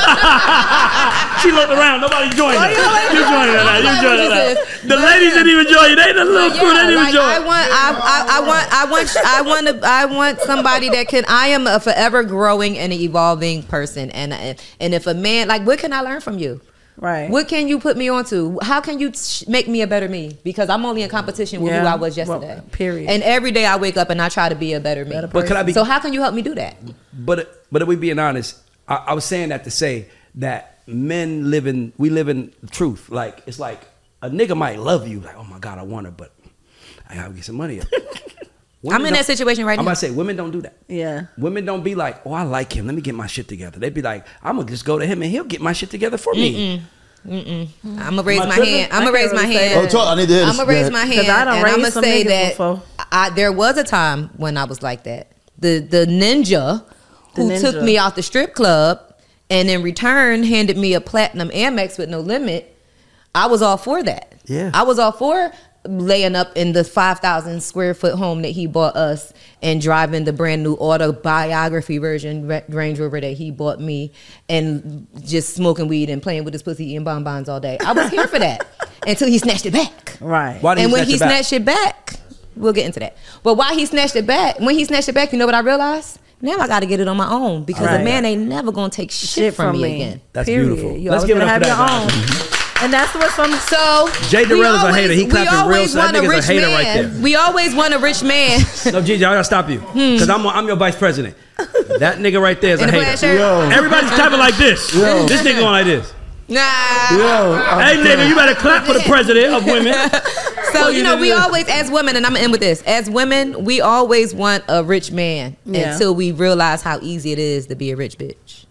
She looked around. Nobody joined her. You joined her now. You joined her now. The ladies didn't even join you. They the little crew Yeah, didn't even like, join. I want, I, I, I want, I want, I want, to, I want somebody that can. I am a forever growing and evolving person, and and if a man, like, what can I learn from you? Right. What can you put me onto? How can you sh- make me a better me? Because I'm only in competition with who Yeah. I was yesterday. Well, period. And every day I wake up and I try to be a better me. Better But can I be? So how can you help me do that? But but if we being honest, I, I was saying that to say that men live in we live in truth. Like it's like a nigga might love you, like, oh my God, I want her, but I gotta get some money up. Women I'm in don't- that situation right I'm now. about to say women don't do that. Yeah. Women don't be like, oh, I like him. Let me get my shit together. They'd be like, I'm gonna just go to him and he'll get my shit together for me. Mm-mm. I'm gonna raise Am I my tripping? hand. I'm I gonna raise can't my really say hand. Oh, talk, I need to hear I'm this. gonna raise Go my ahead. hand, 'Cause I done and I'm raised gonna some say niggas that before. I, there was a time when I was like that. The the ninja The who ninja. took me out the strip club and in return handed me a platinum Amex with no limit. I was all for that. Yeah. I was all for laying up in the five thousand square foot home that he bought us and driving the brand new autobiography version Ra- Range Rover that he bought me and just smoking weed and playing with his pussy eating bonbons all day. I was here for that until he snatched it back. Right. Why did And he when snatch he it back? snatched it back, we'll get into that. But why he snatched it back, when he snatched it back, you know what I realized? Now I got to get it on my own because Right. a man ain't never going to take shit, from, me again. That's Period. beautiful. You Let's always give it gonna up for have that, your guys. own. And that's what's from. So Jay we Durrell is a always- hater. He we clapping real always so that want a nigga's a rich hater man. right there. We always want a rich man. No, Gigi, I gotta stop you because I'm I'm your vice president. That nigga right there is In a the plaid hater. shirt? Yo. Everybody's clapping like this. Yo. This nigga going like this. Nah. Yo, Hey nigga, you better clap for the president of women. So, you know, we Yeah. always, as women, and I'm going to end with this. As women, we always want a rich man Yeah. until we realize how easy it is to be a rich bitch.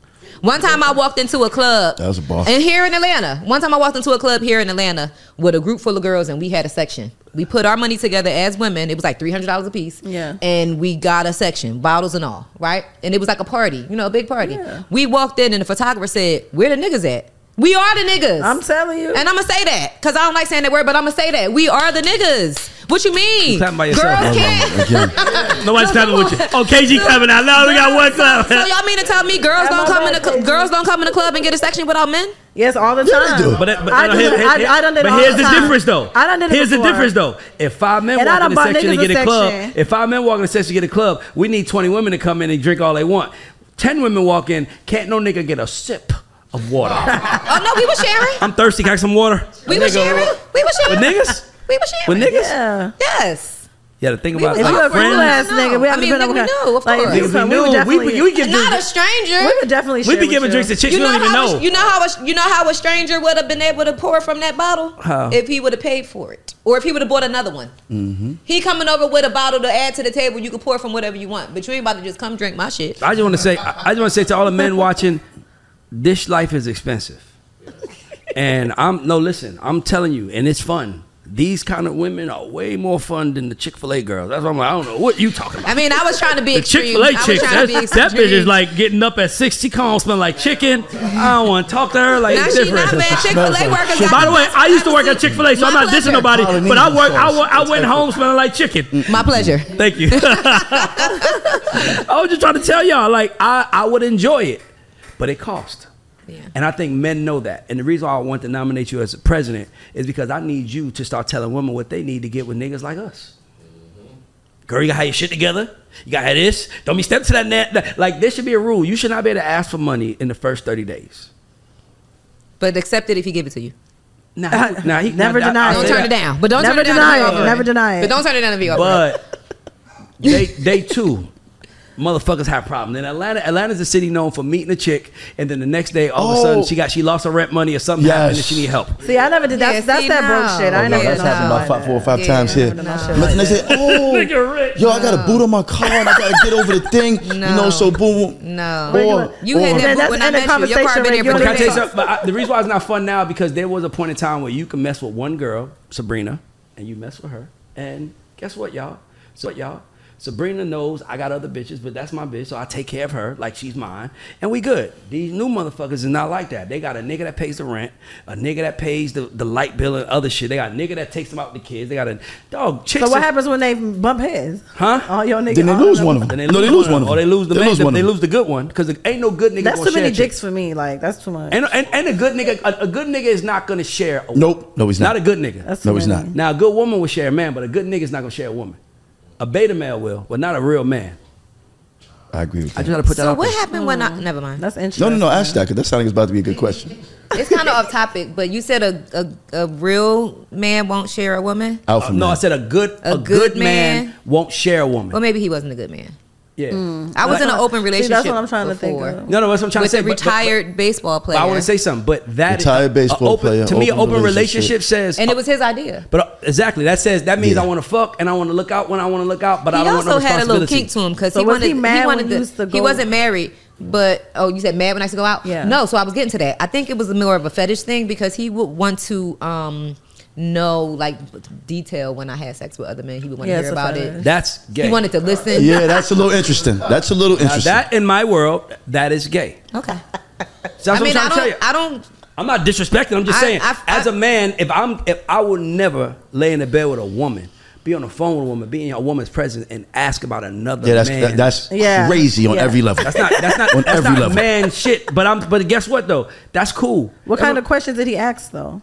One time I walked into a club. That was a boss. And here in Atlanta. One time I walked into a club here in Atlanta with a group full of girls, and we had a section. We put our money together as women. It was like three hundred dollars a piece. Yeah. And we got a section, bottles and all, right? And it was like a party, you know, a big party. Yeah. We walked in, and the photographer said, "Where the niggas at?" We are the niggas. I'm telling you. And I'm going to say that because I don't like saying that word, but I'm going to say that. We are the niggas. What you mean? You clapping by yourself. Girls can't. Nobody's clapping with you. Oh, K G clapping out. Now we got one clap. So y'all mean to tell me girls don't come in the cl- girls don't come in the club and get a section without men? Yes, all the Yeah, time. they do. But, that- but, I no, do here- it. here- I- here- I done it but all here's the the time. difference, though. I done did it Here's the before. difference, though. If five men And I walk done in the bought section niggas and a get a club, section. if five men walk in the section and get a club, we need twenty women to come in and drink all they want. Ten women walk in, can't no nigga get a sip of water. Oh no, we were sharing. I'm thirsty. Can I get some water? We were Nigga, sharing. We were sharing. With niggas? We were sharing. With niggas? Yeah. Yes. Yeah, the thing about If like you a friends. cool ass No. nigga, we I haven't mean, been nigga, we over knew, of like, course. we, Niggas we would knew. We, definitely- we, we give Not a drinks. stranger. we would definitely We share be with giving you. drinks to chicks You we know don't even how know. a, you know how a, you know how a stranger would have been able to pour from that bottle How? if he would have paid for it, or if he would have bought another one. Mm-hmm. He coming over with a bottle to add to the table. You can pour from whatever you want, but you ain't about to just come drink my shit. I just want to say, I just want to say to all the men watching, this life is expensive, and I'm no listen. I'm telling you, and it's fun. These kind of women are way more fun than the Chick-fil-A girls. That's why I'm like, I don't know what you talking about. I mean, I was trying to be The extreme. Chick-fil-A I was chick, trying to be that, that extreme. bitch is like getting up at six. She come home smell like chicken. I don't want to talk to her. Like Now it's she different. not man. Chick-fil-A workers. got By the way, best I used to work at privacy. Chick-fil-A, so I'm My not dissing pleasure. nobody. Polynesian But I work. I, sauce. wa- I went home smelling like chicken. My pleasure. Thank you. I was just trying to tell y'all, like I, I would enjoy it, But it costs. Yeah. And I think men know that. And the reason why I want to nominate you as a president is because I need you to start telling women what they need to get with niggas like us. Girl, you got to have your shit together. You got to have this. Don't be stepping to that net. Like, there should be a rule. You should not be able to ask for money in the first thirty days. But accept it if he give it to you. Nah, he, nah, he, Never nah, deny I- I it. Don't say turn that. it down. But don't Never turn it down. deny if he it. offer Never deny it. But don't turn it down if he offer it. But they they too, motherfuckers have problems. In Atlanta, Atlanta's a city known for meeting a chick, and then the next day, all of a sudden, Oh. she got she lost her rent money or something Yes. happened and she need help. See, I never did that. Yeah, that's see, that no. broke shit. I Oh, ain't no, never that's done happened nothing about like five, four or that. five Yeah, times here. never done no shit But like then they say, "Oh, Nigga rich. yo, I got a boot on my car and I gotta get over the thing." You No. know, so boom. No. Or, You had or- that That's boot when I in the met you. Your car conversation, been Rick. here You for Can I don't tell you three something? But I, the reason why it's not fun now because there was a point in time where you can mess with one girl, Sabrina, and you mess with her, and guess what, y'all? So what, y'all? Sabrina knows I got other bitches, but that's my bitch, so I take care of her like she's mine, and we good. These new motherfuckers is not like that. They got a nigga that pays the rent, a nigga that pays the, the light bill and other shit. They got a nigga that takes them out with the kids. They got a dog. Chicks So what is- happens when they bump heads? Huh? All your niggas. Then they all lose them- one of them. Then they No, lose, they lose one of Or them. they lose the They man. lose They, one of they them. lose the good one because ain't no good nigga That's gonna too many share dicks for me. Like that's too much. And, and, and a good nigga, a, a good nigga is not gonna share. A, Nope. No, he's not. Not a good nigga. That's No, too he's many. not. Now a good woman will share a man, but a good nigga is not gonna share a woman. A beta male will, but not a real man. I agree with I that. just gotta put that So out what there. happened when I never mind. That's interesting. No, no, no. Ask that because that sounding is about to be a good question. It's kind of off topic, but you said a, a a real man won't share a woman. Alpha Uh, no, man. I said a good A a, good good, man, man. won't share a woman. Well, maybe he wasn't a good man. Yeah. I was in an open See, relationship. that's what I'm trying to think before of. No, no, that's what I'm trying with to say. a but- but- retired baseball but, player. but I want to say something, but that Retired a- baseball a open, player, to me, an open open relationship. relationship says. and it was his idea. But uh, exactly, that says that means Yeah. I want to fuck and I want to look out when I want to look out, but He I don't want no also had a little responsibility. kink to him because So he was wanted. he mad wanted when you to- used to He go- wasn't married, but oh, you said mad when I used to go out. Yeah. No, so I was getting to that. I think it was more of a fetish thing because he would want to um, know like detail when I had sex with other men. He would want Yeah, to it's hear a about fetish. it. That's gay. He wanted to listen. Yeah, that's a little interesting. That's a little Now, interesting. that in my world, that is gay. Okay. So that's I what mean, I'm trying I to tell you. don't. I don't. I'm not disrespecting. I'm just I- saying, I- I- as a man, if I'm, if I would never lay in the bed with a woman, be on the phone with a woman, be in a woman's presence, and ask about another yeah, that's man. that, that's Yeah. crazy on Yeah. every level. that's not. That's not. On that's every not level. man shit. But I'm. But guess what though? That's cool. What kind of questions did he ask though?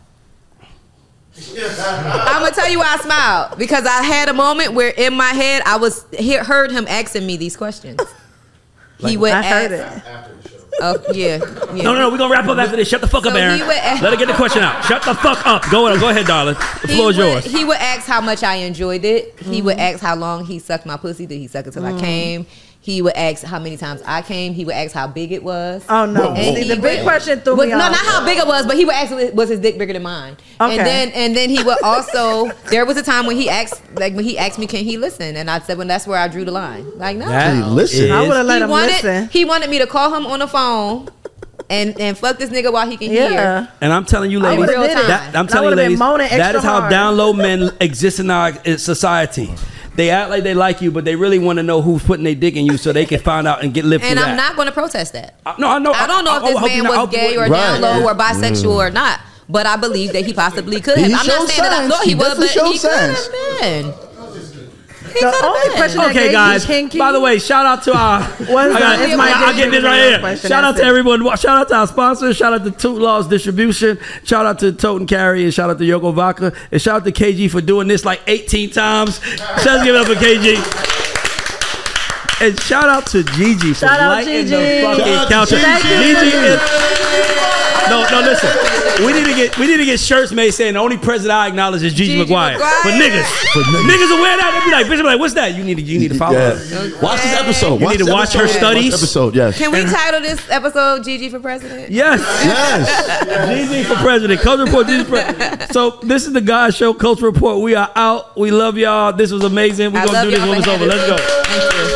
I'm gonna tell you why I smiled because I had a moment where in my head I was he heard him asking me these questions. he would I ask, heard it. Oh yeah, yeah. No, no, no. We're gonna wrap up after this. Shut the fuck up, So Aaron. he would ask- Let her get the question out. Shut the fuck up. Go, go ahead, darling. The He floor is would, yours. he would ask how much I enjoyed it. He Mm-hmm. would ask how long he sucked my pussy. Did he suck it till Mm. I came? He would ask how many times I came. He would ask how big it was. Oh no! Whoa, And See, he the big would- question threw was- me No, off. not how big it was, but he would ask was his dick bigger than mine. Okay. And then and then he would also there was a time when he asked like when he asked me can he listen, and I said when that's where I drew the line. Like no. That Hey, listen. is- I would have let he him wanted listen. he wanted me to call him on the phone and and fuck this nigga while he can Yeah. hear. And I'm telling you, I ladies, would've did it. that, I'm I telling you, would've been ladies, moaning that extra is how hard. down low men exist in our uh, society. They act like they like you, but they really want to know who's putting their dick in you so they can find out and get lifted. And I'm that. not going to protest that. Uh, no, I know. I don't know I, if I, this I hope man you're not- I was hope you gay or wouldn't- down Right. low or bisexual or not, but I believe that he possibly could have. He I'm not showed saying that I signs. thought he, He was, but definitely he showed could have signs. been. He The could've only been. question I Okay, gave guys. you, Kinky. By the way, shout out to our. What's I got, that? It's my I, I'll get this right here. question, Shout out that's to it. everyone. Shout out to our sponsors. Shout out to Toot Laws Distribution. Shout out to Tote and Carry, and shout out to Yoko Vodka, and shout out to K G for doing this like eighteen times. Let's give it up for K G. And shout out to Gigi for Shout out lighting Gigi. the fucking Shout out to counter. Gigi. Gigi is. No, no, listen. We need to get we need to get shirts made saying the only president I acknowledge is Gigi, Gigi McGuire. McGuire. For niggas. For niggas. Niggas will wear that. They be like, bitch, I'm like, what's that? You need to you need to follow Yeah. us. Watch this episode. You Watch need to this watch her episode. studies. Watch the episode, yes. Can we title this episode Gigi for President? Yes. Yes. Gigi for president. Culture Report, Gigi for president. So this is the Guys Show, Culture Report. We are out. We love y'all. This was amazing. We're I going to love do this y'all when it's for over. having Let's go. me. Thank you.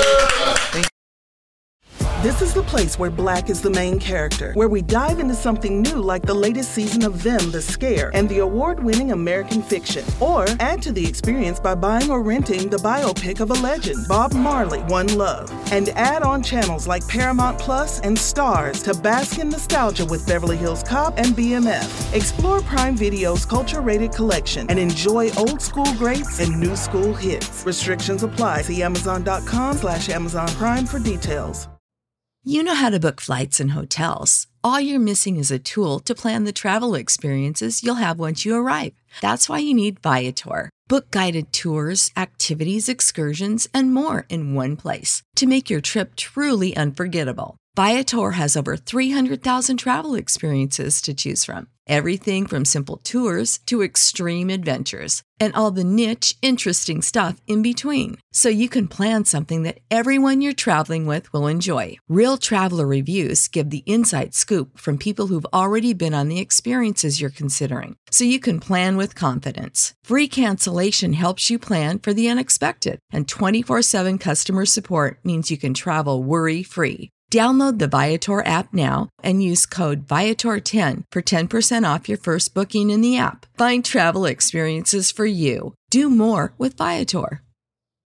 This is the place where Black is the main character, where we dive into something new like the latest season of Them, The Scare, and the award-winning American Fiction. Or add to the experience by buying or renting the biopic of a legend, Bob Marley, One Love. And add on channels like Paramount Plus and Stars to bask in nostalgia with Beverly Hills Cop and B M F. Explore Prime Video's culture-rated collection and enjoy old school greats and new school hits. Restrictions apply. See Amazon.com slash Amazon Prime for details. You know how to book flights and hotels. All you're missing is a tool to plan the travel experiences you'll have once you arrive. That's why you need Viator. Book guided tours, activities, excursions, and more in one place to make your trip truly unforgettable. Viator has over three hundred thousand travel experiences to choose from. Everything from simple tours to extreme adventures and all the niche, interesting stuff in between. So you can plan something that everyone you're traveling with will enjoy. Real traveler reviews give the inside scoop from people who've already been on the experiences you're considering. So you can plan with confidence. Free cancellation helps you plan for the unexpected. And twenty-four seven customer support means you can travel worry-free. Download the Viator app now and use code Viator ten for ten percent off your first booking in the app. Find travel experiences for you. Do more with Viator.